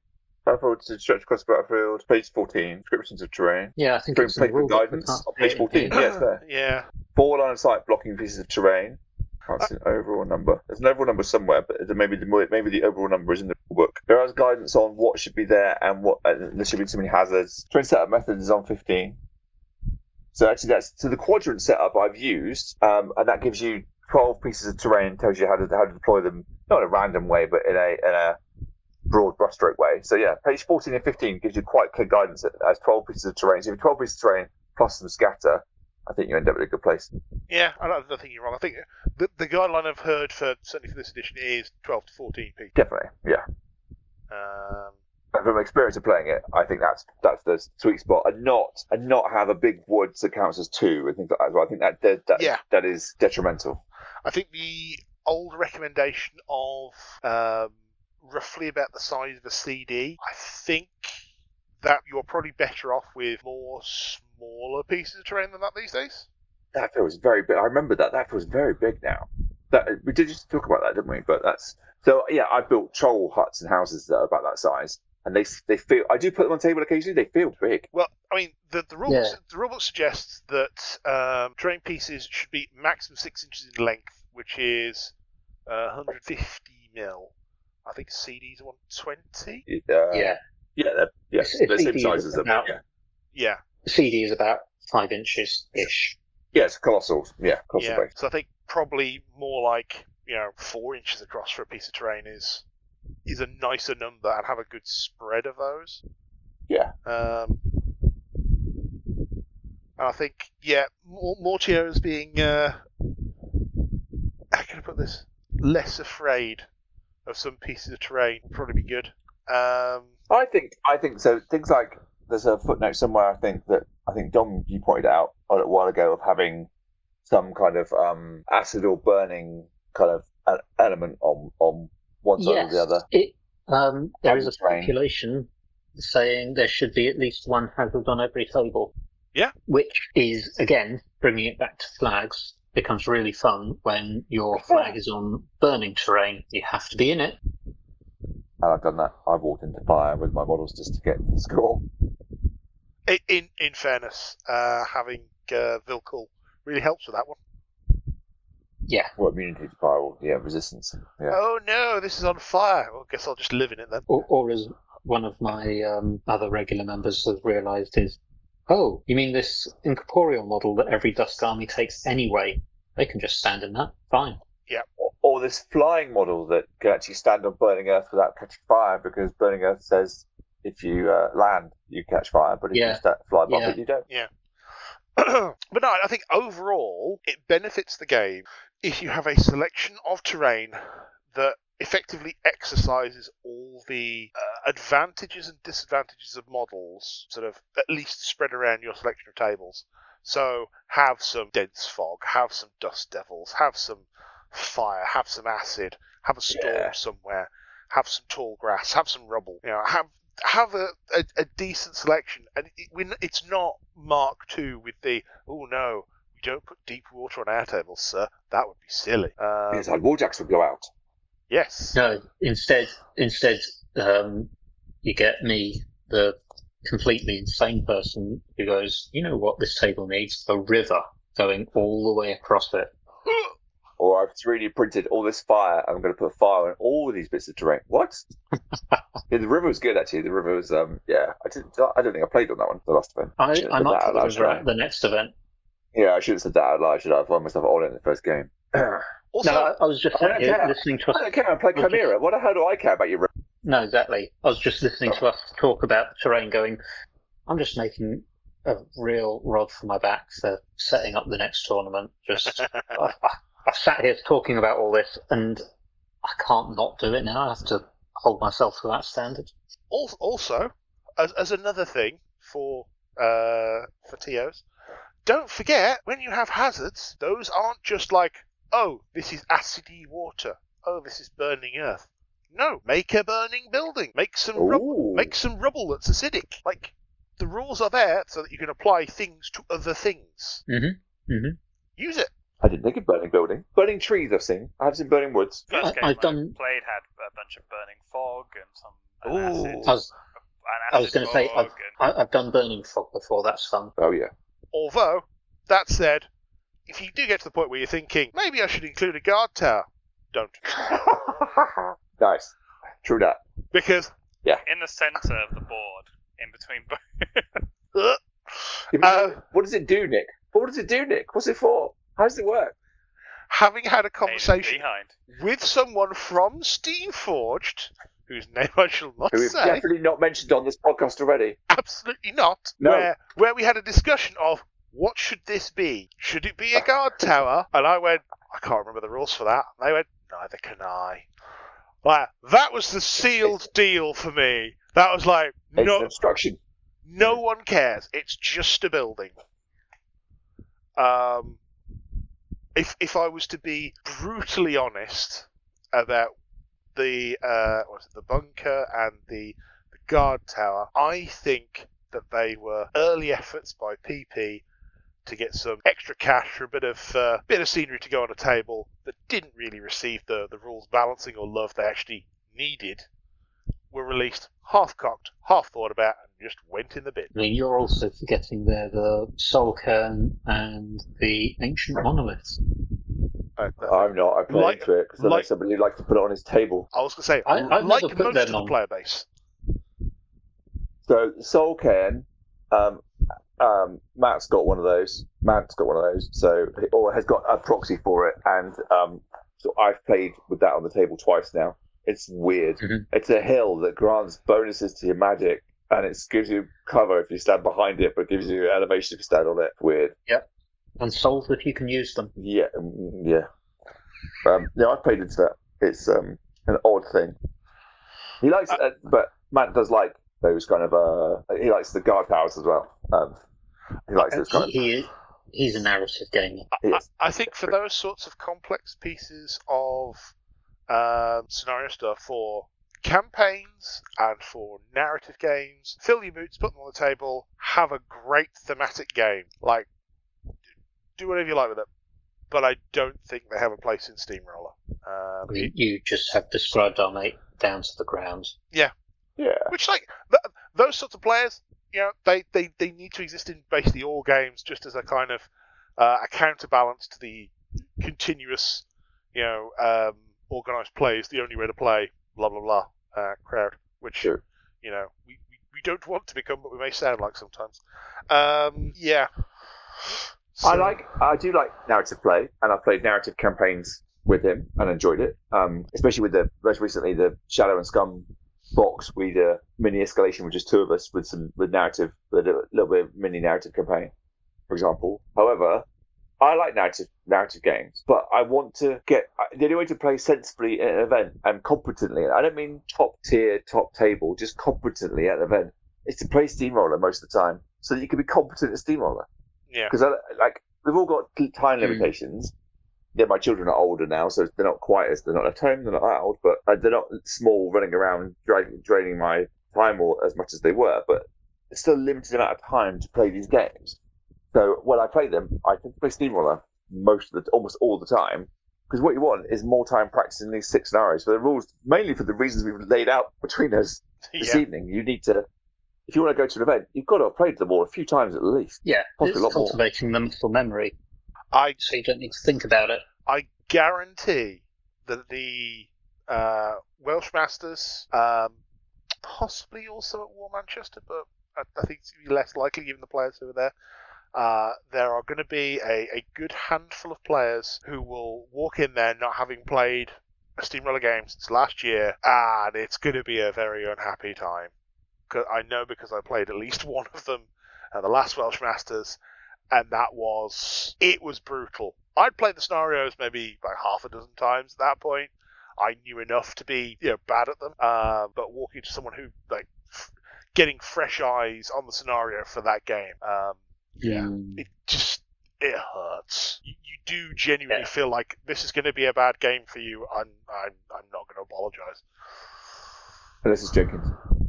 Battlefield to stretch across the battlefield. Page fourteen. Descriptions of terrain. Yeah, I think Bring it's in the playful rule book, I guidance can't on page see it fourteen. here. Yeah, it's there. Yeah. Four line of sight blocking pieces of terrain. Can't see an overall number. There's an overall number somewhere, but maybe the maybe the overall number is in the rule book. There is guidance on what should be there and what uh, there should be too many hazards. Terrain setup method is on fifteen. So actually, that's so the quadrant setup I've used, um, and that gives you twelve pieces of terrain. Tells you how to how to deploy them, not in a random way, but in a in a broad brushstroke way. So yeah, page fourteen and fifteen gives you quite clear guidance as twelve pieces of terrain. So if you have twelve pieces of terrain plus some scatter, I think you end up in a good place. Yeah, I don't, I don't think you're wrong. I think the, the guideline I've heard for certainly for this edition is twelve to fourteen pieces. Definitely, yeah. Um, And from experience of playing it, I think that's that's the sweet spot, and not and not have a big woods that counts as two and things like that as well. I think that that that, Yeah. that is detrimental. I think the old recommendation of um, roughly about the size of a C D, I think that you're probably better off with more smaller pieces of terrain than that these days. That feels very big. I remember that. That feels very big now. That we did just talk about that, didn't we? But that's so. Yeah, I built troll huts and houses that are about that size, and they they feel. I do put them on the table occasionally. They feel big. Well, I mean, the the rule Yeah. the rulebook suggests that um, terrain pieces should be maximum six inches in length, which is uh, one hundred fifty mil. I think C Ds are one twenty. Uh, Yeah. yeah, they're, yeah. It's- it's They're the same C D size as them. about- Yeah, Yeah, C D is about five inches ish. yeah, it's colossal. Yeah, colossal yeah. base. So I think probably more like you know four inches across for a piece of terrain is is a nicer number and have a good spread of those. Yeah. Um, and I think yeah, more Mortio's being uh, how can I put this? Less afraid of some pieces of terrain would probably be good. Um, I think I think so. Things like there's a footnote somewhere. I think that I think Dom you pointed out a little while ago of having some kind of um, acid or burning kind of a- element on on one side Yes, or the other. it, um, there is a Terrain. stipulation saying there should be at least one hazard on every table. Yeah. Which is, again, bringing it back to flags, becomes really fun when your flag is on burning terrain. You have to be in it. And I've done that. I've walked into fire with my models just to get the score. in in, in fairness, uh, having uh, Vilkul really helps with that one. Yeah. Well, immunity to fire, or, yeah, resistance. Yeah. Oh no, this is on fire. Well, I guess I'll just live in it then. Or, or as one of my um, other regular members has realised is, oh, you mean this incorporeal model that every Dusk Army takes anyway? They can just stand in that. Fine. Or, or this flying model that can actually stand on burning earth without catching fire, because burning earth says if you uh, land, you catch fire, but if Yeah. you sta fly above Yeah. it, you don't. But no, I think overall it benefits the game if you have a selection of terrain that effectively exercises all the uh, advantages and disadvantages of models, sort of at least spread around your selection of tables. So have some dense fog, have some dust devils, have some fire, have some acid, have a storm Yeah. somewhere, have some tall grass, have some rubble. You know, have have a, a, a decent selection, and it, we, it's not Mark two with the oh no, we don't put deep water on our tables, sir. That would be silly. Um, Because our warjacks would go out. yes. No, instead, instead, um, you get me, the completely insane person who goes, you know what this table needs? A river going all the way across it. Or I've three D printed all this fire, and I'm going to put fire on all of these bits of terrain. What? Yeah, the river was good, actually. The river was, um, yeah. I didn't. I don't think I played on that one, the last event. I, Should've I said might that out put the loud, river shouldn't I? at the next event. Yeah, I should have said that out loud. Should I? I found myself all in the first game. I Also, No, I, I was just I don't sat here care. listening to us. don't care. I play Chimera. What the hell do I care about your river? No, exactly. I was just listening to us talk about the terrain going, I'm just making a real rod for my back for setting up the next tournament. Just, I, I, I sat here talking about all this and I can't not do it now. I have to hold myself to that standard. al- also, as, as another thing for uh, for T Os, don't forget when you have hazards, those aren't just like, oh, this is acidy water. Oh, this is burning earth. No, make a burning building. Make some rubble. Ooh. Make some rubble that's acidic. Like the rules are there so that you can apply things to other things. Mm-hmm. Mm-hmm. Use it. I didn't think of burning building. Burning trees, I've seen. I have seen burning woods. First I- game I've I done- played had a bunch of burning fog and some Ooh. acid I was, I was going to say, I've, and... I- I've done Burning Fog before, that's fun. Oh yeah. Although, that said, if you do get to the point where you're thinking, maybe I should include a guard tower, don't. Nice. True that. Because... in the centre of the board, in between both. uh, uh, what does it do, Nick? What does it do, Nick? What's it for? How does it work? having had a conversation behind. with someone from Steamforged, whose name I shall not Who we've say, definitely not mentioned on this podcast already. absolutely not, No. where where we had a discussion of what should this be? Should it be a guard tower? And I went, I can't remember the rules for that. And they went, neither can I. Like, that was the sealed deal for me. That was like, It's no, an obstruction. no one cares. It's just a building. Um, if if I was to be brutally honest about the uh, what's it, the bunker and the, the guard tower, I think that they were early efforts by P P to get some extra cash for a bit of uh, bit of scenery to go on a table that didn't really receive the the rules balancing or love they actually needed. Were released half cocked, half thought about, and just went in the bin. I mean, you're also forgetting there the Soul Cairn and the Ancient Monoliths. Uh, I'm not. I play Like- into it because I like- like somebody who likes to put it on his table. I was going to say, I- I've like never put most them of the on. player base. So Soul Cairn, um, um, Matt's got one of those. Matt's got one of those. So or has got a proxy for it, and um, so I've played with that on the table twice now. It's weird. Mhm. It's a hill that grants bonuses to your magic, and it gives you cover if you stand behind it, but gives you elevation if you stand on it. Weird. And souls if you can use them. Yeah, mm, yeah. Um, yeah, I've played into that. It's um, an odd thing. He likes, uh, but Matt does like those kind of. Uh, he likes the guard towers as well. Um, he likes those kind He, of. he, he's a narrative gamer. He I, is. I think for those sorts of complex pieces of um, scenario stuff for campaigns and for narrative games, fill your boots, put them on the table, have a great thematic game. Like, do whatever you like with it. But I don't think they have a place in Steamroller. Um, I mean, you just have described our mate down to the ground. Yeah. Which, like, th- those sorts of players, you know, they, they, they need to exist in basically all games just as a kind of uh, a counterbalance to the continuous, you know, um, organised play is the only way to play, blah, blah, blah, uh, crowd. Which, Sure. you know, we, we, we don't want to become, but we may sound like sometimes. Um, yeah. I So- like, I do like narrative play, and I've played narrative campaigns with him and enjoyed it. Um, especially with the most recently the Shadow and Scum box, we did a mini escalation with just two of us with some with narrative, with a little bit of mini narrative campaign, for example. However, I like narrative narrative games, but I want to get the only way to play sensibly at an event and competently. I don't mean top tier, top table, just competently at an event. Is to play Steamroller most of the time, so that you can be competent at Steamroller. Yeah. Because like we've all got time limitations. Yeah, my children are older now, so they're not quite as they're not at home, they're not that old, but uh, they're not small, running around draining, draining my time or as much as they were. But it's still a limited amount of time to play these games. So when I play them, I can play Steamroller most of the almost all the time. Because what you want is more time practicing these six scenarios for the rules, mainly for the reasons we've laid out between us this yeah. evening. You need to. If you want to go to an event, you've got to have played them all a few times at least. Yeah, Possibly a it's lot more. cultivating them for memory, I so you don't need to think about it. I guarantee that the uh, Welsh Masters, um, possibly also at War Manchester, but I, I think it's less likely given the players who are there. Uh, there are going to be a, a good handful of players who will walk in there not having played a Steamroller game since last year, and it's going to be a very unhappy time. 'Cause I know because I played at least one of them at the last Welsh Masters, and that was, it was brutal. I'd played the scenarios maybe like half a dozen times at that point. I knew enough to be, you know, bad at them. Uh, but walking to someone who, like, f- getting fresh eyes on the scenario for that game, um, yeah, Mm. it just, it hurts. You, you do genuinely Yeah. feel like this is going to be a bad game for you. I'm, I'm, I'm not going to apologise. And this is Jenkins.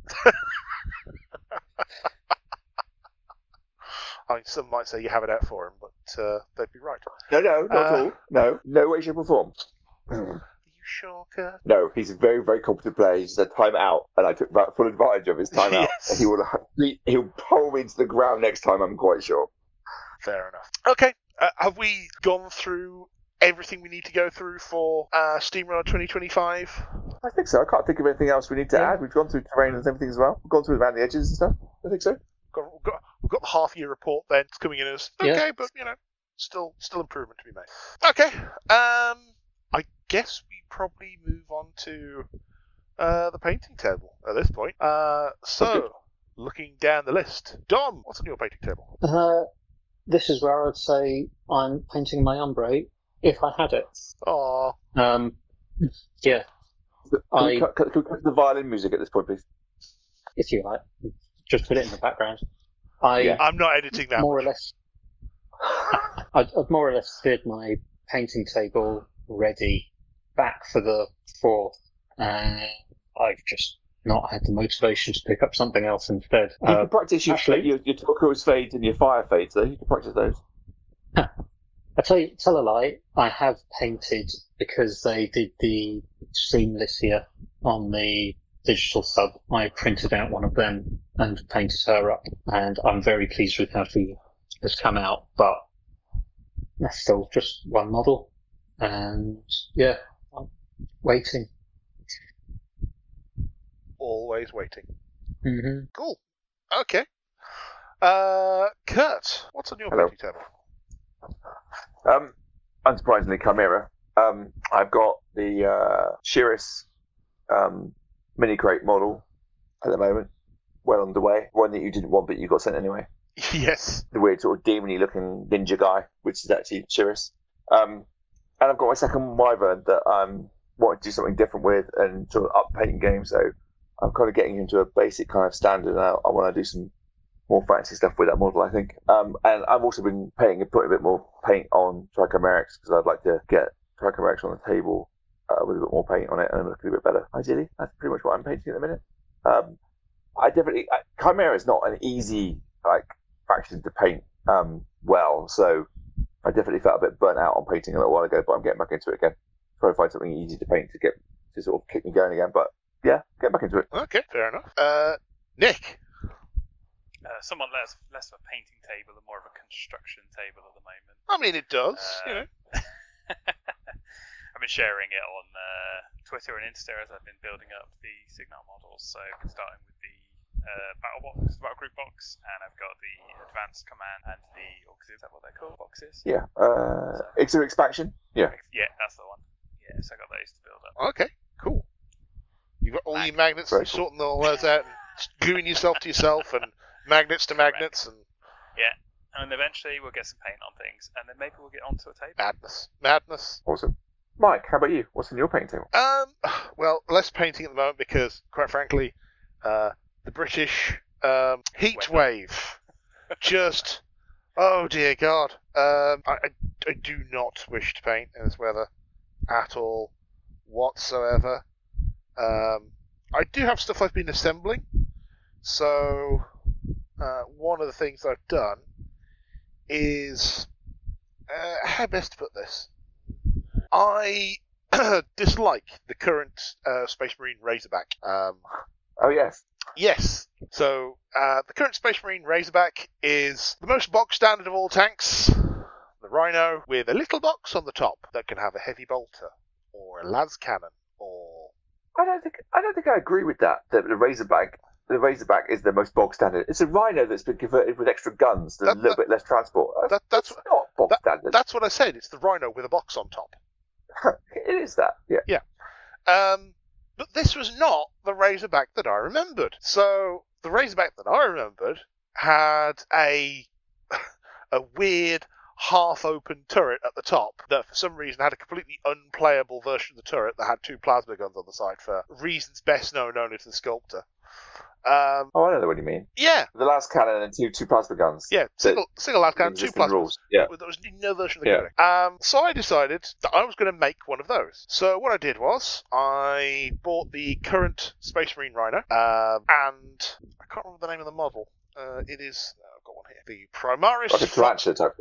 I mean, some might say you have it out for him, but uh, they'd be right. No, no, not Uh, at all. No, no way, shape, or form. You sure, Kurt? No, he's a very, very competent player. He said time out, and I took that full advantage of his time out. Yes. He will he, he'll pull me into the ground next time, I'm quite sure. Fair enough. Okay, uh, have we gone through everything we need to go through for uh, SteamRunner twenty twenty-five? I think so. I can't think of anything else we need to Yeah. add. We've gone through terrain and everything as well. We've gone through around the edges and stuff. I think so. Got, we've, got, we've got the half-year report then. It's coming in as okay, Yeah. but, you know, still still improvement to be made. Okay, um, I guess we probably move on to uh, the painting table at this point. Uh, Sounds good. so, looking down the list. Dom, what's on your painting table? Uh, this is where I'd say I'm painting my ombre if I had it. Aw, Um, yeah, Can I- we cut, cut, can we cut to the violin music at this point, please? if you like, just put it in the background. I Yeah. I'm not editing that. more or less, I've, I've more or less cleared my painting table ready back for the fourth, and I've just not had the motivation to pick up something else instead. You Uh, can practice your, actually- your, your turquoise fades and your fire fades, though. You can practice those. I tell you, tell a lie. I have painted because they did the seamless here on the digital sub. I printed out one of them and painted her up, and I'm very pleased with how she has come out. But that's still just one model, and yeah, I'm waiting. Always waiting. Mm-hmm. Cool. Okay. Uh, Kurt, what's on your Hello. painting table? Um, unsurprisingly, Chimera. Um, I've got the uh, Shiris um, mini crate model at the moment, well underway. One that you didn't want, but you got sent anyway. Yes. The weird sort of demony looking ninja guy, which is actually Shiris. Um, and I've got my second Wyvern that I'm wanting to do something different with and sort of up painting game. So I'm kind of getting into a basic kind of standard now. I want to do some more fancy stuff with that model, I think. Um, and I've also been painting and putting a bit more paint on Trichomerics because I'd like to get Trichomerics on the table uh, with a bit more paint on it and looking a bit better. Ideally, that's pretty much what I'm painting at the minute. Um, I definitely I, Chimera is not an easy like faction to paint um, well, so I definitely felt a bit burnt out on painting a little while ago, but I'm getting back into it again. Trying to find something easy to paint to get to sort of kick me going again. But yeah, get back into it. Okay, fair enough. Uh, Nick. Uh, somewhat less less of a painting table and more of a construction table at the moment. I mean, it does. Uh, you know. I've been sharing it on uh, Twitter and Insta as I've been building up the Signal models. So I've been starting with the uh, battle box, battle group box, and I've got the advanced command and the auxiliary. Is that what they're called? Boxes. Yeah. Uh, Extra expansion. Yeah. Yeah, that's the one. Yeah, so I got those to build up. Okay, cool. You've got all your magnets, Very and cool. sorting all those out, and gluing yourself to yourself, and magnets to magnets, and Yeah, and eventually we'll get some paint on things, and then maybe we'll get onto a table. madness. Madness. Awesome. Mike, how about you? What's in your painting table? Um, well, less painting at the moment because, quite frankly, uh, the British um, heat Weather. wave just, oh dear God, um, I, I, I do not wish to paint in this weather at all, whatsoever. Um, I do have stuff I've been assembling, so uh, one of the things I've done is, uh, how best to put this? I dislike the current uh, Space Marine Razorback. Um, Oh yes. yes, so uh, the current Space Marine Razorback is the most box standard of all tanks, the Rhino, with a little box on the top that can have a heavy bolter, or a las cannon, or... I don't think I don't think I agree with that. That the Razorback, the Razorback is the most bog standard. It's a Rhino that's been converted with extra guns, and That- a little that- bit less transport. That, that's, It's not bog that- standard. that's what I said, it's the Rhino with a box on top. It is that. Yeah. Um, but this was not the Razorback that I remembered. So the Razorback that I remembered had a a weird half-open turret at the top that for some reason had a completely unplayable version of the turret that had two plasma guns on the side for reasons best known only to the sculptor. Um, Oh, I know what you mean. yeah, The last cannon and two two plasma guns. yeah, single single last cannon, two Existing plasma. rules. Yeah. There was no version of the Yeah. codec. Um, so I decided that I was going to make one of those. So what I did was I bought the current Space Marine Rhino, um, and I can't remember the name of the model. Uh, it is oh, I've got one here. The Primaris, Like a Fly- tarantula type thing.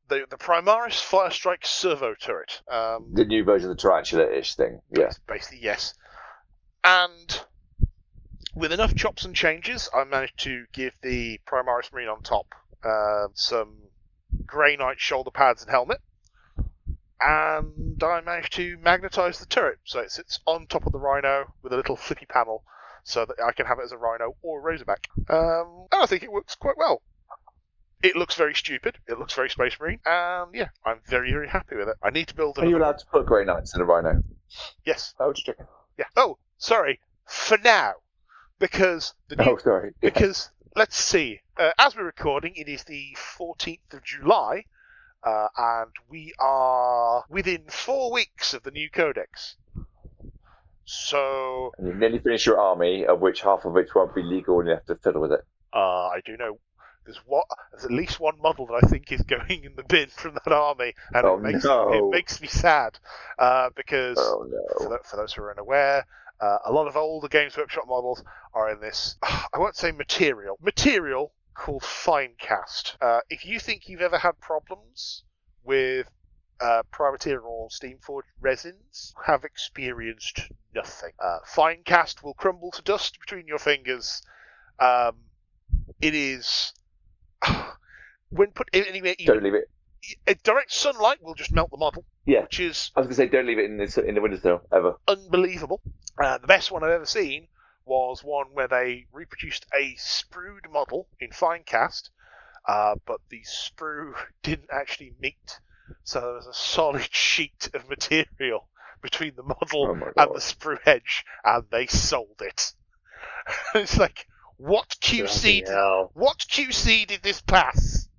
the the Primaris Firestrike servo turret. Um, The new version of the tarantula-ish thing. Yeah. Basically, yes. And with enough chops and changes, I managed to give the Primaris Marine on top uh, some Grey Knight shoulder pads and helmet. And I managed to magnetise the turret, so it sits on top of the Rhino with a little flippy panel, so that I can have it as a Rhino or a Razorback. Um, and I think it works quite well. It looks very stupid, it looks very Space Marine, and yeah, I'm very, very happy with it. I need to build Are you another- allowed to put Grey Knights in a Rhino? Yes. Oh, just checking. Yeah. Oh, sorry. For now. Because the new... Oh, sorry. Yeah. Because, let's see. Uh, as we're recording, it is the fourteenth of July, uh, and we are within four weeks of the new Codex. So, And you've nearly finished your army, of which half of which won't be legal, and you have to fiddle with it. uh, I do know there's what there's at least one model that I think is going in the bin from that army, and Oh, it makes no. it makes me sad uh, because Oh for, no! th- for those who are unaware, uh, a lot of older Games Workshop models are in this. I won't say material material called Finecast. Uh, if you think you've ever had problems with uh, Privateer or Steamforged resins, have experienced nothing. Uh, Finecast will crumble to dust between your fingers. Um, it is when put anywhere, Don't leave it. even, direct sunlight will just melt the model, Yeah, which is I was gonna say don't leave it in the in the windowsill ever. unbelievable. Uh, the best one I've ever seen was one where they reproduced a sprued model in Finecast, uh, but the sprue didn't actually meet, so there was a solid sheet of material between the model Oh my and God. the sprue edge, and they sold it. It's like, what Q C? Bloody Did, hell. what Q C did this pass?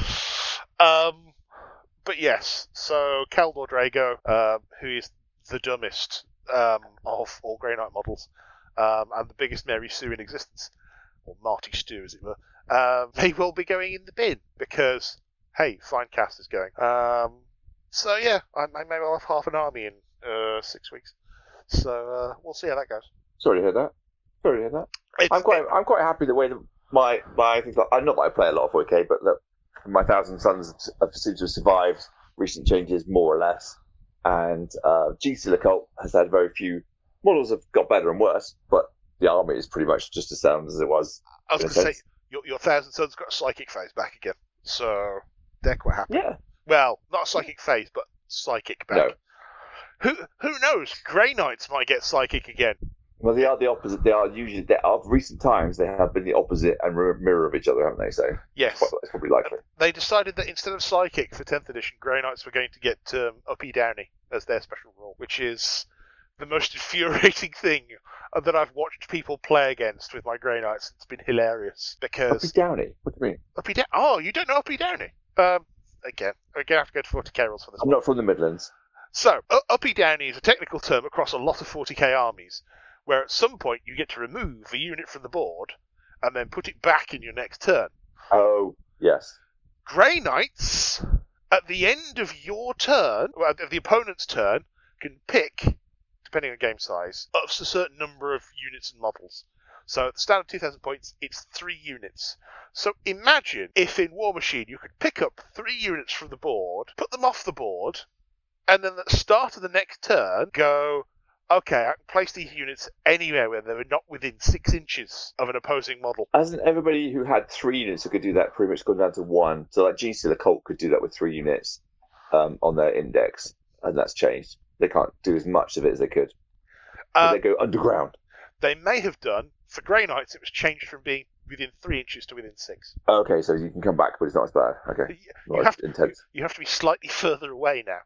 Um, but yes, so Kaldor Drago, um, who is the dumbest um, of all Grey Knight models, um, and the biggest Mary Sue in existence, or Marty Stew as it were, um, they will be going in the bin because, hey, Finecast is going. Um, so yeah, I, I may well have half an army in uh, six weeks. So uh, we'll see how that goes. Sorry to hear that. Sorry to hear that. It's, I'm quite I'm quite happy the way that my my things like I'm not that I play a lot of four K, but that my Thousand Suns have seemed to have survived recent changes more or less. And uh, G Steel Occult has had very few models have got better and worse, but the army is pretty much just as sound as it was. I was in a going to say, sense. your, your Thousand Suns got a psychic phase back again, so they're quite happy. Yeah. Well, not a psychic phase, but psychic back. No. Who who knows? Grey Knights might get psychic again. Well, they are the opposite. They are usually they are, of recent times. They have been the opposite and mirror mirror of each other, haven't they? So Yes. well, it's probably likely. They decided that instead of psychic for tenth edition, Grey Knights were going to get um, Uppy Downy as their special rule, which is the most infuriating thing that I've watched people play against with my Grey Knights. It's been hilarious Uppy because Downy. What do you mean? Uppy Downy. Oh, you don't know Uppy Downy? Um, again, we're gonna have to go to forty K rules for this. I'm one. not from the Midlands. So, uh, Uppy Downy is a technical term across a lot of forty K armies, where at some point you get to remove a unit from the board and then put it back in your next turn. Oh yes. Grey Knights, at the end of your turn, well, of the opponent's turn, can pick, depending on game size, up to a certain number of units and models. So at the standard two thousand points, it's three units. So imagine if in War Machine you could pick up three units from the board, put them off the board, and then at the start of the next turn, go, okay, I can place these units anywhere where they're not within six inches of an opposing model. Hasn't everybody who had three units who could do that pretty much gone down to one? So like G Steel Occult could do that with three units um, on their index, and that's changed. They can't do as much of it as they could. Uh, they go underground. They may have done, for Grey Knights, it was changed from being within three inches to within six. Okay, so you can come back, but it's not as bad. Okay, You, not you as have to, intense. you have to be slightly further away now.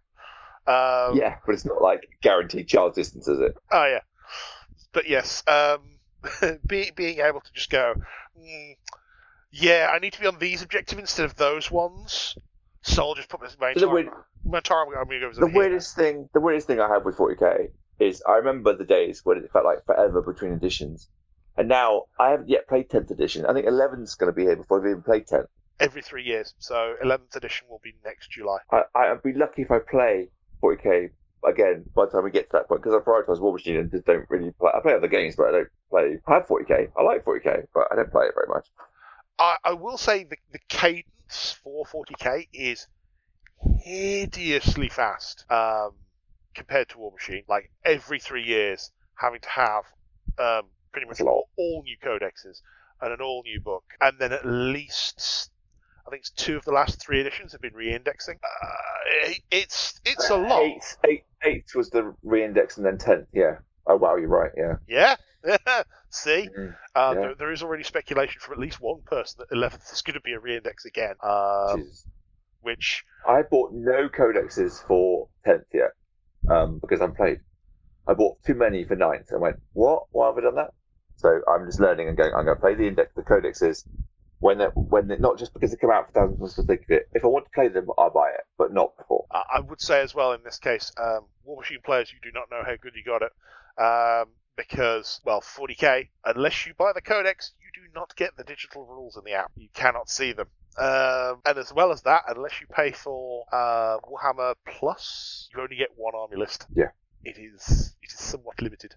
Um, Yeah, but it's not like guaranteed charge distance, is it? Oh, yeah. But yes, um, be, being able to just go, mm, yeah, I need to be on these objectives instead of those ones, so I'll just put this my So the entire, weird- my entire army army goes The over here. weirdest thing, the weirdest thing I have with forty K is I remember the days when it felt like forever between editions, and now I haven't yet played tenth edition. I think eleven's going to be here before I've even played tenth. Every three years, so eleventh edition will be next July. I, I'd be lucky if I play forty K again by the time we get to that point, because I prioritise War Machine and just don't really play. I play other games, but I don't play. I have forty K. I like forty K, but I don't play it very much. I, I will say the, the cadence for forty K is hideously fast um, compared to War Machine. Like every three years, having to have um, pretty much all, all new codexes and an all new book, and then at least I think it's two of the last three editions have been re-indexing. Uh, it, it's it's a lot. Eighth, eight, eighth was the re-index, and then tenth. Yeah. Oh wow, you're right. Yeah. Yeah. See, Mm-hmm. uh, Yeah. there, there is already speculation from at least one person that eleventh is going to be a re-index again. Um, which I bought no codexes for tenth yet um, because I'm played. I bought too many for ninth. I went, what? Why have I done that? So I'm just learning and going. I'm going to play the index, the codexes when they when they not just because they come out for thousands for the sake of it. If I want to play them, I'll buy it, but not before. I, I would say as well in this case, um, War Machine players, you do not know how good you got it. Um, Because, well, forty K, unless you buy the codex, you do not get the digital rules in the app. You cannot see them. Um, and as well as that, unless you pay for uh, Warhammer Plus, you only get one army list. Yeah. It is it is somewhat limited.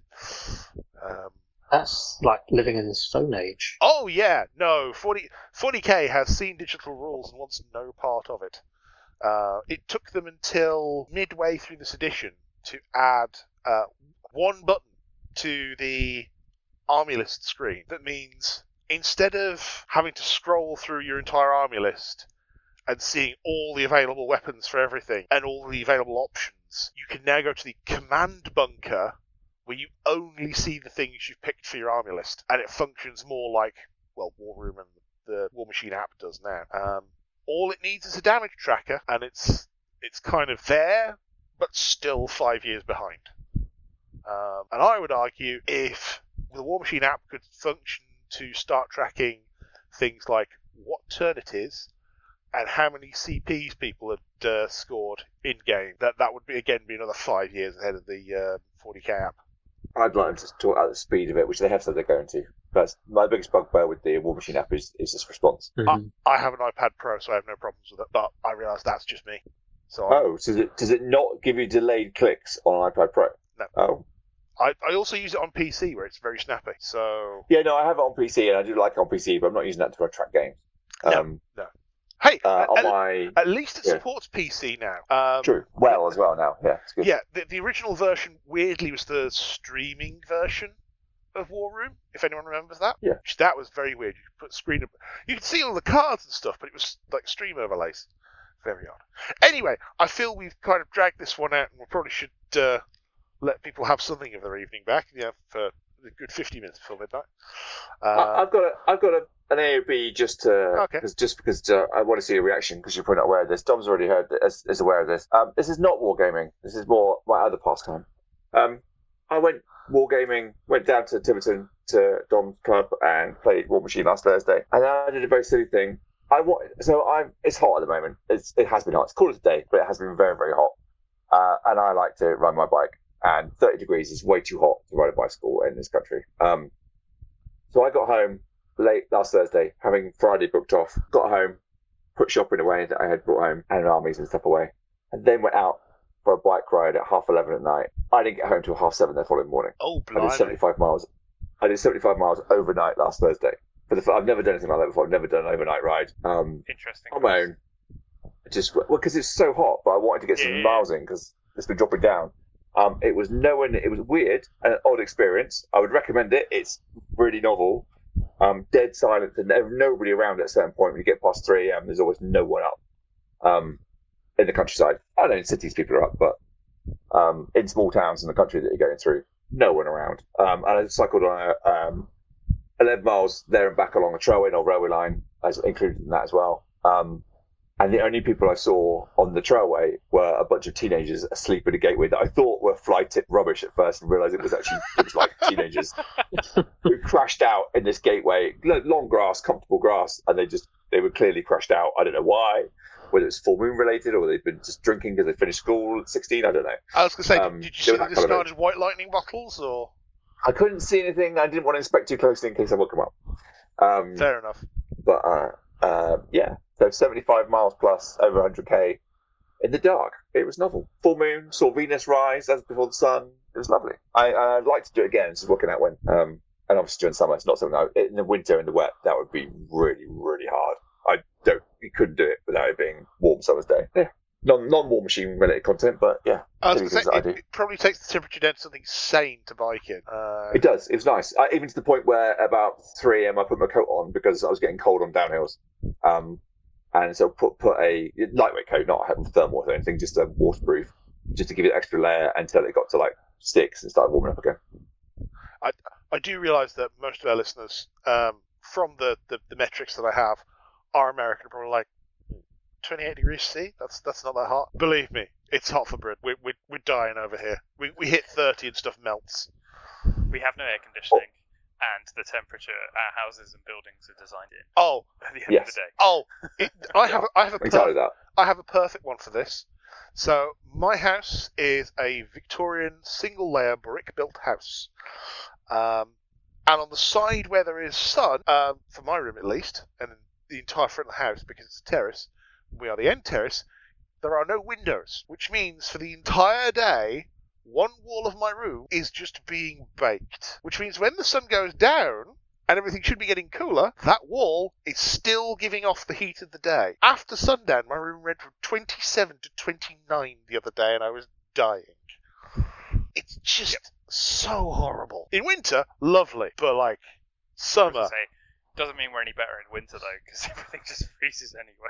Um, That's like living in the Stone Age. oh, yeah, no, forty, forty K has seen digital rules and wants no part of it. Uh, it took them until midway through this edition to add uh, one button to the army list screen. That means instead of having to scroll through your entire army list and seeing all the available weapons for everything and all the available options, you can now go to the command bunker where you only see the things you've picked for your army list, and it functions more like, well, War Room and the War Machine app does now. Um, all it needs is a damage tracker, and it's it's kind of there, but still five years behind. Um, and I would argue if the War Machine app could function to start tracking things like what turn it is and how many C Ps people had uh, scored in-game, that that would be again be another five years ahead of the uh, forty K app. I'd like them to talk about the speed of it, which they have said they're going to. That's my biggest bugbear with the War Machine app is, is this response. Mhm. I, I have an iPad Pro, so I have no problems with it, but I realise that's just me. So I, Oh, so does it, does it not give you delayed clicks on iPad Pro? No. Oh. I, I also use it on P C where it's very snappy. So Yeah, no, I have it on P C, and I do like it on P C, but I'm not using that to track games. No. Um, hey, uh, at, on at- my... at least it yeah. supports P C now. Um, True. Well, as well now. Yeah, it's good. Yeah, the, the original version, weirdly, was the streaming version of War Room, if anyone remembers that. Yeah. Which, that was very weird. You could put screen... You could see all the cards and stuff, but it was like stream overlays. Very odd. Anyway, I feel we've kind of dragged this one out, and we probably should uh, let people have something of their evening back, yeah, for a good fifty minutes before midnight. Uh, I, I've got a, I've got a, an A or B just to, Okay. cause, just because uh, I want to see a reaction because you're probably not aware of this. Dom's already heard is, is aware of this. Um, this is not wargaming. This is more my other pastime. Um, I went wargaming, went down to Tiverton to Dom's club and played War Machine last Thursday, and I did a very silly thing. I want so I'm. It's hot at the moment. It's it has been hot. It's cooler today, but it has been very very hot. Uh, and I like to ride my bike. And thirty degrees is way too hot to ride a bicycle in this country. Um, so I got home late last Thursday, having Friday booked off. Got home, put shopping away that I had brought home and armies and stuff away, and then went out for a bike ride at half eleven at night. I didn't get home till half seven the following morning. oh, I did blimey. seventy-five miles. I did seventy-five miles overnight last Thursday. For the, I've never done anything like that before. I've never done an overnight ride. Um, Interesting. on my own. Just well, because it's so hot, but I wanted to get some Yeah. miles in because it's been dropping down. Um, it was nowhere. It was weird and an odd experience. I would recommend it. It's really novel. Um, dead silent and no- nobody around at a certain point. When you get past three a.m., there's always no one up. Um, in the countryside, I know in cities people are up, but um, in small towns in the country that you're going through, no one around. Um, and I cycled on a, um, eleven miles there and back along a trailway or railway line, as included in that as well. Um, and the only people I saw on the trailway were a bunch of teenagers asleep at a gateway that I thought were fly tip rubbish at first, and realised it was actually it was like teenagers who crashed out in this gateway, L- long grass, comfortable grass, and they just they were clearly crashed out. I don't know why, whether it's full moon related or they've been just drinking because they finished school at sixteen. I don't know. I was going to say, Um, did you they see were the that kind of discarded white lightning bottles, or...? I couldn't see anything. I didn't want to inspect too closely in case I woke them up. Um, Fair enough. But uh, uh, yeah, so seventy-five miles plus over one hundred k in the dark. It was novel. Full moon, saw Venus rise as before the sun. It was lovely. I, I'd like to do it again. Just working out when. Um, and obviously during summer, it's not something I, in the winter in the wet. That would be really, really hard. I don't. You couldn't do it without it being warm summer's day. Yeah, non non War Machine related content, but yeah, I was gonna things say, that I it, do. it probably takes the temperature down to something sane to bike in. Uh, It does. It's nice. I, even to the point where about three a.m. I put my coat on because I was getting cold on downhills. Um, and so put put a lightweight coat, not a thermal or anything, just a waterproof, just to give it an extra layer until it got to like six and started warming up again. I I do realise that most of our listeners, um, from the, the, the metrics that I have, are American. Probably like twenty-eight degrees C. That's that's not that hot. Believe me, it's hot for Britain. We're, we're, we're dying over here. We we hit thirty and stuff melts. We have no air conditioning, and the temperature our houses and buildings are designed in. Oh, At the end Yes. of the day, oh! It, I have a, I have a Exactly per- that. I have a perfect one for this. So my house is a Victorian single-layer brick-built house, um, and on the side where there is sun, um, for my room at least, and the entire front of the house because it's a terrace, we are the end terrace. There are no windows, which means for the entire day, one wall of my room is just being baked. Which means when the sun goes down, and everything should be getting cooler, that wall is still giving off the heat of the day. After sundown, my room went from twenty-seven to twenty-nine the other day, and I was dying. It's just yep. so horrible. In winter, lovely, but like, summer... I was gonna say, doesn't mean we're any better in winter, though, because everything just freezes anyway.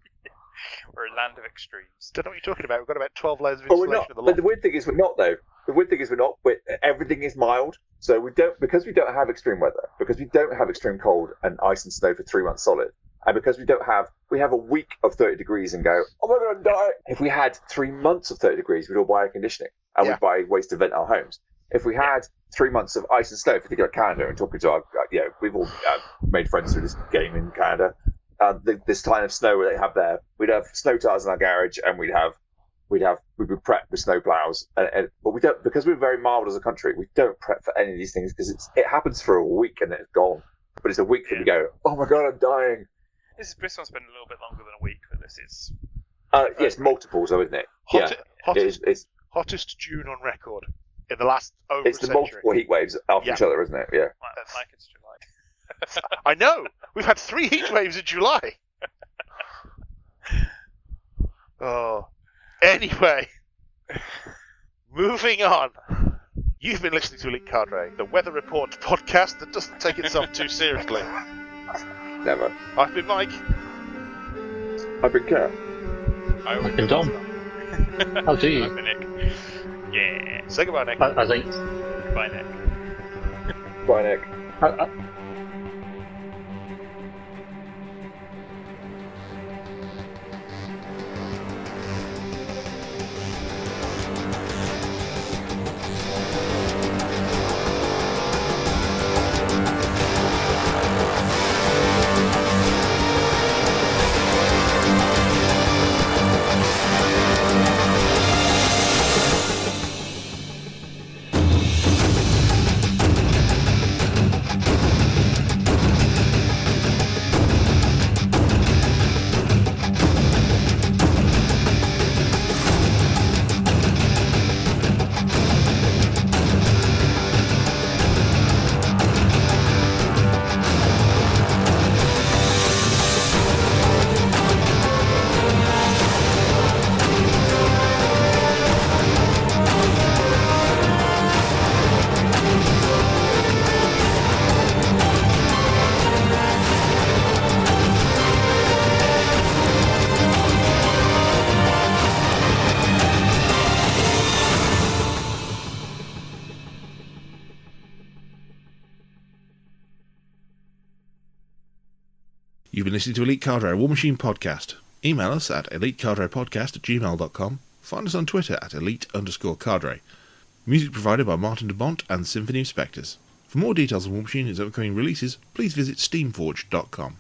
We're a land of extremes. Don't know what you're talking about. We've got about twelve layers of Oh, we're insulation not. in the But loft. the weird thing is we're not, though. The weird thing is we're not. We're, everything is mild, so we don't because we don't have extreme weather, because we don't have extreme cold and ice and snow for three months solid, and because we don't have, we have a week of thirty degrees and go, oh my god, I'm dying. If we had three months of thirty degrees, we'd all buy air conditioning and Yeah. we'd buy ways to vent our homes. If we had three months of ice and snow, if we think about Canada and talking to our, you know, we've all uh, made friends through this game in Canada. Uh, the, this kind of snow they have there, we'd have snow tires in our garage, and we'd have, we'd have, we'd be prepped with snow plows. And, and, but we don't, because we're very mild as a country, we don't prep for any of these things because it's it happens for a week and then it's gone. But it's a week that we go, oh my god, I'm dying. This this one's been a little bit longer than a week, but this is Uh, yes, multiples, though, isn't it? Hot, yeah, hottest, it is, it's hottest June on record in the last over it's a the century. multiple heat waves after Yeah. each other, isn't it? Yeah. like, like it's July. I know. We've had three heat waves in July. Oh. Anyway, moving on. You've been listening to Elite Cadre, the weather report podcast that doesn't take itself too seriously. Never. I've been Mike. I've been Kurt. I I've been Dom. How do you? I've been Nick. Yeah. Say goodbye, Nick. I, I think. Goodbye, Nick. Bye, Nick. I, I, You've been listening to Elite Cadre, a War Machine podcast. Email us at elitecadrepodcast at gmail dot com. Find us on Twitter at elite underscore cadre. Music provided by Martin de Bont and Symphony of Spectres. For more details on War Machine and its upcoming releases, please visit steamforge dot com.